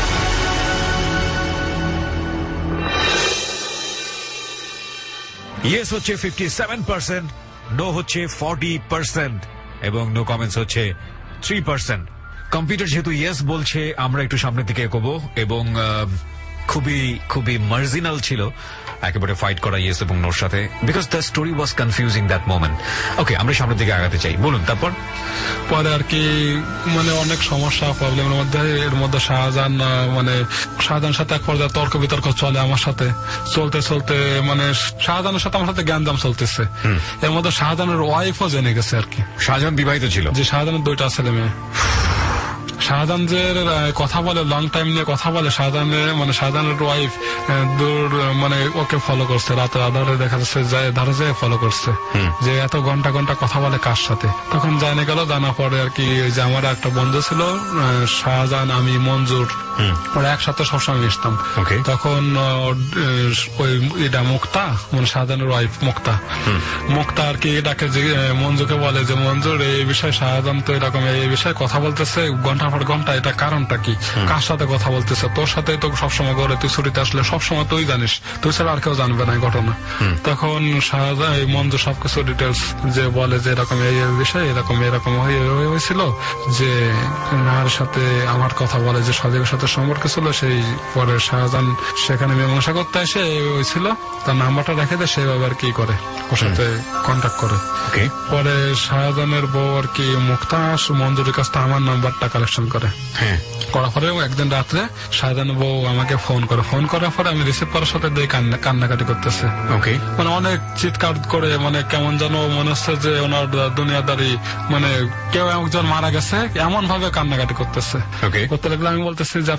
Yes হচ্ছে ফিফটি সেভেন পার্সেন্ট, নো হচ্ছে ফর্টি পার্সেন্ট এবং নো কমেন্টস হচ্ছে থ্রি পার্সেন্ট। কম্পিউটার যেহেতু ইয়েস বলছে, আমরা একটু সামনের দিকে এগোবো এবং খুবই খুবই মার্জিনাল ছিল একেবারে ফাইট করা ইয়েস এবং নোর সাথে, because the story was confusing that moment. Okay, আমরা সামনের দিকে আগাতে চাই, বলুন। তারপর
পরে আর কি মানে অনেক সমস্যা প্রবলেমের মধ্যে, এর মধ্যে শাহজাহান মানে শাহজাহানের সাথে এক পর্যায়ে তর্ক বিতর্ক চলে আমার সাথে, চলতে চলতে মানে শাহজাহানের সাথে আমার সাথে জ্ঞানদাম চলতেছে। এর মধ্যে শাহজাহানের ওয়াইফও জেনে গেছে আর কি।
শাহজাহান বিবাহিত ছিল? যে
শাহজাহানের দুইটা ছেলে মেয়ে। শাহজাহান যে কথা বলে, লং টাইম নিয়ে কথা বলে, শাহজাহানের মানে শাহজাহানের ওয়াইফ দূর মানে ওকে ফলো করছে, রাতে আধারে দেখা যাচ্ছে ধারে যায় ফলো করছে যে এত ঘন্টা ঘন্টা কথা বলে কার সাথে। তখন জানা গেল, জানা পরে আর কি যে আমার একটা বন্ধু ছিল শাহজাহান, আমি মঞ্জুর, ওরা একসাথে সবসময় মিশতাম। তখন ওই এটা মুক্তা মানে শাহজাহানের ওয়াইফ মুক্তা, মুক্তা আর কি এটাকে যে মঞ্জুকে বলে যে মঞ্জুর এই বিষয়ে শাহজাহান তো এরকম এই বিষয়ে কথা বলতেছে ঘন্টা পর ঘন্টা, এটা কারণটা কি, কার সাথে কথা বলতেছে, তোর সাথে তো সবসময় করে, তুই ছুটিতে আসলে সবসময় তুই জানিস, তুই ছাড়া আর কেউ জানবে না এই ঘটনা। তখন শাহজাহান এই মঞ্জু সবকিছু ডিটেলস যে বলে যে এরকম এই বিষয় এরকম এরকম হয়েছিল, যে নার সাথে আমার কথা বলে যে সজীবের সাথে সম্পর্ক ছিল। সেই পরে শাহজাহান সেখানে মীমাংসা করতে এসে হয়েছিল, তার নাম্বারটা রেখে দেয়, সেইভাবে আর কি করে ওর সাথে কন্ট্যাক্ট করে। পরে শাহজাহানের বউ আর কি মুক্তা মঞ্জুরের কাছ থেকে আমার নাম্বারটা কালেকশন করে, হ্যাঁ করার পরে একদিন রাত্রে শাহজাহান বউ আমাকে ফোন করে, ফোন করার পরে আমি রিসিভ করার সাথে দিয়ে কান্নাকাটি করতেছে, মানে অনেক চিৎকার করে, মানে কেমন যেন মনে হচ্ছে যে ওনার দুনিয়াদারি, মানে কেউ একজন মারা গেছে এমন ভাবে কান্নাকাটি করতেছে। করতে লাগলে আমি বলতেছি যে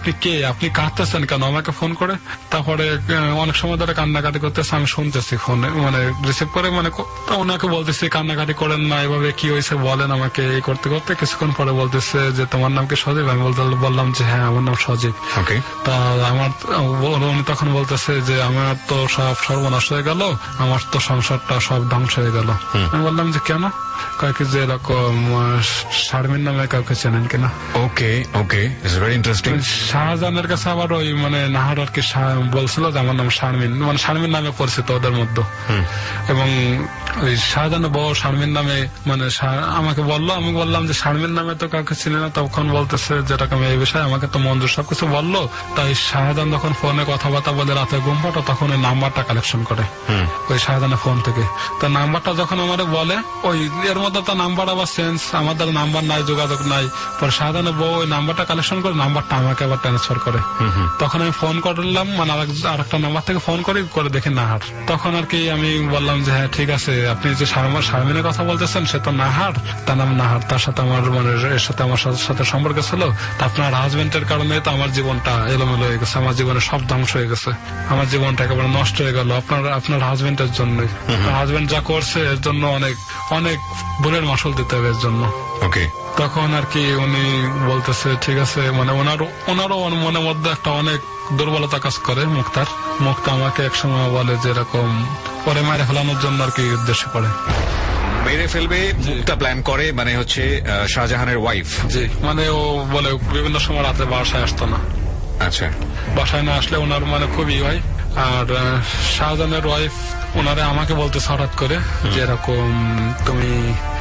আপনি কে, আপনি কাঁদতেছেন কেন আমাকে ফোন করে? তারপরে অনেক সময় ধরে কান্নাকাটি করতেছে, আমি শুনতেছি ফোনে মানে রিসিভ করে, মানে ওনাকে বলতেছি কান্নাকাটি করেন না, এভাবে কি হয়েছে বলেন আমাকে। এই করতে করতে কিছুক্ষণ পরে বলতেছে যে তোমার নাম কি সজীব? আমি বললাম যে হ্যাঁ আমার নাম সজীব। তা আমার উনি তখন বলতেছে যে আমার তো সব সর্বনাশ হয়ে গেল, আমার তো সংসারটা সব ধ্বংস হয়ে গেল। আমি বললাম যে কেন? কাউকে যে এরকম শারমিন নামে কাউকে চেনেন কিনা?
Okay okay, it's very interesting.
শাহজাহানের কাছে আবার ওই মানে নাহার আর কি বলছিল যে আমার নাম শারমিন, মানে শারমিন নামে পরিচিত ওদের মধ্যে। এবং ওই শাহজাহান বউ শারমিন নামে মানে আমাকে বললো, আমি বললাম যে শারমিন নামে তো কাউকে চিনি না। তখন বলতেছে যেরকম এই বিষয়ে আমাকে তো মঞ্জুর সবকিছু বললো। তাই শাহজাহান যখন ফোনে কথাবার্তা বলে রাতে ঘুম পাটো তখন ওই নাম্বারটা কালেকশন করে ওই শাহজাহানের ফোন থেকে। তো নাম্বারটা যখন আমারে বলে, ওই এর মধ্যে তো নাম্বার আবার চেঞ্জ, আমাদের নাম্বার নাই, যোগাযোগ নাই। পরে শাহজাহানের বউ ওই নাম্বারটা কালেকশন করে নাম্বারটা আমাকে আবার ট্রান্সফার করে। তখন আমি ফোন করলাম, মানে আর একটা নাম্বার থেকে ফোন করি, করে দেখি নাহার। তখন আর কি আমি বললাম যে হ্যাঁ ঠিক আছে, আপনি যে শারমিনের কথা বলতেছেন সে তো নাহার, তার নাম নাহার, তার সাথে আমার মানে এর সাথে আমার সাথে সম্পর্ক ছিল। তা আপনার হাজবেন্ডের কারণে তো আমার জীবনটা এলোমেলো হয়ে গেছে, আমার জীবনে সব ধ্বংস হয়ে গেছে, আমার জীবনটা একেবারে নষ্ট হয়ে গেল আপনার আপনার হাজবেন্ডের জন্যই। হাজবেন্ড যা করছে এর জন্য অনেক অনেক ভুলের মাসুল দিতে হবে এর জন্য।
ওকে।
তখন আর কি উনি বলতেছে ঠিক আছে, মানে ওনারও ওনারও মনের মধ্যে একটা অনেক দুর্বলতা কাজ করে। মুক্তার মুক্তা আমাকে একসময় বলে যে এরকম পরে মারে ফেলানোর জন্য আর কি উদ্দেশ্য করে
মেরে ফেলবে, মুক্তা প্ল্যান করে, মানে হচ্ছে শাহজাহানের ওয়াইফ।
জি, মানে ও বলে বিভিন্ন সময় রাতে বাসায় আসতো না।
আচ্ছা,
বাসায় না আসলে ওনার মানে খুবই হয়। আর শাহজাহানের ওয়াইফ ওনারে আমাকে বলতেছে হঠাৎ করে যে এরকম তুমি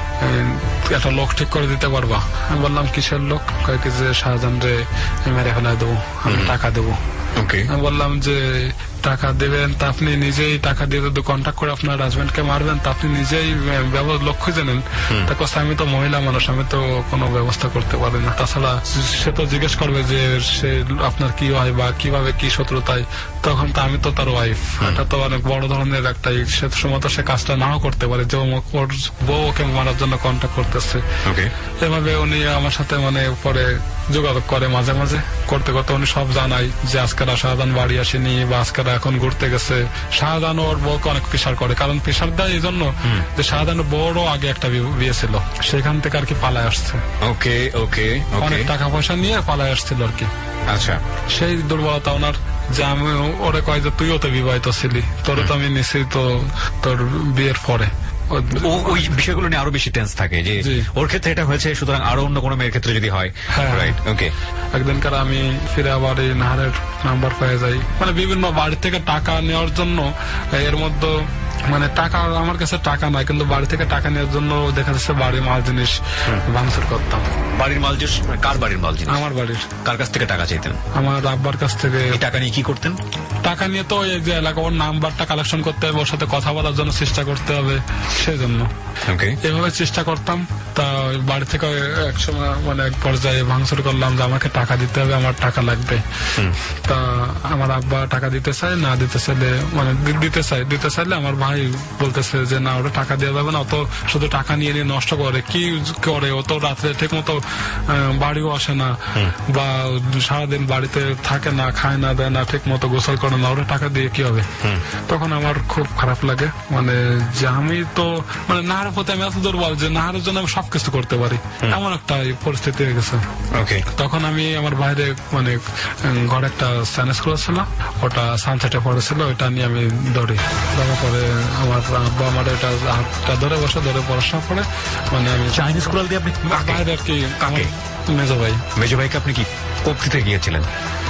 একটা লোক ঠিক করে দিতে পারবা? আমি বললাম কিসের লোক? কয়েক যে শাহজাহান রে মেরে ফেলাই দেবো, আমি টাকা দেবো। আমি বললাম যে টাকা দেবেন তা আপনি নিজেই টাকা দিয়ে যদি কন্ট্যাক্ট করে আপনার হাজবেন্ডকে মারবেন তা আপনি নিজেই লোক খুঁজে নেন। তা কথা আমি তো মহিলা মানুষ, আমি তো কোনো ব্যবস্থা করতে পারি না। তাছাড়া সে তো জিজ্ঞেস করবে যে সে আপনার কি হয় বা কিভাবে কি শত্রুতায়, তখন তো আমি তো তার ওয়াইফ, এটা তো অনেক বড় ধরনের একটা সে সময় তো সে কাজটা নাও করতে পারে যে ওর বউ ওকে মারার জন্য কন্ট্যাক্ট করতেছে। এভাবে উনি আমার সাথে মানে পরে যোগাযোগ করে মাঝে মাঝে, করতে করতে উনি সব জানাই যে আজকে শাহজাহান বাড়ি আসেনি বা আজকে এখন ঘুরতে গেছে। শাহজাহান ওর বউকে অনেক প্রেশার করে, কারণ প্রেশার দেয় এই জন্য যে শাহজাহানের বউরও আগে একটা বিয়ে ছিল, সেখান থেকে আর কি পালায় আসছে।
ওকে ওকে,
অনেক টাকা পয়সা নিয়ে পালায় আসছিল আর কি।
আচ্ছা,
সেই দুর্বলতা ওনার যে আমি ওরে কয় যে তুইও তো বিবাহিত ছিলি, তোর তো আমি নিছি তো তোর বিয়ের পরে।
ওই বিষয়গুলো নিয়ে আরো বেশি টেন্স থাকে যে ওর ক্ষেত্রে এটা হয়েছে, সুতরাং আরো অন্য কোনো মেয়ের ক্ষেত্রে যদি হয়। রাইট, ওকে।
একদিনকার আমি ফিরে আবার এই নাহারের নাম্বার পেয়ে যাই, মানে বিভিন্ন বাড়ি থেকে টাকা নেওয়ার জন্য। এর মধ্যে মানে টাকা আমার কাছে টাকা নাই, কিন্তু বাড়ি থেকে টাকা নেওয়ার জন্য দেখা যাচ্ছে বাড়ির মাল জিনিস ভাঙচুর করতাম।
বাড়ির মাল জিনিস? কার বাড়ির মাল জিনিস?
আমার বাড়ির।
কার কাছ থেকে টাকা চাইতেন?
আমার আব্বার কাছ থেকে।
টাকা নিয়ে কি করতেন?
টাকা নিয়ে তো এই যে এলাকা ওর নাম্বারটা কালেকশন করতে হবে, ওর সাথে কথা বলার জন্য চেষ্টা করতে হবে, সেই জন্য এভাবে চেষ্টা করতাম। তা বাড়ি থেকে এক সময় মানে এক পর্যায়ে ভাঙচুর করলাম যে আমাকে টাকা দিতে হবে, আমার টাকা লাগবে। তা আমার আব্বা টাকা দিতে চায় না, দিতে চাইলে মানে দিতে চাই দিতে চাইলে আমার ভাই বলতেছে যে না ওটা টাকা দেওয়া যাবে না, অত শুধু টাকা নিয়ে নিয়ে নষ্ট করে কি করে, ও তো রাত্রে ঠিক মতো বাড়িও আসে না বা সারাদিন বাড়িতে থাকে না, খায় না, দেয় না, ঠিক মতো গোসল করে না, ওটা টাকা দিয়ে কি হবে? তখন আমার খুব খারাপ লাগে, মানে যে আমি তো মানে নাহারের প্রতি আমি এত দুর্বল যে নাহারের জন্য আমি সবকিছু করতে পারি, এমন একটা পরিস্থিতি হয়ে গেছে। তখন আমি আমার বাইরে মানে ঘরে একটা সায়েন্স স্কুল ছিল, ওটা সানসেটে পড়েছিল, ওইটা নিয়ে আমি দৌড়ি। দৌড়ার পরে আমার আব্বা আমার এটা হাতটা ধরে বসে ধরে পড়াশোনা করে, মানে আমি
চাইনিজ স্কুল দিয়ে আপনি
বাইরে আর কি আমার মেজো ভাই
মেজো ভাইকে আপনি কি কক্ষিতে গিয়েছিলেন?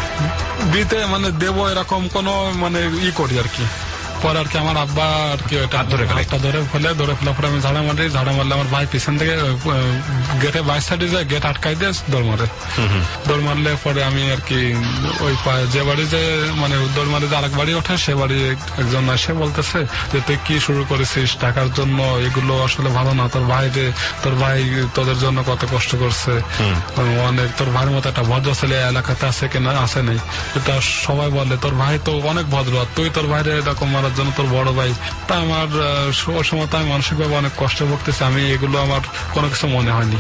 বিতে মানে দেবো এরকম কোন মানে ই করি আর কি। পরে আর কি আমার আব্বা আর কি ওইটা ধরে ধরে ফেলে ধরে ফেলার পরে আমি ঝাড়া মারি, ঝাড়া মারলে আমার ভাই পিছন থেকে গেটে বাইশ সাইডে যায়, গেট আটকাই দিয়ে দৌড় মারে। দৌড় মারলে পরে আমি আর কি ওই যে বাড়ি যে মানে দৌড় মারি যে আরেক বাড়ি ওঠে, সে বাড়ি একজন এসে বলতেছে যে তুই কি শুরু করেছিস টাকার জন্য, এগুলো আসলে ভালো না, তোর ভাই যে তোর ভাই তোদের জন্য কত কষ্ট করছে, অনেক তোর ভাইয়ের মতো একটা ভদ্র ছেলে এলাকাতে আছে কিনা, আছে নাই, এটা সবাই বলে তোর ভাই তো অনেক ভদ্র, তুই তোর ভাইরে এরকম মারা তার জন্য তোর বড় ভাই। তা আমার ওই সময় তো আমি মানসিকভাবে অনেক কষ্ট ভুগতেছি, আমি এগুলো আমার কোনো কিছু মনে হয়নি।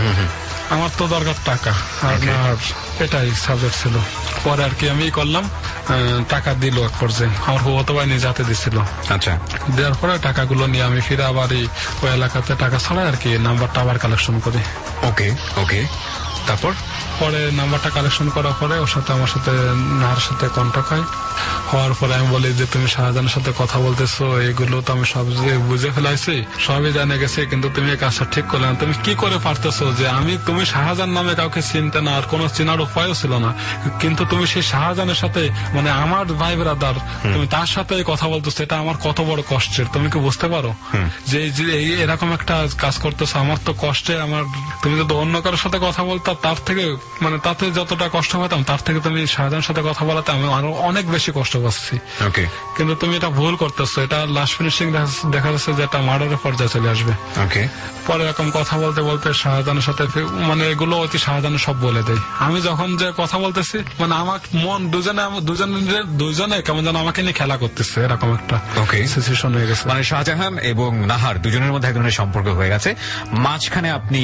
আমার তো দরকার টাকা, আর এটাই সাবজেক্ট ছিল। পরে আর কি আমি করলাম, টাকা দিল এক পর্যায়ে, আমার হতো ভাই নিজে হাতে দিচ্ছিল।
আচ্ছা,
দেওয়ার পরে টাকাগুলো নিয়ে আমি ফিরে আবার ওই এলাকাতে টাকা ছাড়াই আর কি নাম্বারটা আবার কালেকশন করি।
ওকে ওকে তারপর
পরে নাম্বারটা কালেকশন করার পরে ওর সাথে আমার সাথে নাহার সাথে কন্ট্যাক্ট হয়। হওয়ার পরে আমি বলি যে তুমি শাহজাহানের সাথে কথা বলতেছো, এগুলো তো আমি সব বুঝে ফেলাইছি, সবই জানে গেছে, কিন্তু তুমি এই কাজটা ঠিক করলে না। তুমি কি করে পারতেছো যে আমি, তুমি শাহজাহান নামে কাউকে চিনতে না, আর কোন চেনার উপায়ও ছিল না, কিন্তু তুমি সেই শাহজাহানের সাথে মানে আমার ভাই ব্রাদার, তুমি তার সাথে কথা বলতেছো, এটা আমার কত বড় কষ্টের, তুমি কি বুঝতে পারো যে এরকম একটা কাজ করতেছো? আমার তো কষ্টে, আমার তুমি যদি অন্য কারোর সাথে কথা বলতাম তার থেকে মানে তাতে যতটা কষ্ট পেতাম, তার থেকে তুমি শাহজাহানের সাথে কথা বলাতে আমি আরো অনেক বেশি কষ্ট পাচ্ছি। কিন্তু তুমি এটা ভুল করতেছো, এটা লাস্ট ফিনিশিং দেখা যাচ্ছে যে এটা মার্ডারের পর্যায়ে চলে আসবে। পরে এরকম কথা বলতে বলতে শাহজাহানের সাথে মানে এগুলো অতি শাহজাহান সব বলে দেয়। আমি যখন যে কথা বলতেছি মানে আমার মন দুজনে দুজনে দুজনে কেমন যেন আমাকে নিয়ে খেলা করতেছে, এরকম একটা সিচুয়েশন হয়ে গেছে।
মানে শাহজাহান এবং নাহার দুজনের মধ্যে এক ধরনের সম্পর্ক হয়ে গেছে। মাঝখানে আপনি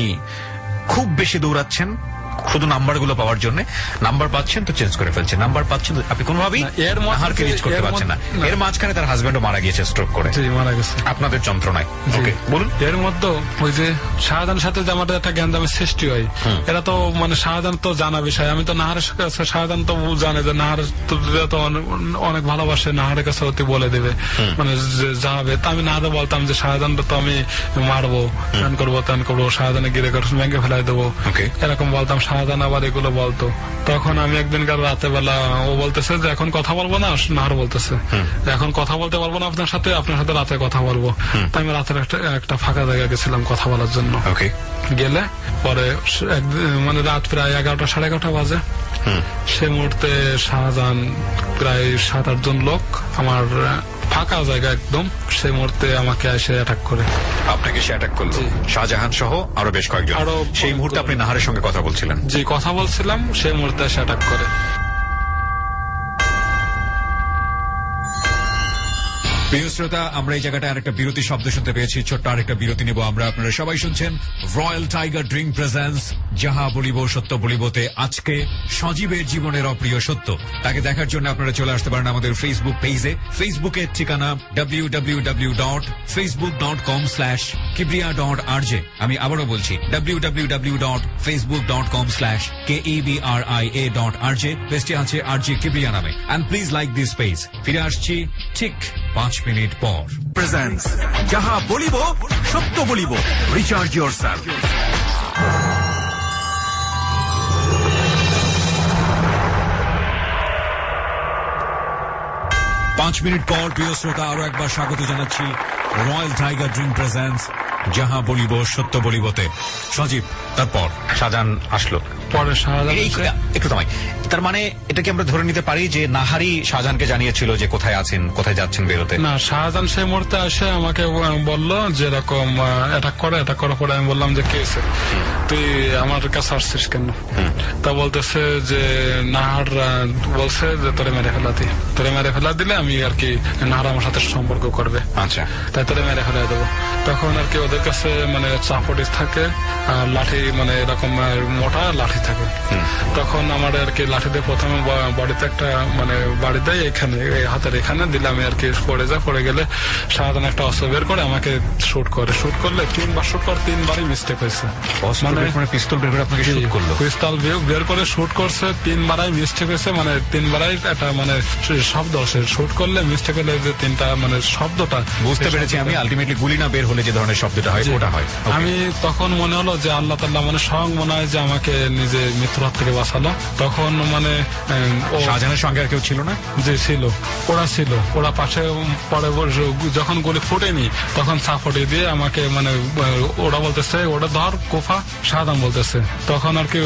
খুব বেশি দৌড়াচ্ছেন শুধু নাম্বার গুলো পাওয়ার জন্য, নাম্বার পাচ্ছেন তো চেঞ্জ করে ফেলছেন, নাম্বার পাচ্ছেন আপনি কোনোভাবেই নাহারকে রিচ করতে পারছেন না। এর মাঝখানে তার হাজবেন্ডও মারা গিয়েছে স্ট্রোক করে, মারা গেছে আপনাদের যন্ত্রণায়। বলুন।
এর মধ্যে ওই যে শাহজাহানের সাথে যে আমাদের একটা জ্ঞানদামের সৃষ্টি হয়, এরা তো মানে শাহজাহান তো জানা বিষয়, আমি তো নাহারের কাছে, শাহজাহান তো জানে যে নাহার তো অনেক ভালোবাসে, নাহারের কাছে অতি বলে দেবে মানে যাবে। তা আমি নাহারে বলতাম যে শাহজাহান তো আমি মারবো, ত্যান করবো ত্যান করবো, শাহজাহানে গিরে ব্যাংকে ফেলাই দেবো, এরকম বলতাম। শাহজাহান আবার এগুলো বলতো। তখন আমি একদিনকার রাতে বেলা ও বলতেছে যে এখন কথা বলবো না, নাহার বলতেছে এখন কথা বলতে পারবো না আপনার সাথে, আপনার সাথে রাতে কথা বলবো। তাই আমি রাতের একটা একটা ফাঁকা জায়গায় গেছিলাম কথা বলার জন্য। গেলে পরে মানে রাত প্রায় এগারোটা সাড়ে এগারোটা বাজে, সে মুহূর্তে শাহজাহান প্রায় সাত আট জন লোক আমার ফাঁকা জায়গা একদম, সেই মুহূর্তে আমাকে এসে অ্যাটাক করে।
আপনাকে সে অ্যাটাক করলো, শাহজাহান সহ আরো বেশ কয়েকজন? আরো। সেই মুহূর্তে আপনি নাহারের সঙ্গে কথা বলছিলেন?
জি, কথা বলছিলাম, সেই মুহূর্তে এসে অ্যাটাক করে।
প্রিয় শ্রোতা, আমরা এই জায়গাটা আরেকটা বিরতি শব্দ শুনতে পেয়েছি, ছোট্ট আরেকটা বিরতি নেব আমরা। আপনারা সবাই শুনছেন রয়্যাল টাইগার ড্রিঙ্ক প্রেজেন্স যাহা বলিব সত্য বলিবতে। আজকে সজীবের জীবনের অপ্রিয় সত্য, তাকে দেখার জন্য আপনারা চলে আসতে পারেন আমাদের ফেসবুক পেজে। ফেসবুকের ঠিকানা W W W dot Facebook dot com slash Kibria dot R J. আমি আবারও বলছি W W W dot Facebook dot com slash K E B R I A dot R J. পেজটি আছে আর জে কিবরিয়া নামে। And please like this page. ফিরে আসছি ঠিক পাঁচ মিনিট পর। প্রেজেন্স যাহা বলিব সত্য বলিব, রিচার্জ ইয়োরসেলফ। পাঁচ মিনিট পর প্রিয় শ্রোতা, আরো একবার স্বাগত জানাচ্ছি রয়্যাল টাইগার ড্রিঙ্ক প্রেজেন্স যাহা বলিব সত্য বলিবতে। সজীব, তারপর শাহজাহান আসলো,
পরে শাহজাহান
একটু তোমায়, তার মানে এটা কি আমরা ধরে নিতে পারি যে নাহারি শাহজাহানকে জানিয়েছিল যে কোথায় আছেন, কোথায় যাচ্ছেন বেরোতে?
না, শাহজাহান সেই মুহূর্তে এসে আমাকে বললো যে এরকম অ্যাটাক করে। অ্যাটাক করার পরে আমি বললাম যে কে এসে, তুই আমার কাছে আসছিস কেন? তা বলতেছে যে নাহার বলছে যে তোরে মেরে ফেলা দি, তোরে মেরে ফেলা দিলে আমি আর কি নাহার আমার সাথে সম্পর্ক করবে, আচ্ছা তাই তোরে মেরে ফেলা দেবো। তখন আর কি ওদের কাছে মানে চাপটিস থাকে, লাঠি মানে এরকম মোটা লাঠি থাকে। তখন আমার আর কি লাঠি দিয়ে প্রথমে বাড়িতে একটা মানে বাড়ি দেয় এখানে হাতের এখানে দিলে, আমি আর কি পড়ে যা পড়ে গেলে শাহজাহান একটা অস্ত্র বের করে আমাকে শুট করে। শুট করলে তিনবার শুট করে তিনবারই মিস্টেক হয়েছে।
মানে পিস্তল বের করে আপনাকে শুট করলো?
পিস্তল বের করে শুট করছে, তিনবারই মিস্টেক হয়েছে, মানে তিনবারই একটা মানে শব্দ আসে। শুট করলে মিস্টেক হলে যে তিনটা মানে শব্দটা
বুঝতে পেরেছি আমি, আলটিমেটলি গুলি না বের হলে যে ধরনের শব্দটা হয় ওটা হয়।
আমি তখন মনে হলো যে আল্লাহ তাআলা মানে স্বয়ং মনে হয় যে আমাকে নিজে মৃত্যুর হাত থেকে বাঁচালো। তখন মানে
শাহজাহানের সঙ্গে আর কেউ ছিল না?
যে ছিল, ওরা ছিল, ওরা পাশে পরে যখন গুলি ফুটেনি তখন সাপোর্টে দিয়ে আমাকে মানে ওরা বলতেছে ওটা ধর কোফা, শাহজাহান বলতেছে। তখন আর কি ওরা বলতেছে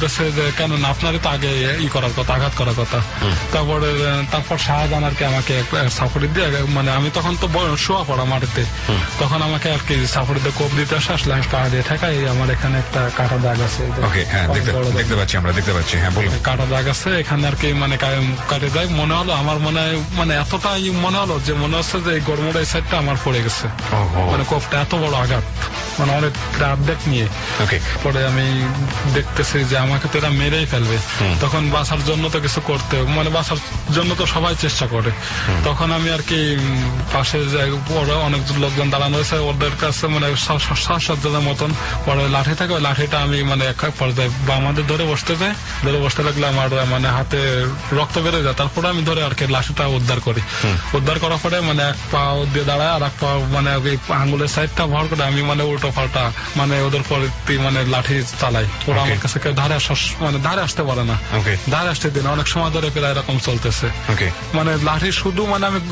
বলতেছে যে কেন না আপনারই তো আগে ই করার কথা, আঘাত করার কথা। তারপরে তারপর শাহজাহান আর কি আমাকে সাপোর্ট দিয়ে, মানে আমি তখন তো শোয়া পড়া মাটিতে, তখন আমাকে আর কি সাপোর্ট দিয়ে কোপ দিতে আসে, আসলে আমি পা দিয়ে ঠেকাই, আমার এখানে একটা কাটা দাগ আছে।
ওকে, হ্যাঁ দেখতে পাচ্ছি, আমরা দেখতে পাচ্ছি, হ্যাঁ বলুন। কাটা
দাগ আছে এখানে আর কি, মানে কাটে যায় মনে হলো আমার, মনে মানে এতটাই মনে হলো যে মনে হচ্ছে যে এই গরমটা এই সাইডটা আমার পড়ে গেছে, মানে কোপটা এত বড় আঘাত, মানে অনেক অর্ধেক নিয়ে। পরে আমি দেখতেছি যে আমাকে তো এরা মেরেই ফেলবে, তখন বাঁচার জন্য তো কিছু করতে, মানে বাঁচার জন্য তো সবাই চেষ্টা করে। তখন আমি আর কি পাশে অনেক লোকজন দাঁড়ানো হয়েছে, ওদের কাছে মানে সাতজনের মতন, পরে লাঠি থাকে, ওই লাঠিটা আমি মানে এক পর্যায়ে বা আমাদের ধরে বসতে যাই, ধরে বসতে লাগলে আমার মানে হাতে রক্ত বেড়ে যায়। তারপরে আমি ধরে আর কি লাঠিটা উদ্ধার করি, উদ্ধার করার পরে মানে এক পা দিয়ে দাঁড়ায়, আর এক পা মানে আঙুলের সাইডটা ভর করে আমি মানে উল্টো পাল্টা মানে ওদের পরে মানে লাঠি চালাই। ওরা আমার কাছে কেউ ধারে আসা মানে ধারে আসতে পারে না, ধারে আসতে দিন অনেক সময় ধরে প্রায় এরকম চলতেছে, মানে লাঠি শুধু মানে আমি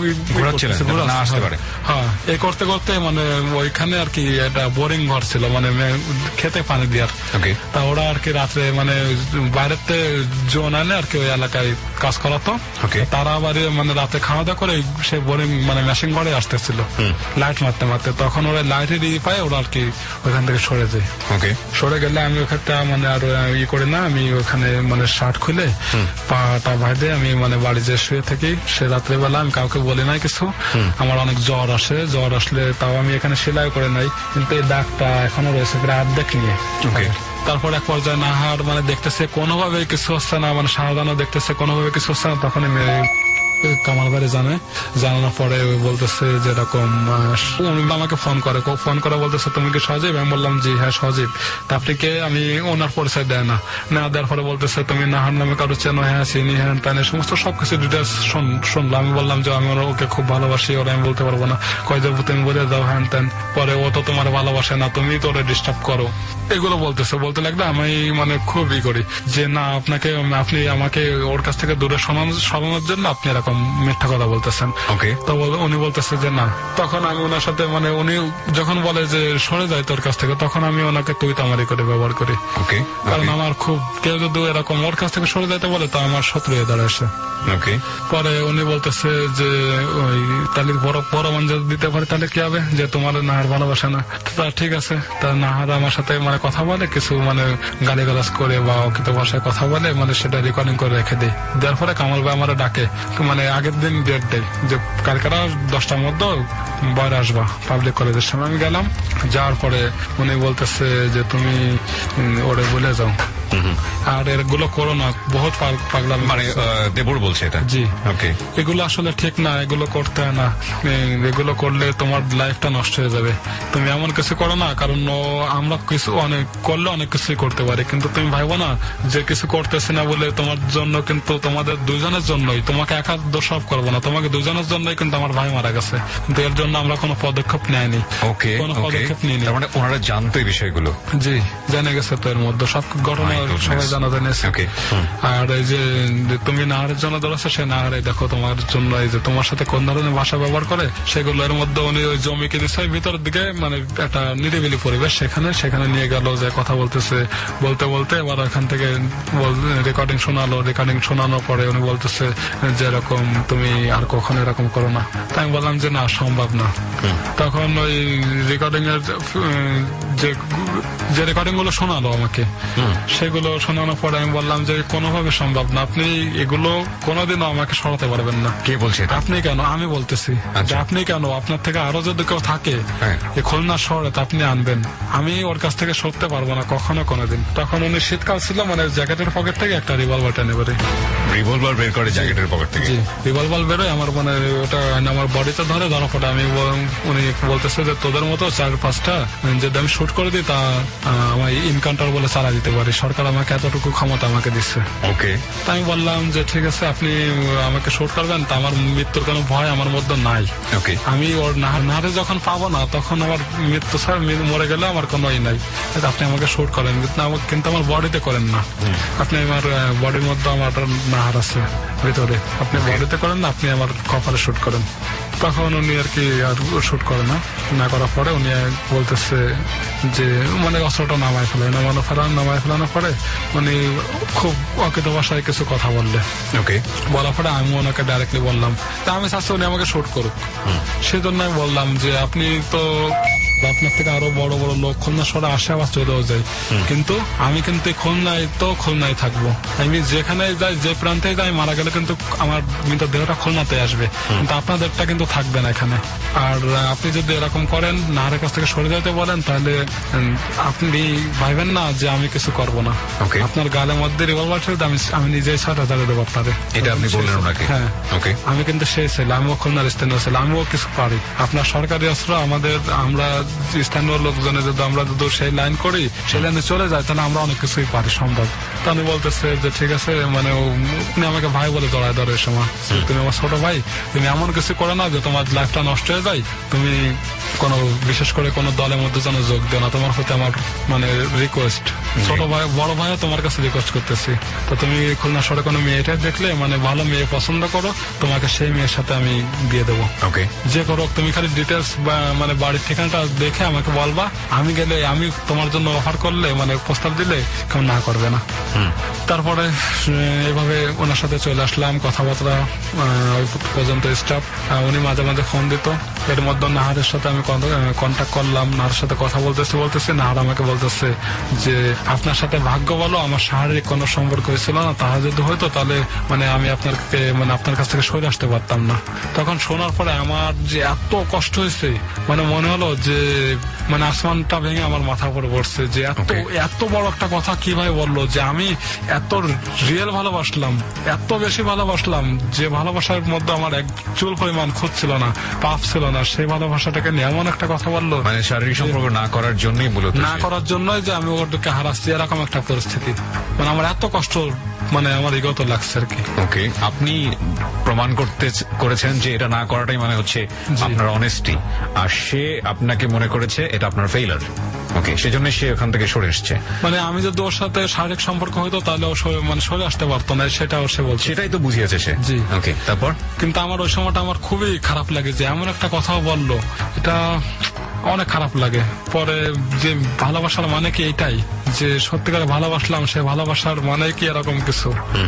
হ্যাঁ এই করতে করতে মানে ওইখানে আর কি একটা বোরিং ঘর ছিল, মানে খেতে পানি দেওয়ার। তা ওরা আর কি রাত্রে মানে বাইরেতে জোন আনে আর কি ওই এলাকায় কাজ করাতো, তারা আবার মানে রাতে খাওয়া দাওয়া করে সে বোরিং মানে মেশিন ঘরে আসতেছিল লাইট মারতে মারতে, তখন ওরা লাইটের ই পায়, ওরা আর কি ওইখান থেকে সরে যায়। সরে গেলে আমি ওখানটা মানে আর ই করি না, আমি ওখানে মানে শার্ট খুলে পাটা বাইরে আমি মানে বাড়ি যে শুয়ে থাকি, সে রাত্রেবেলা আমি কাউকে বলি নাই কিছু। আমার অনেক জ্বর আসে, জ্বর আসলে তাও আমি এখানে সেলাই করে নাই, কিন্তু এই দাগটা এখনো রয়েছে প্রায় অর্ধেক নিয়ে। তারপর এক পর্যায়ে নাহার মানে দেখতেছে কোনোভাবে কিছু হচ্ছে না, মানে শাহজাহানও দেখতেছে কোনোভাবে কিছু হচ্ছে না, তখন কামাল বাড়ি জানে, জানানোর পরে বলতেছে যেরকম আমাকে ফোন করে, ফোন করে বলতেছে তুমি কি সজীব? আমি বললাম জি হ্যাঁ সজীব। তারপরে আমি ওনার পরিচয় দেয় না, না দেওয়ার পরে বলতেছে তুমি নাহার নামে কারো চেনো? হ্যাঁ চিনি, হ্যাঁ তাই সমস্ত সবকিছু ডিটেলস শুনলাম। আমি বললাম যে আমি ওকে খুব ভালোবাসি, ওরা আমি বলতে পারবো না, কয় যাবো তুমি বলে দাও হ্যান তেন, পরে ও তো তোমার ভালোবাসে না, তুমি তো ওরা ডিস্টার্ব করো, এগুলো বলতেছে। বলতে লাগলে আমি মানে খুবই করি যে না আপনাকে আপনি আমাকে ওর কাছ থেকে দূরে সরানোর জন্য আপনি এরকম মিথ্যা কথা বলতেছেন। তো উনি বলতেছে যে না, তখন আমি ওনার সাথে মানে উনি যখন বলে যে সরে যায় তোর কাছ থেকে, তখন আমি ওনাকে তুই তামারি করে ব্যবহার করি, কারণ আমার খুব কেউ যদি এরকম ওর কাছ থেকে সরে যাইতে বলে তো আমার শত্রু হয়ে দাঁড়াচ্ছে। পরে উনি বলতেছে যে ওই তাহলে বড় বড় মান যদি দিতে পারে তাহলে কি হবে, যে তোমার নাহার ভালোবাসে না। তা ঠিক আছে, তা নাহার আমার সাথে মানে কথা বলে, কিছু মানে গালিগালাজ করে বা অকিত ভাষায় কথা বলে, মানে সেটা রেকর্ডিং করে রেখে দেয়। দেওয়ার পরে কামাল ভাই আমার ডাকে, মানে আগের দিন ডেট দেয় যে কালকেরা দশটার মধ্যে বাইরে আসবা পাবলিক কলেজের সামনে। আমি গেলাম, যাওয়ার পরে উনি বলতেছে যে তুমি ওরে বলে যাও আর এগুলো করো না, বহুত পাগলামি, মানে
দেবর বলছে এটা।
জি এগুলো আসলে ঠিক না, এগুলো করতে হয় না, এগুলো করলে তোমার লাইফটা নষ্ট হয়ে যাবে, তুমি এমন কিছু করো না, কারণ আমরা কিছু অনেক করলে অনেক কিছুই করতে পারি, কিন্তু তুমি ভাইবো না যে কিছু করতেছি না বলে তোমার জন্য, কিন্তু তোমাদের দুইজনের জন্যই, তোমাকে একা দোষারোপ করবো না, তোমাকে দুজনের জন্যই কিন্তু আমার ভাই মারা গেছে, কিন্তু এর জন্য আমরা কোনো পদক্ষেপ নেয়নি, কোনো পদক্ষেপ নিইনি।
মানে ওনারা জানতো এই বিষয়গুলো?
জি জেনে গেছে, তো এর মধ্যে সব ঘটনা সবাই জানা জেনেছে। আর এই যে তুমি নাহারের জন্য ধরেছো, সে নাহারে দেখো তোমার জন্য এই যে তোমার সাথে কোন ধরনের ভাষা ব্যবহার করে সেগুলো, এর মধ্যে উনি ওই জমি কিনেছে ভিতরের দিকে, মানে একটা নিরিবিলি পরিবেশ, সেখানে সেখানে নিয়ে গেল, যে কথা বলতেছে, বলতে বলতে এবার ওখান থেকে রেকর্ডিং শোনালো, রেকর্ডিং শোনানোর পরে উনি বলতেছে যে এরকম তুমি আর কখনো এরকম করো না। তাই আমি বললাম যে না সম্ভব না। তখন ওই রেকর্ডিং এর যে যে রেকর্ডিং গুলো শোনালো আমাকে, সেগুলো শোনানোর পরে আমি বললাম যে কোনোভাবে সম্ভব না, আপনি এগুলো কোনোদিনও আমাকে সরাতে পারবেন না।
কে বলছে?
আপনি কেন? আমি বলতেছি যে আপনি কেন, আপনার থেকে আরো যদি কেউ থাকে এই খুলনা শহরে আপনি আনবেন, আমি ওর কাছ থেকে সরতে পারবো না কখনো কোনোদিন। তখন উনি শীতকাল ছিল, মানে জ্যাকেটের পকেট থেকে একটা রিভলভার টেনে বেরোয়,
রিভলভার বের করে জ্যাকেটের পকেট থেকে?
জি রিভলভার বেরোয়, আমার মানে ওটা আমার বডিতে ধরে, ধরা পড়ে আমি উনি বলতেছে যে তোদের মতো চার পাঁচটা যদি আমি শুট করে দিই তা আমার ইনকাউন্টার বলে চালা দিতে পারি, সরকার আমাকে এতটুকু ক্ষমতা আমাকে দিচ্ছে।
ওকে,
তাই আমি বললাম যে ঠিক আছে আপনি আমাকে শুট করবেন, তা আমার মৃত্যুর কোনো ভয় আমার মধ্যে নাই।
ওকে,
আমি ওর নাহারে যখন পাবো না তখন আমার মৃত্যু ছাড়া মরে গেলে আমার কোনো ই নাই, আপনি আমাকে শুট করেন, কিন্তু আমার বডিতে করেন না। আপনি আমার বডির মধ্যে আমার নাহার আছে ভিতরে, আপনি বডিতে করেন না, আপনি আমার কপালে শুট করেন। তখন উনি আর কি আর শুট করে না, না করার পরে উনি বলতেছে যে মানে অস্ত্রটা নামায় ফেলে, নামানো ফেলানো নামায় ফেলানোর পরে উনি খুব অকৃত ভাষায় কিছু কথা বললে।
ওকে,
বলার পরে আমি ওনাকে ডাইরেক্টলি বললাম তা আমি চাচ্ছি উনি আমাকে শুট করুক, সেজন্য আমি বললাম যে আপনি তো আপনার থেকে আরো বড় বড় লোক খুলনা শহরে আসে আবার চলেও যায়, কিন্তু আমি কিন্তু খুলনায় তো খুলনায় থাকবো, আমি যেখানে যাই যে প্রান্তে যাই মারা গেলে কিন্তু আমার মৃতদেহটা খুলনাতে আসবে, কিন্তু আপনাদেরটা কিন্তু থাকবে না এখানে। আর আপনি যদি এরকম করেন নাহারের কাছ থেকে সরে যেতে বলেন তাহলে আপনি ভাইবেন না যে আমি কিছু করব না, আপনার গালের মধ্যে রিভলভার ছিল আমি আমি নিজেই ছয় হাজার দেবো আপনারে,
এটা আপনি বললেন ওনাকে?
হ্যাঁ, ওকে। আমি কিন্তু সেই ছেলে, আমিও খুলনার স্থানীয় ছেলে, আমিও কিছু পারি, আপনার সরকারি অস্ত্র আমাদের আমরা স্থানীয় লোকজনের যদি আমরা যদি সেই লাইন করি সেই লাইনে চলে যায় তাহলে আমরা অনেক কিছুই পারি সম্ভব। তা উনি বলতেছে যে ঠিক আছে, মানে উনি আমাকে ভাই বলে দৌড়ায় ধরে এই সময়, তুমি আমার ছোট ভাই, তুমি এমন কিছু করো না যে তোমার লাইফটা নষ্ট হয়ে যায়, তুমি কোনো বিশেষ করে কোনো দলের মধ্যে যেন যোগ দিও না, তোমার প্রতি আমার মানে রিকোয়েস্ট, ছোট ভাই বড় ভাইও তোমার কাছে রিকোয়েস্ট করতেছি, তো তুমি খুলনা শহরে কোনো মেয়েটা দেখলে মানে ভালো মেয়ে পছন্দ করো, তোমাকে সেই মেয়ের সাথে আমি দিয়ে দেবো, ওকে, যে করো তুমি খালি ডিটেলস বা মানে বাড়ির ঠিকানাটা দেখে আমাকে বলবা, আমি গেলে আমি তোমার জন্য অফার করলে মানে প্রস্তাব দিলে কেউ না করবে না। তারপরে এভাবে ওনার সাথে চলে আসলাম, কথাবার্তা পর্যন্ত স্টাফ, উনি মাঝে মাঝে ফোন দিত, এর মধ্যে নাহারের সাথে আমি কন্ট্যাক্ট করলাম, নাহারের সাথে কথা বলতেছি বলতেছি নাহার আমাকে বলতেছে যে আপনার সাথে ভাগ্য বলো আমার শারীরিক কোনো সম্পর্ক হয়েছিল না, তাহা যদি হয়তো তাহলে মানে আমি আপনাকে মানে আপনার কাছ থেকে সরে আসতে পারতাম না। তখন শোনার পরে আমার যে এত কষ্ট হয়েছে, মানে মনে হলো যে মানে আসমানটা ভেঙে আমার মাথা উপরে পড়ছে, যে এত এত বড় একটা কথা কিভাবে বললো, যে আমি এত রিয়েল ভালোবাসলাম, এত বেশি ভালোবাসলাম, যে ভালোবাসার মধ্যে আমার এক চুল পরিমাণ খুঁজ ছিল না, পাপ ছিল না, সেই ভালোবাসাটাকে নিয়ে এমন একটা কথা বললো,
মানে শারীরিক সম্পর্ক না করার জন্যই বলতো,
না করার জন্যই যে আমি ওরকে হারাচ্ছি, এরকম একটা পরিস্থিতি, মানে আমার এত কষ্ট মানে আমার ইগত লাগছে আর কি।
ওকে, আপনি প্রমাণ করতে করেছেন যে এটা না করাটাই মানে হচ্ছে আপনার অনেস্টি, আর সে আপনাকে মনে করেছে এটা আপনার ফেইলার, ওকে, সেজন্য সে ওখান থেকে সরে এসছে।
মানে আমি যদি ওর সাথে শারীরিক সম্পর্ক হইতো তাহলে ও মানে সরে আসতে পারতো না, সেটাও সে বলছে,
সেটাই তো বুঝিয়েছে সে। জি, ওকে, তারপর
কিন্তু আমার ওই সময়টা আমার খুবই খারাপ লাগে যে এমন একটা কথাও বললো, এটা অনেক খারাপ লাগে। পরে যে ভালোবাসার মানে কি এটাই যে সত্যিকারে ভালোবাসলাম, সে ভালোবাসার মানে কি এরকম কিছু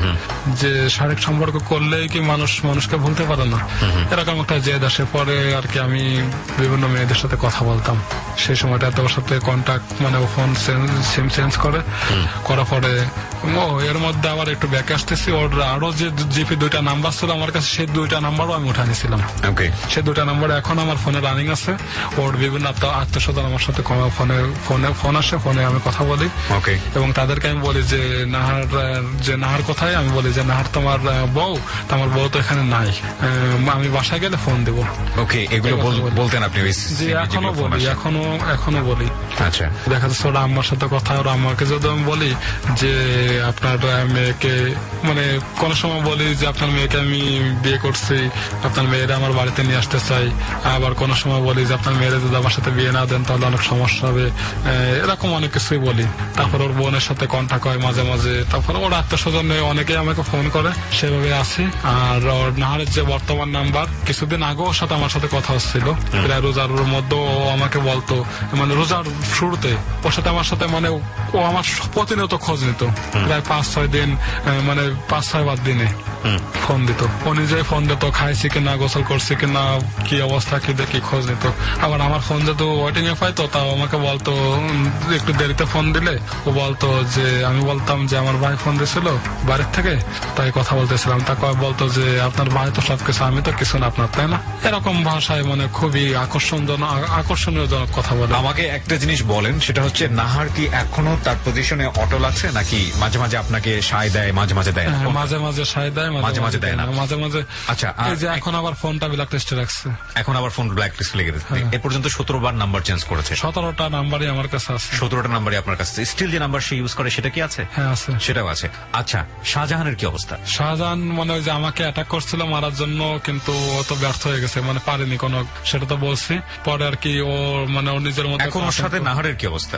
যে শারীরিক সম্পর্ক করলেই কি মানুষ মানুষকে ভুলতে পারে না, এরকম একটা জেদ আসে। পরে আর কি আমি বিভিন্ন মেয়েদের সাথে কথা বলতাম, সেই সময়টা তোর সাথে কন্ট্যাক্ট মানে ফোন সিম চেঞ্জ করে করার পরে ও এর মধ্যে আবার একটু ব্যাকে আসতেছি, ওর আরো যে জিপি দুইটা নাম্বার ছিল আমার কাছে, সেই দুইটা নাম্বারও আমি উঠা নিয়েছিলাম, সেই দুইটা নাম্বার এখন আমার ফোনে রানিং আছে। ওর বিভিন্ন আত্মীয় স্বজন আমার সাথে ফোনে ফোনে ফোন আসে, ফোনে আমি কথা বলি এবং তাদেরকে আমি বলি যে নাহার যে নাহার কোথায়, আমি বলি যে নাহার তোমার বউ, তোমার বউ তো এখানে নাই, আমি বাসায় গেলে ফোন দেবো।
ওকে, এগুলো বলতেন আপনি?
জি, এখনো বলি, এখনো এখনো বলি।
আচ্ছা,
দেখা যাচ্ছে ওরা আম্মার সাথে কথা, ওরা আমাকে যদি আমি বলি যে আপনার মেয়েকে মানে কোন সময় বলি যে আপনার মেয়েকে আমি বিয়ে করছি, আপনার মেয়েরা আমার বাড়িতে নিয়ে আসতে চাই, আবার কোন সময় বলি যে আপনার মেয়েরা যদি আমার সাথে বিয়ে না দেন তাহলে অনেক সমস্যা হবে, এরকম অনেক কিছুই বলি। তারপর ওর বোনের সাথে কন্ট্যাক্ট হয় মাঝে মাঝে, তারপর ওর আত্মীয় স্বজন অনেকেই আমাকে ফোন করে, সেভাবে আছি। আর ওর নাহারের যে বর্তমান নাম্বার, কিছুদিন আগে ওর সাথে আমার সাথে কথা হচ্ছিল, প্রায় রোজার মধ্যে ও আমাকে বলতো, মানে রোজার শুরুতে ওর সাথে আমার সাথে মানে ও আমার প্রতিনিয়ত খোঁজ নিত, প্রায় পাঁচ ছয় দিন মানে পাঁচ ছয় বার দিনে ফোন দিত, ও নিজেই ফোন দিত, খাইছি কিনা, গোসল করছি কিনা, কি অবস্থা কি দেখি খোঁজ নিত। আবার আমার ফোন যেহেতু ওয়েটিং এ পাইতো, তাও আমাকে বলতো একটু দেরিতে ফোন দিলে ও বলতো যে আমি বলতাম যে আমার ভাই ফোন দিয়েছিল বাড়ির থেকে, তাই কথা বলতেছিলাম, তাকে বলতো যে আপনার ভাই তো সবকিছু, আমি তো কিছু না আপনার, তাই না, এরকম ভাষায় মানে খুবই আকর্ষণজনক আকর্ষণীয় জনক কথা বলে।
আমাকে একটা জিনিস বলেন, সেটা হচ্ছে নাহার কি এখনো তার পজিশনে অটল আছে নাকি মাঝে মাঝে আপনাকে সায় দেয়, মাঝে মাঝে দেয়?
মাঝে মাঝে সায় দেয়,
মাঝে মাঝে দেয় না,
মাঝে মাঝে।
আচ্ছা,
এই যে এখন আবার ফোনটা ব্ল্যাক লিস্টে রাখছে,
এখন আবার ফোন ব্ল্যাক লিস্টে লেগে গেছে। এ পর্যন্ত সতেরো বার নাম্বার চেঞ্জ করেছে,
সতেরোটা নাম্বারই আমার কাছে আছে,
সতেরোটা নাম্বারই আপনার কাছে। স্টিল যে নাম্বার সে ইউজ করে সেটা কি আছে?
হ্যাঁ আছে,
সেটাও আছে। আচ্ছা, শাহজাহানের কি অবস্থা?
শাহজাহান মানে ওই যে আমাকে অ্যাটাক করছিল মারার জন্য, কিন্তু ও তো ব্যর্থ হয়ে গেছে, মানে পারেনি কোনো, সেটা তো বলছি। পরে আর কি ও মানে ওর নিজের মধ্যে।
এখন ওর সাথে নাহারের কি অবস্থা?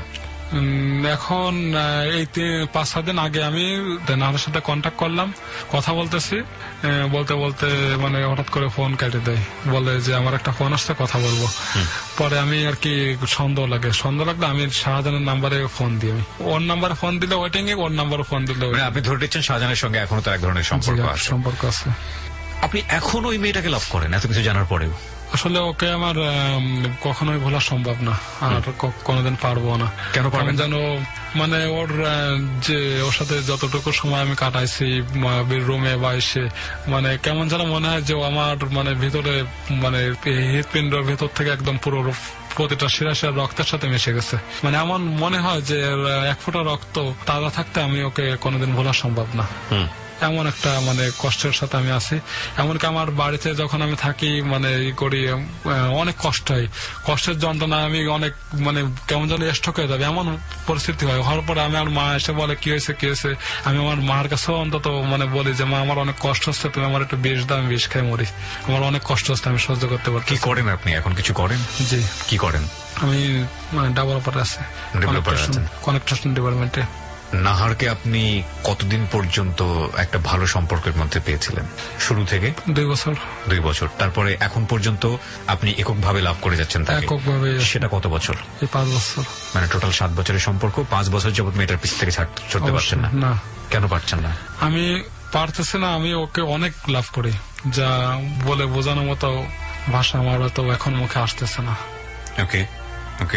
এখন এই পাঁচ ছয় দিন আগে আমি নাহারের সাথে কন্ট্যাক্ট করলাম, কথা বলতেছি, বলতে বলতে মানে হঠাৎ করে ফোন কেটে দেয়, বলে যে আমার একটা ফোন আসছে কথা বলবো। পরে আমি আর কি সন্দেহ লাগে, সন্দেহ লাগলে আমি শাহজাহানের নাম্বারে ফোন দিই, আমি ওর নাম্বারে ফোন দিলে ওয়েটিং এ, ওর নাম্বারে ফোন দিলে।
আপনি ধরে দিচ্ছেন শাহজাহানের সঙ্গে এখনো তো এক ধরনের সম্পর্ক আছে?
সম্পর্ক আছে।
আপনি এখনো ওই মেয়েটাকে লাভ করেন এত কিছু জানার পরেও?
আসলে ওকে আমার কখনোই ভোলা সম্ভব না, আর কোনোদিন পারবো না।
কেন পারবেন?
যেন মানে ওর যে ওর সাথে যতটুকু সময় আমি কাটাইছি রুমে বা এসে, মানে কেমন যেন মনে হয় যে আমার মানে ভিতরে মানে হৃৎপিণ্ডের ভেতর থেকে একদম পুরো প্রতিটা শিরা শিরা রক্তের সাথে মিশে গেছে। মানে এমন মনে হয় যে এক ফোঁটা রক্ত তাজা থাকতে আমি ওকে কোনোদিন ভোলা সম্ভব না। এমন একটা মানে কষ্টের সাথে আমি আছি। এমনকি আমার বাড়িতে যখন আমি থাকি মানে ই করি, অনেক কষ্ট হয়, কষ্টের যন্ত্রণা আমি অনেক মানে কেমন যেন স্ট্রোক হয়ে যাবে এমন পরিস্থিতি হয়। হওয়ার পরে আমি আমার মা এসে বলে কি হয়েছে কি হয়েছে, আমি আমার মার কাছেও অন্তত মানে বলি যে মা আমার অনেক কষ্ট হচ্ছে, তুমি আমার একটু বিষ দাও, আমি বিষ খেয়ে মরি, আমার অনেক কষ্ট হচ্ছে, আমি সহ্য করতে পারি।
কি করেন আপনি এখন? কিছু করেন?
জি।
কি করেন? আমি
মানে ডেভেলপার আছে, কানেকশন ডিপার্টমেন্টে।
নাহারকে আপনি কতদিন পর্যন্ত একটা ভালো সম্পর্কের মধ্যে পেয়েছিলেন? শুরু থেকে?
দুই বছর।
দুই বছর। তারপরে এখন পর্যন্ত আপনি এককভাবে লাভ করে যাচ্ছেন তাকে?
এককভাবে।
সেটা কত বছর?
এই পাঁচ বছর।
মানে টোটাল সাত বছরের সম্পর্ক, পাঁচ বছর যাবত মেয়েটার পিছ থেকে ছড়তে পারছেন না?
না।
কেন পারছেন না?
আমি পারতেছি না, আমি ওকে অনেক লাভ করি, যা বলে বোঝানোর মতো ভাষা আমার তো এখন মুখে আসতেছে না।
ওকে ওকে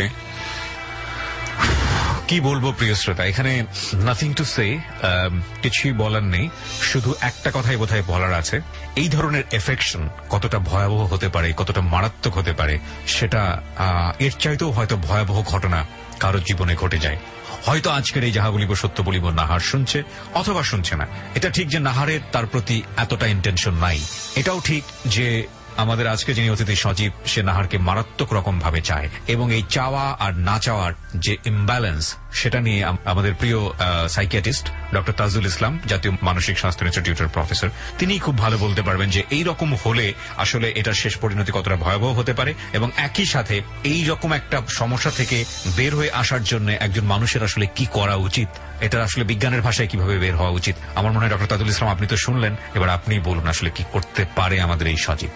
কি বলবো প্রিয় শ্রোতা, এখানে নাথিং টু সে, কিছুই বলার নেই, শুধু একটা কথাই বোধহয় বলার আছে। এই ধরনের এফেকশন কতটা ভয়াবহ হতে পারে, কতটা মারাত্মক হতে পারে, সেটা এর চাইতেও হয়তো ভয়াবহ ঘটনা কারোর জীবনে ঘটে যায়। হয়তো আজকের এই যাহা বলিব সত্য বলিব নাহার শুনছে অথবা শুনছে না। এটা ঠিক যে নাহারের তার প্রতি এতটা ইন্টেনশন নাই। এটাও ঠিক যে আমাদের আজকে যিনি অতিথি সজীব, সে নাহারকে মারাত্মক রকম ভাবে চায়, এবং এই চাওয়া আর না চাওয়ার যে ইমব্যালেন্স, সেটা নিয়ে আমাদের প্রিয় সাইকিয়াট্রিস্ট ডক্টর তাজুল ইসলাম, জাতীয় মানসিক স্বাস্থ্য ইনস্টিটিউটের প্রফেসর, তিনি খুব ভালো বলতে পারবেন যে এই রকম হলে আসলে এটার শেষ পরিণতি কতটা ভয়াবহ হতে পারে, এবং একই সাথে এই রকম একটা সমস্যা থেকে বের হয়ে আসার জন্য একজন মানুষের আসলে কি করা উচিত, এটা আসলে বিজ্ঞানের ভাষায় কিভাবে বের হওয়া উচিত। আমার মনে হয় ডক্টর তাজুল ইসলাম, আপনি তো শুনলেন, এবার আপনি বলুন আসলে কি করতে পারে আমাদের এই সজীব।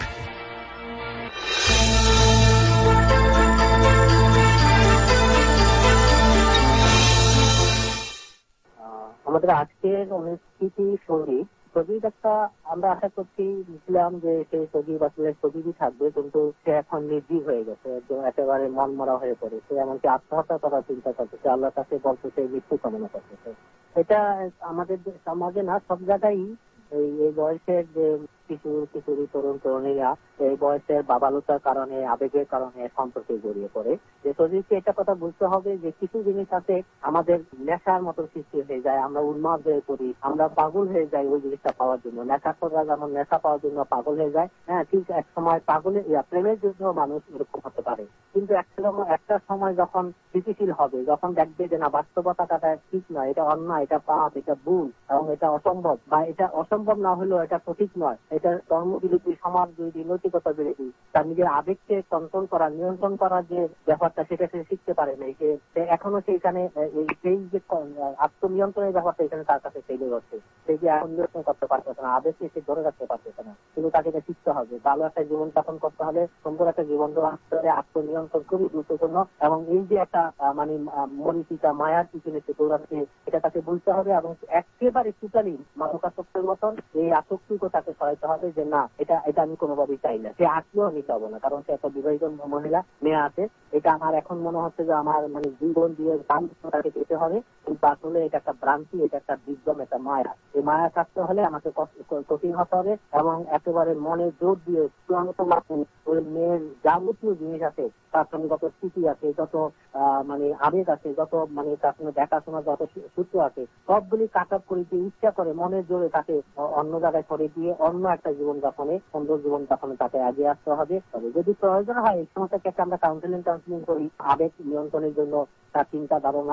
আমাদের আজকের অনুষ্ঠিতি সঙ্গীত সজীব একটা, আমরা আশা করছি বুঝলাম যে সেই সজীব আসলে সজীবই থাকবে, কিন্তু সে এখন নির্জীব হয়ে গেছে, একেবারে মন মরা হয়ে পড়েছে, এমনকি আত্মহত্যা করার চিন্তা করতেছে, আল্লাহর কাছে বলতেছে, মৃত্যু কামনা করতেছে। এটা আমাদের সমাজে না, সব জায়গায় এই বয়সের যে কিশোর কিশোরী তরুণ তরুণীরা এই বয়সের বাবালতার কারণে, আবেগের কারণে সম্পর্কে জড়িয়ে পড়ে। যে সজীবকে একটা কথা বুঝতে হবে যে কিছু জিনিস আছে আমাদের নেশার মতো সৃষ্টি হয়ে যায়, আমরা উন্মাদ হয়ে পড়ি, আমরা পাগল হয়ে যাই ওই জিনিসটা পাওয়ার জন্য। নেশা করা যেমন নেশা পাওয়ার জন্য পাগল হয়ে যায়, হ্যাঁ ঠিক এক সময় পাগলের প্রেমের জন্য মানুষ এরকম হতে পারে, কিন্তু একটা সময় যখন স্থিতিশীল হবে, যখন দেখবে যে না বাস্তবতাটা ঠিক নয়, এটা অন্যায়, এটা পাপ, এটা ভুল এবং এটা অসম্ভব, বা এটা অসম্ভব না হলেও এটা সঠিক নয়, এটা ধর্মবিরোধী, সমাজ বিরোধী, নৈতিকতা বিরোধী, তার নিজের আবেগকে কন্ট্রোল করা, নিয়ন্ত্রণ করার যে ব্যাপারটা, সেটা সে শিখতে পারে না। এখনো সেইখানে সেই যে আত্মনিয়ন্ত্রণের ব্যাপারটা এখানে তার কাছে ফেলে যাচ্ছে, সে যে এখন নিয়ন্ত্রণ করতে পারতেছে না, আবেগকে সে ধরে রাখতে পারতেছে না, কিন্তু তাকে এটা শিখতে হবে। ভালো একটা জীবনযাপন করতে হলে, সুন্দর একটা জীবন আত্মনিয়ন্ত্রণ খুবই গুরুত্বপূর্ণ, এবং এই যে একটা মানে মরিচিকা মায়ার পিছনে সে দৌড়াচ্ছে, এটা তাকে বুঝতে হবে, এবং একেবারে টোটালি মাদকাসক্তের মতন এই আসক্তিকে তাকে সহায়তা হবে যে না, এটা এটা আমি কোনোভাবেই চাই না, সে আসলেও আমি চাবো না, কারণ সে একটা বিবাহিত মহিলা, মেয়ে আছে, এটা আমার এখন মনে হচ্ছে যে আমার মানে জীবন দিয়ে দাম তাকে পেতে হবে, কিন্তু আসলে এটা একটা ভ্রান্তি, এটা একটা বিজ্ঞম, একটা মায়া। এই মায়া থাকতে হলে আমাকে কঠিন হতে হবে, এবং একেবারে মনে জোর দিয়ে চূড়ান্ত মাধ্যমে ওই মেয়ের যাবতীয় জিনিস আছে, তার সঙ্গে যত স্মৃতি আছে, যত মানে আবেগ আছে, যত মানে তার সঙ্গে দেখাশোনা যত সূত্র আছে, সবগুলি কাট আপ করে দিয়ে ইচ্ছা করে মনের জোরে তাকে অন্য জায়গায় সরে দিয়ে অন্য একটা জীবনযাপনে, সুন্দর জীবনযাপনে তাকে এগিয়ে আসতে হবে। তবে যদি প্রয়োজন হয় এই সময় থেকে আমরা কাউন্সেলিং কাউন্সেলিং করি আবেগ নিয়ন্ত্রণের জন্য, তার চিন্তা ধারণা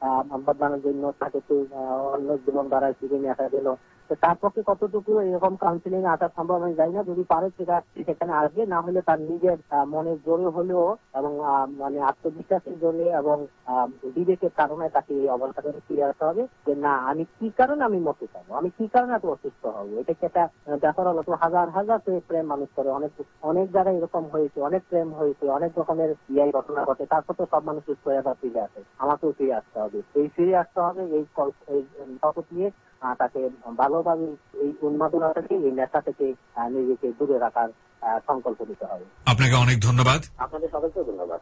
বদলানোর জন্য তাকে তো অন্য জীবন দ্বারা ফিরে নিয়ে আসা গেল। তার পক্ষে কতটুকু এরকম কাউন্সিলিং আসা সম্ভব আমি জানি না। যদি পারে সেটা সেখানে আসবে, না হলে তার নিজের মনের জোরে হলেও এবং মানে আত্মবিশ্বাসের জোরে এবং বিবেকের কারণে তাকে এই অবস্থা থেকে ফিরে আসতে হবে যে না আমি কি কারণে আমি মরতে চাবো, আমি কি কারণে এত অসুস্থ হবো। এটা কি একটা ব্যাপার হলো তো হাজার হাজার প্রেম মানুষ করে, অনেক অনেক জায়গায় এরকম হয়েছে, অনেক প্রেম হয়েছে, অনেক রকমের ইয়াই ঘটনা ঘটে, তারপর তো সব মানুষ সুস্থ হয়ে আবার ফিরে আসে। আমাকেও ফিরে আসতে হবে, এই ফিরে আসতে হবে এই শপথ নিয়ে তাকে ভালোভাবে এই উন্মাদনা থেকে এই নেশা থেকে নিজেকে দূরে রাখার সংকল্প নিতে হবে।
আপনাকে অনেক ধন্যবাদ।
আপনাদের সবাইকে ধন্যবাদ।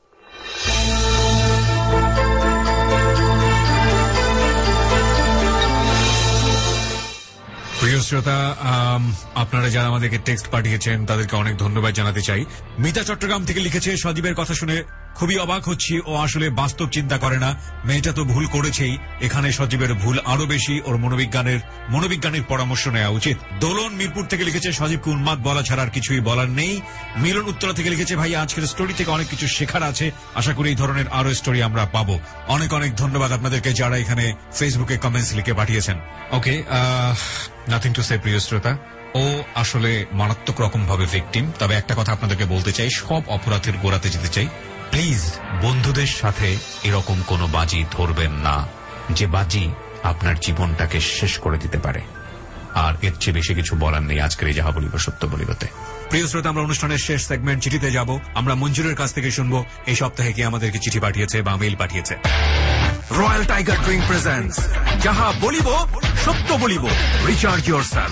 প্রিয় শ্রোতা, আপনারা যারা আমাদেরকে টেক্সট পাঠিয়েছেন তাদেরকে অনেক ধন্যবাদ জানাতে চাই। মিতা চট্টগ্রাম থেকে লিখেছে, সজীবের কথা শুনে খুবই অবাক হচ্ছি, ও আসলে বাস্তব চিন্তা করে না, মেয়েটা তো ভুল করেছেই, এখানে সজীবের ভুল আরো বেশি, ওর মনোবিজ্ঞানের মনোবিজ্ঞানের পরামর্শ নেওয়া উচিত। দোলন মিরপুর থেকে লিখেছে, সজীবকে উন্মাদ বলা ছাড়া আর কিছুই বলার নেই। মিলন উত্তরা থেকে লিখেছে, ভাই আজকের স্টোরি থেকে অনেক কিছু শেখার আছে, আশা করি এই ধরনের আরো স্টোরি আমরা পাবো। অনেক অনেক ধন্যবাদ আপনাদেরকে যারা এখানে ফেসবুকে কমেন্টস লিখে পাঠিয়েছেন। ওকে, নাথিং টু সে প্রিয় শ্রোতা, ও আসলে মারাত্মক রকম ভাবে ভিকটিম। তবে একটা কথা আপনাদেরকে বলতে চাই, সব অপরাধের গোড়াতে যেতে চাই, প্লিজ বন্ধুদের সাথে এরকম কোনো বাজি ধরবেন না যে বাজি আপনার জীবনটাকে শেষ করে দিতে পারে। আর এর চেয়ে বেশি কিছু বলার নেই আজকের এই যাহা বলিব সত্য বলিবতে। প্রিয় শ্রোতা, আমরা অনুষ্ঠানের শেষ সেগমেন্ট চিঠিতে যাব। আমরা মঞ্জুরের কাছ থেকে শুনবো এই সপ্তাহে কি আমাদেরকে চিঠি পাঠিয়েছে বা মেইল পাঠিয়েছে।
রয়্যাল টাইগার ড্রিঙ্ক প্রেজেন্টস যাহা বলিব সত্য বলিব, রিচার্জ ইয়োরসেলফ।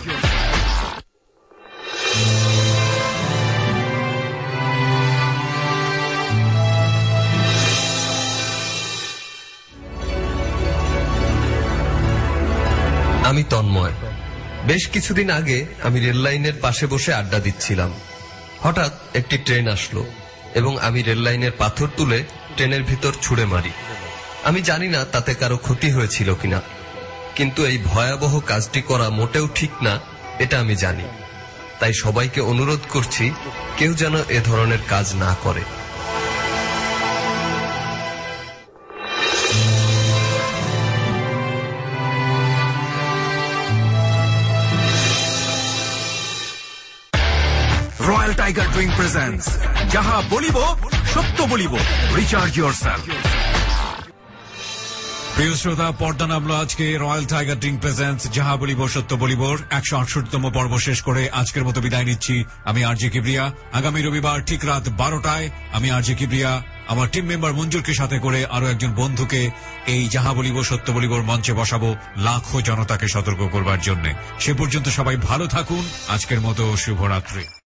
আমি তন্ময়। বেশ কিছুদিন আগে আমি রেল লাইনের পাশে বসে আড্ডা দিচ্ছিলাম। হঠাৎ একটি ট্রেন আসলো এবং আমি রেল লাইনের পাথর তুলে ট্রেনের ভিতর ছুঁড়ে মারি। আমি জানি না তাতে কারো ক্ষতি হয়েছিল কিনা, কিন্তু এই ভয়াবহ কাজটি করা মোটেও ঠিক না এটা আমি জানি। তাই সবাইকে অনুরোধ করছি কেউ যেন এ ধরনের কাজ না করে।
রয়্যাল টাইগার ড্রিঙ্ক প্রেজেন্টস যাহা বলিব সত্য বলিব, রিচার্জ ইয়োরসেলফ।
প্রিয় শ্রোতা, পর্দা নামলো আজকে রয়্যাল টাইগার ড্রিঙ্ক প্রেজেন্টস যাহা বলিব সত্য বলিবর একশো আটষট্টিতম পর্ব শেষ করে আজকের মতো বিদায় নিচ্ছি। আমি আরজে কিবরিয়া। আগামী রবিবার ঠিক রাত বারোটায় আমি আরজে কিবরিয়া আমার টিম মেম্বার মঞ্জুরকে সাথে করে আরো একজন বন্ধুকে এই যাহা বলিব সত্য বলিবর মঞ্চে বসাবো লাখো জনতাকে সতর্ক করবার জন্য। সে পর্যন্ত সবাই ভালো থাকুন। আজকের মতো শুভরাত্রি।